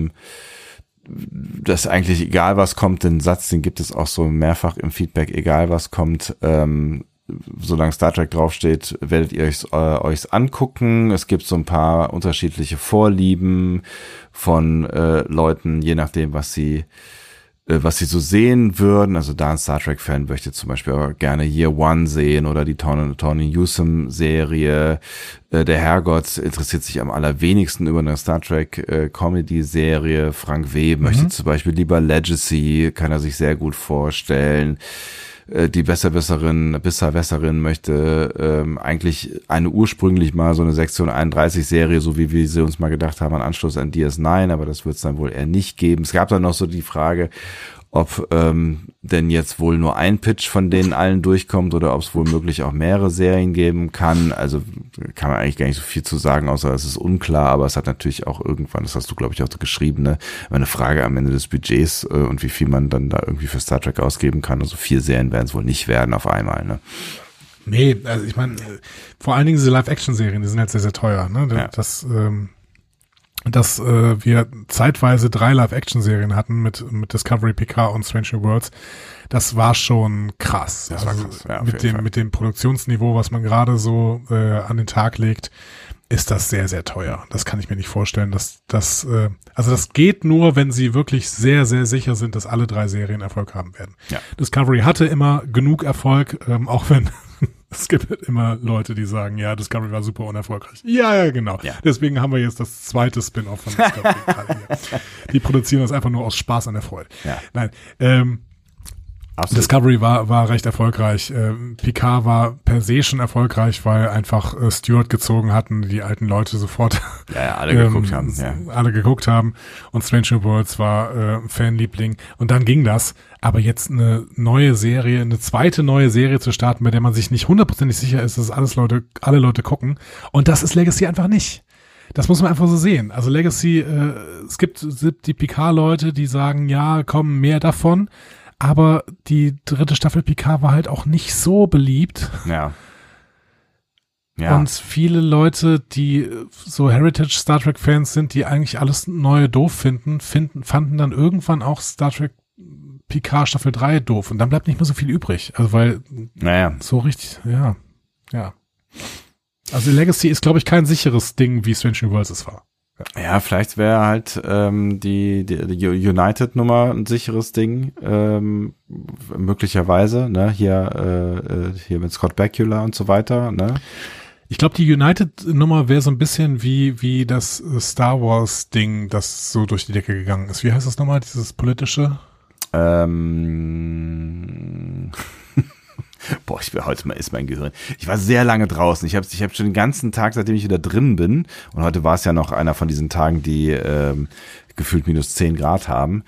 eigentlich egal was kommt, den Satz, den gibt es auch so mehrfach im Feedback, egal was kommt, solange Star Trek draufsteht, werdet ihr euch angucken. Es gibt so ein paar unterschiedliche Vorlieben von Leuten, je nachdem, was sie so sehen würden. Also da ein Star Trek-Fan möchte zum Beispiel auch gerne Year One sehen oder die Tawny Newsome-Serie. Der Herrgott interessiert sich am allerwenigsten über eine Star Trek-Comedy-Serie. Frank W. möchte zum Beispiel lieber Legacy, kann er sich sehr gut vorstellen. Die Besserwisserin möchte eigentlich ursprünglich mal so eine Sektion 31 Serie, so wie wir sie uns mal gedacht haben, an Anschluss an DS9, aber das wird es dann wohl eher nicht geben. Es gab dann noch so die Frage, ob denn jetzt wohl nur ein Pitch von denen allen durchkommt oder ob es wohl möglich auch mehrere Serien geben kann. Also kann man eigentlich gar nicht so viel zu sagen, außer es ist unklar, aber es hat natürlich auch irgendwann, das hast du glaube ich auch so geschrieben, ne, eine Frage am Ende des Budgets und wie viel man dann da irgendwie für Star Trek ausgeben kann. Also 4 Serien werden es wohl nicht werden auf einmal, ne? Nee, also ich meine, vor allen Dingen diese Live-Action-Serien, die sind halt sehr, sehr teuer, ne? Ja. Dass wir zeitweise 3 Live-Action-Serien hatten mit Discovery, Picard und Strange New Worlds, das war schon krass. Das war krass. Ja, mit dem Produktionsniveau, was man gerade so an den Tag legt, ist das sehr, sehr teuer. Das kann ich mir nicht vorstellen, also das geht nur, wenn sie wirklich sehr, sehr sicher sind, dass alle 3 Serien Erfolg haben werden. Ja. Discovery hatte immer genug Erfolg, auch wenn es gibt immer Leute, die sagen, ja, Discovery war super unerfolgreich. Ja, genau. Ja. Deswegen haben wir jetzt das zweite Spin-off von Discovery gerade hier. Die produzieren das einfach nur aus Spaß an der Freude. Ja. Nein, Discovery war recht erfolgreich. Picard war per se schon erfolgreich, weil einfach Stewart gezogen hatten, die alten Leute sofort alle geguckt haben. Ja. Alle geguckt haben. Und Strange New Worlds war Fanliebling. Und dann ging das. Aber jetzt eine zweite neue Serie zu starten, bei der man sich nicht hundertprozentig sicher ist, dass alle Leute gucken. Und das ist Legacy einfach nicht. Das muss man einfach so sehen. Also Legacy, es gibt die Picard-Leute, die sagen, ja, komm, mehr davon. Aber die 3. Staffel Picard war halt auch nicht so beliebt. Ja. Und viele Leute, die so Heritage Star Trek Fans sind, die eigentlich alles Neue doof fanden dann irgendwann auch Star Trek Picard Staffel 3 doof. Und dann bleibt nicht mehr so viel übrig. Also weil so richtig, ja. Also Legacy ist, glaube ich, kein sicheres Ding, wie Strange New Worlds es war. Ja, vielleicht wäre halt die United-Nummer ein sicheres Ding, möglicherweise, ne? Hier mit Scott Bakula und so weiter, ne? Ich glaube, die United-Nummer wäre so ein bisschen wie das Star Wars-Ding, das so durch die Decke gegangen ist. Wie heißt das nochmal, dieses politische? Boah, heute mal ist mein Gehirn. Ich war sehr lange draußen. Ich hab schon den ganzen Tag, seitdem ich wieder drin bin, und heute war es ja noch einer von diesen Tagen, die gefühlt minus 10 Grad haben.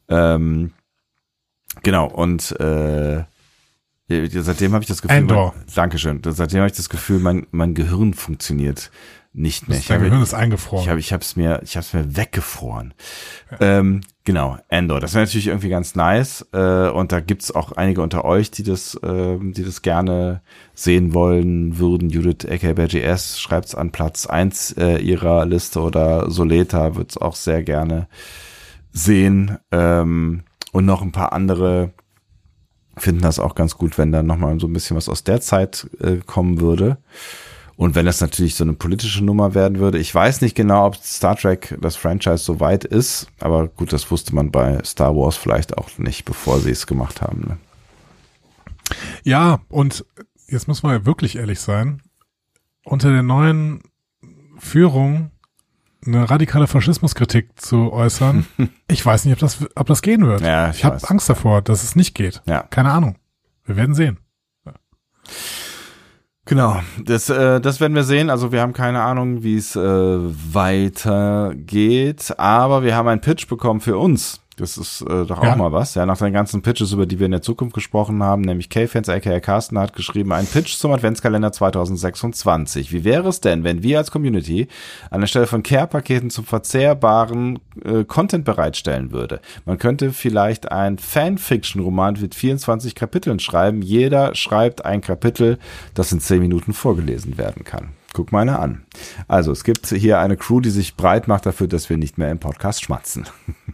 Genau, und seitdem habe ich das Gefühl, Dankeschön. Seitdem habe ich das Gefühl, mein Gehirn funktioniert nicht mehr. Dein Gehirn ist eingefroren. Ich hab's mir weggefroren. Ja. Genau, Andor. Das wäre natürlich irgendwie ganz nice. Und da gibt's auch einige unter euch, die das gerne sehen wollen würden. Judith aka BGS schreibt's an Platz 1 ihrer Liste, oder Soleta wird's auch sehr gerne sehen. Und noch ein paar andere finden das auch ganz gut, wenn da nochmal so ein bisschen was aus der Zeit kommen würde. Und wenn das natürlich so eine politische Nummer werden würde, ich weiß nicht genau, ob Star Trek, das Franchise, so weit ist, aber gut, das wusste man bei Star Wars vielleicht auch nicht, bevor sie es gemacht haben. Ne? Ja, und jetzt muss man ja wirklich ehrlich sein, unter der neuen Führung eine radikale Faschismuskritik zu äußern, ich weiß nicht, ob das gehen wird. Ja, ich habe Angst davor, dass es nicht geht. Ja. Keine Ahnung. Wir werden sehen. Ja. Genau, das werden wir sehen. Also wir haben keine Ahnung, wie es weitergeht, aber wir haben einen Pitch bekommen für uns. Das ist doch auch mal was. Ja, nach den ganzen Pitches, über die wir in der Zukunft gesprochen haben, nämlich K-Fans aka Carsten hat geschrieben, ein Pitch zum Adventskalender 2026. Wie wäre es denn, wenn wir als Community an der Stelle von Care-Paketen zum verzehrbaren Content bereitstellen würde? Man könnte vielleicht ein Fanfiction-Roman mit 24 Kapiteln schreiben. Jeder schreibt ein Kapitel, das in 10 Minuten vorgelesen werden kann. Guck mal einer an. Also es gibt hier eine Crew, die sich breit macht dafür, dass wir nicht mehr im Podcast schmatzen.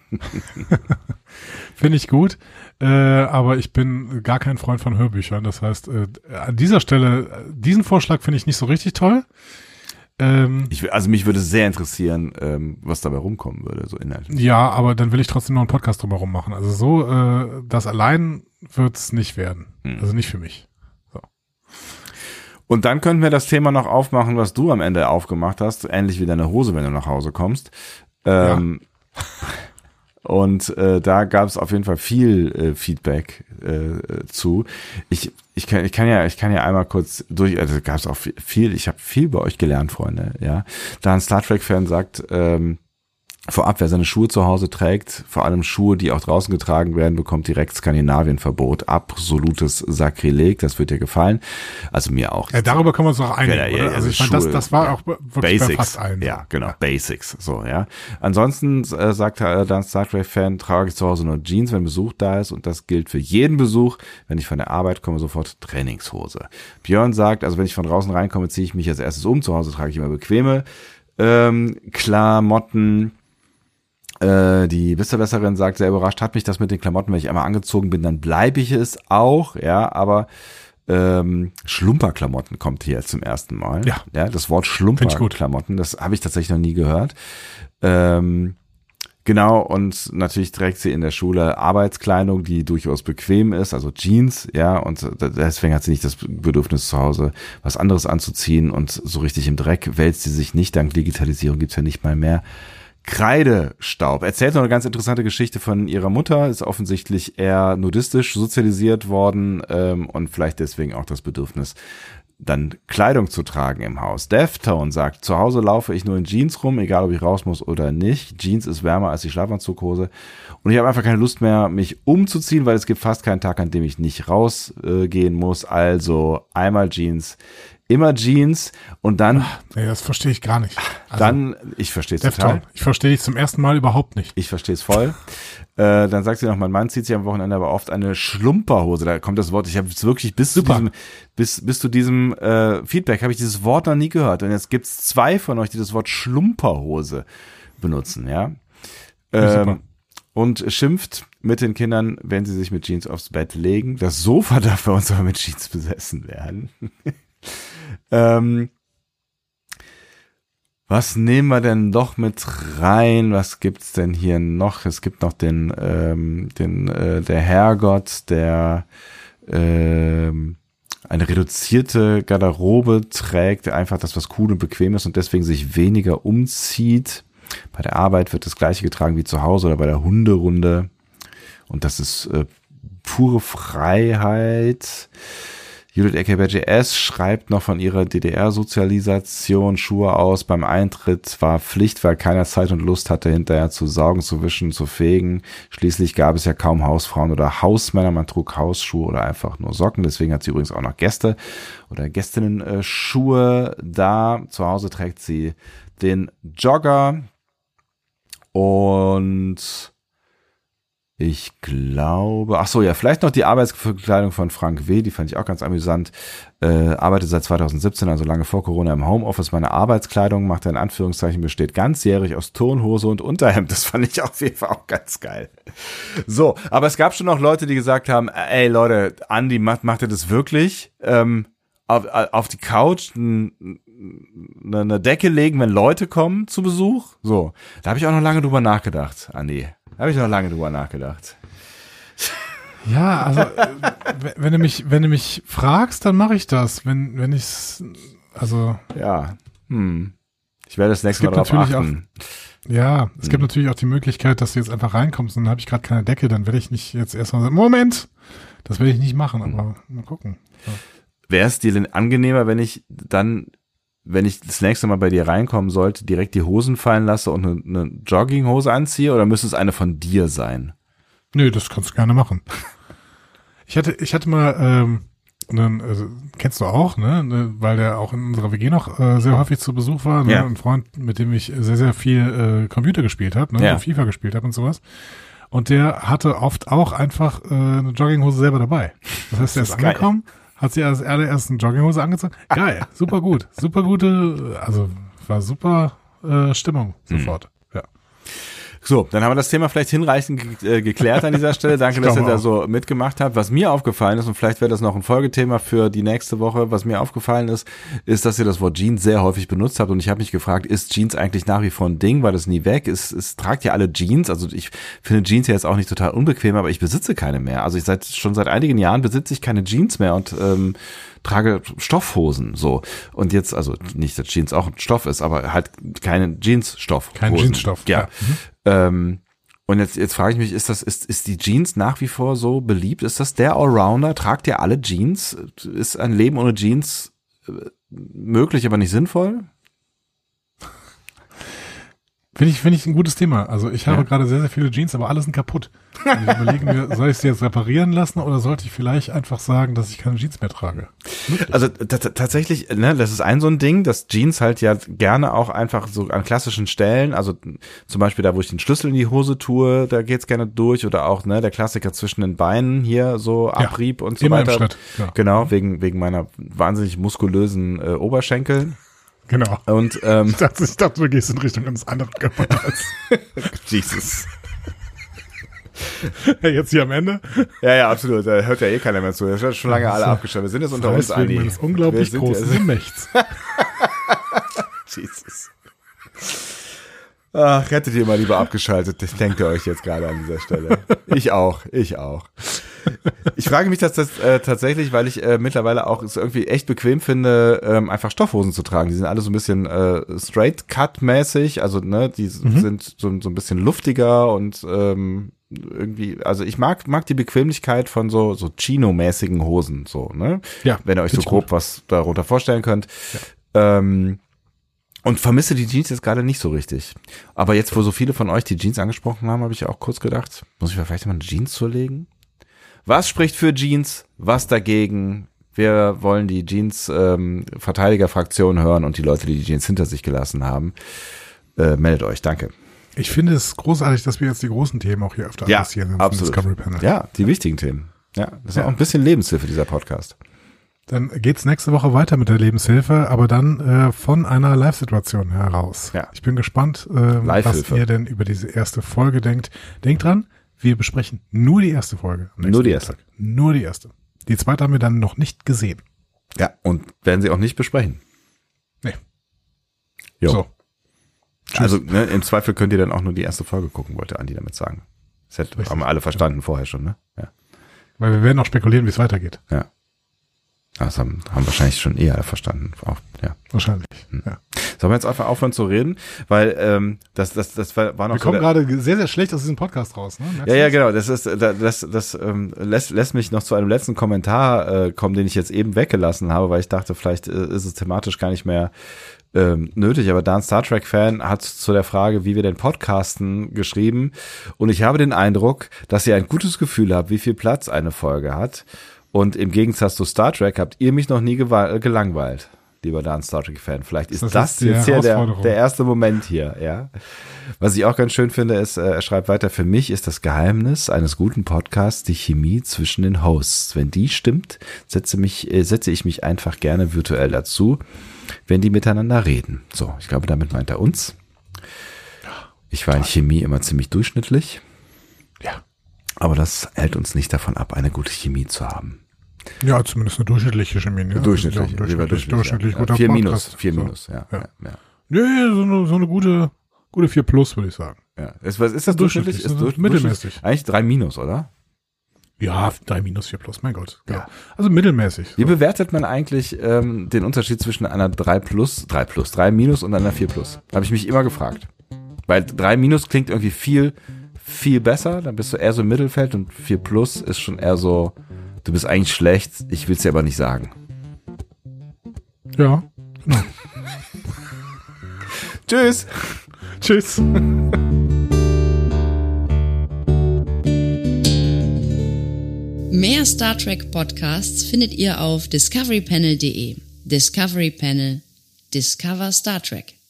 Finde ich gut, aber ich bin gar kein Freund von Hörbüchern. Das heißt, an dieser Stelle, diesen Vorschlag finde ich nicht so richtig toll. Also mich würde sehr interessieren, was dabei rumkommen würde, so inhaltlich. Ja, aber dann will ich trotzdem noch einen Podcast drumherum machen. Also so, das allein wird es nicht werden. Also nicht für mich. So. Und dann könnten wir das Thema noch aufmachen, was du am Ende aufgemacht hast, ähnlich wie deine Hose, wenn du nach Hause kommst. Und da gab es auf jeden Fall viel Feedback zu. Ich kann ja einmal kurz durch, also gab es auch viel, ich habe viel bei euch gelernt, Freunde, ja. Da ein Star Trek-Fan sagt, vorab, wer seine Schuhe zu Hause trägt, vor allem Schuhe, die auch draußen getragen werden, bekommt direkt Skandinavien-Verbot. Absolutes Sakrileg, das wird dir gefallen. Also mir auch. Ja, darüber können wir uns noch einigen, oder? Also ich meine, das war auch wirklich Basics, bei fast allen. Ja, genau, ja. Basics, so, ja. Ansonsten sagt dann Star Trek-Fan, trage ich zu Hause nur Jeans, wenn Besuch da ist, und das gilt für jeden Besuch. Wenn ich von der Arbeit komme, sofort Trainingshose. Björn sagt, also wenn ich von draußen reinkomme, ziehe ich mich als erstes um. Zu Hause trage ich immer bequeme Klamotten. Die Besserin sagt, sehr überrascht hat mich das mit den Klamotten, wenn ich einmal angezogen bin, dann bleibe ich es auch, ja, aber Schlumperklamotten kommt hier jetzt zum ersten Mal. Ja, das Wort Schlumperklamotten, das habe ich tatsächlich noch nie gehört. Genau, und natürlich trägt sie in der Schule Arbeitskleidung, die durchaus bequem ist, also Jeans, ja, und deswegen hat sie nicht das Bedürfnis zu Hause, was anderes anzuziehen, und so richtig im Dreck wälzt sie sich nicht. Dank Digitalisierung gibt's ja nicht mal mehr Kreidestaub. Erzählt noch eine ganz interessante Geschichte von ihrer Mutter, ist offensichtlich eher nudistisch sozialisiert worden und vielleicht deswegen auch das Bedürfnis, dann Kleidung zu tragen im Haus. Deftone sagt, zu Hause laufe ich nur in Jeans rum, egal ob ich raus muss oder nicht. Jeans ist wärmer als die Schlafanzughose. Und ich habe einfach keine Lust mehr, mich umzuziehen, weil es gibt fast keinen Tag, an dem ich nicht rausgehen muss. Also einmal Jeans, immer Jeans, und dann... Nee, das verstehe ich gar nicht. Also, dann, ich verstehe es total. Ich verstehe es zum ersten Mal überhaupt nicht. Ich verstehe es voll. Dann sagt sie noch, mein Mann zieht sich am Wochenende aber oft eine Schlumperhose. Da kommt das Wort, ich habe jetzt wirklich bis zu diesem Feedback habe ich dieses Wort noch nie gehört. Und jetzt gibt's 2 von euch, die das Wort Schlumperhose benutzen, ja. Und schimpft mit den Kindern, wenn sie sich mit Jeans aufs Bett legen. Das Sofa darf bei uns aber mit Jeans besessen werden. Was nehmen wir denn doch mit rein? Was gibt's denn hier noch? Es gibt noch der Herrgott, der eine reduzierte Garderobe trägt, einfach das, was cool und bequem ist und deswegen sich weniger umzieht. Bei der Arbeit wird das Gleiche getragen wie zu Hause oder bei der Hunderunde. Und das ist pure Freiheit. Judith AKBJS schreibt noch von ihrer DDR-Sozialisation, Schuhe aus beim Eintritt war Pflicht, weil keiner Zeit und Lust hatte, hinterher zu saugen, zu wischen, zu fegen. Schließlich gab es ja kaum Hausfrauen oder Hausmänner, man trug Hausschuhe oder einfach nur Socken. Deswegen hat sie übrigens auch noch Gäste oder Gästinnen Schuhe da. Zu Hause trägt sie den Jogger und ich glaube, ach so, ja, vielleicht noch die Arbeitskleidung von Frank W., die fand ich auch ganz amüsant. Arbeite seit 2017, also lange vor Corona im Homeoffice. Meine Arbeitskleidung, macht er in Anführungszeichen, besteht ganzjährig aus Turnhose und Unterhemd. Das fand ich auf jeden Fall auch ganz geil. So, aber es gab schon noch Leute, die gesagt haben, ey Leute, Andi, macht ihr das wirklich? Auf die Couch eine Decke legen, wenn Leute kommen zu Besuch? So, da habe ich auch noch lange drüber nachgedacht, Andi. Ja, also wenn du mich fragst, dann mache ich das. Wenn ich's, also ja, ich werde das nächste Mal drauf achten. Es gibt natürlich auch die Möglichkeit, dass du jetzt einfach reinkommst und dann habe ich gerade keine Decke, dann werde ich nicht jetzt erstmal sagen, Moment, das werde ich nicht machen, aber mal gucken. Ja. Wäre es dir denn angenehmer, wenn ich das nächste Mal bei dir reinkommen sollte, direkt die Hosen fallen lasse und eine Jogginghose anziehe, oder müsste es eine von dir sein? Nö, das kannst du gerne machen. Ich hatte mal, kennst du auch, ne, weil der auch in unserer WG noch sehr häufig zu Besuch war, ne, ein Freund, mit dem ich sehr, sehr viel Computer gespielt habe, ne, FIFA gespielt habe und sowas. Und der hatte oft auch einfach eine Jogginghose selber dabei. Das heißt, er ist angekommen, hat sie als allererste eine Jogginghose angezogen. Geil, super gut. Super gute, also war super Stimmung sofort. Ja. So, dann haben wir das Thema vielleicht hinreichend geklärt an dieser Stelle. Danke, dass ihr da so mitgemacht habt. Was mir aufgefallen ist, und vielleicht wäre das noch ein Folgethema für die nächste Woche, was mir aufgefallen ist, dass ihr das Wort Jeans sehr häufig benutzt habt. Und ich habe mich gefragt, ist Jeans eigentlich nach wie vor ein Ding? War das nie weg? Es tragt ja alle Jeans. Also ich finde Jeans ja jetzt auch nicht total unbequem, aber ich besitze keine mehr. Also schon seit einigen Jahren besitze ich keine Jeans mehr und trage Stoffhosen, so. Und jetzt, also nicht, dass Jeans auch ein Stoff ist, aber halt keine Jeans-Stoffhosen. Kein Jeansstoff. Ja. Und jetzt frage ich mich, ist die Jeans nach wie vor so beliebt? Ist das der Allrounder? Tragt ihr alle Jeans? Ist ein Leben ohne Jeans möglich, aber nicht sinnvoll? Finde ich ein gutes Thema. Also ich habe gerade sehr, sehr viele Jeans, aber alle sind kaputt. Und ich überlege mir, soll ich sie jetzt reparieren lassen oder sollte ich vielleicht einfach sagen, dass ich keine Jeans mehr trage? Möglich. Also tatsächlich, ne, das ist so ein Ding, dass Jeans halt ja gerne auch einfach so an klassischen Stellen, also zum Beispiel da, wo ich den Schlüssel in die Hose tue, da geht's gerne durch, oder auch, ne, der Klassiker zwischen den Beinen hier, so Abrieb und so immer weiter. Im Schritt. Ja. Genau, wegen meiner wahnsinnig muskulösen Oberschenkel. Genau. Und ich dachte, du gehst in Richtung eines anderen Körperteils. Jesus. Jetzt hier am Ende? Ja, absolut. Da hört ja eh keiner mehr zu. Das sind schon lange alle abgeschaltet. Wir sind jetzt unter uns, Andi. Das unglaublich großen Gemächts. Jesus. Ach, hättet ihr mal lieber abgeschaltet. Das denkt ihr euch jetzt gerade an dieser Stelle. Ich auch. Ich frage mich das tatsächlich, weil ich mittlerweile auch es irgendwie echt bequem finde, einfach Stoffhosen zu tragen. Die sind alle so ein bisschen Straight-Cut-mäßig, also ne, die sind so ein bisschen luftiger und irgendwie, also ich mag die Bequemlichkeit von so Chino-mäßigen Hosen, so, ne? Ja. Wenn ihr euch so grob was darunter vorstellen könnt. Ja. Und vermisse die Jeans jetzt gerade nicht so richtig. Aber jetzt, wo so viele von euch die Jeans angesprochen haben, habe ich auch kurz gedacht, muss ich mir vielleicht mal eine Jeans zulegen? Was spricht für Jeans? Was dagegen? Wir wollen die Jeans-Verteidiger-Fraktion hören und die Leute, die Jeans hinter sich gelassen haben. Meldet euch, danke. Ich finde es großartig, dass wir jetzt die großen Themen auch hier öfter adressieren im Discovery Panel. Ja, die wichtigen Themen. Ja, das ist auch ein bisschen Lebenshilfe, dieser Podcast. Dann geht's nächste Woche weiter mit der Lebenshilfe, aber dann von einer Live-Situation heraus. Ja. Ich bin gespannt, was ihr denn über diese erste Folge denkt. Denkt dran, wir besprechen nur die erste Folge. Nur die erste. Nur die erste. Die zweite haben wir dann noch nicht gesehen. Ja, und werden sie auch nicht besprechen. Nee. Jo. So. Also im Zweifel könnt ihr dann auch nur die erste Folge gucken, wollte Andi damit sagen. Das haben alle verstanden vorher schon, ne? Ja. Weil wir werden auch spekulieren, wie es weitergeht. Ja. Das haben wahrscheinlich schon eher verstanden. Auch, ja. Wahrscheinlich, ja. Sollen wir jetzt einfach aufhören zu reden? Weil das war noch wir kommen gerade sehr, sehr schlecht aus diesem Podcast raus. Ne? Ja, genau. Das lässt mich noch zu einem letzten Kommentar kommen, den ich jetzt eben weggelassen habe, weil ich dachte, vielleicht ist es thematisch gar nicht mehr nötig. Aber da ein Star Trek-Fan hat zu der Frage, wie wir denn podcasten, geschrieben. Und ich habe den Eindruck, dass ihr ein gutes Gefühl habt, wie viel Platz eine Folge hat. Und im Gegensatz zu Star Trek habt ihr mich noch nie gelangweilt, lieber Dan Star Trek-Fan. Vielleicht ist das jetzt hier der erste Moment hier, ja. Was ich auch ganz schön finde, ist, er schreibt weiter, für mich ist das Geheimnis eines guten Podcasts die Chemie zwischen den Hosts. Wenn die stimmt, setze ich mich einfach gerne virtuell dazu, wenn die miteinander reden. So, ich glaube, damit meint er uns. Ich war in Chemie immer ziemlich durchschnittlich. Ja. Aber das hält uns nicht davon ab, eine gute Chemie zu haben. Ja, zumindest eine durchschnittliche Chemie. Ja. Durchschnittlich guter 4 Podcast. 4 minus, ja. Nee, so eine gute 4 plus, würde ich sagen. Ja. Was ist das durchschnittlich? Ist mittelmäßig. Eigentlich 3 minus, oder? Ja, 3 minus 4 plus, mein Gott. Ja. Also mittelmäßig. So. Wie bewertet man eigentlich den Unterschied zwischen einer 3 minus und einer 4 plus? Habe ich mich immer gefragt. Weil 3 minus klingt irgendwie viel besser, dann bist du eher so im Mittelfeld und 4 plus ist schon eher so, du bist eigentlich schlecht, ich will es dir aber nicht sagen. Ja, genau. Tschüss. Tschüss. Mehr Star Trek Podcasts findet ihr auf discoverypanel.de. Discovery Panel. Discover Star Trek.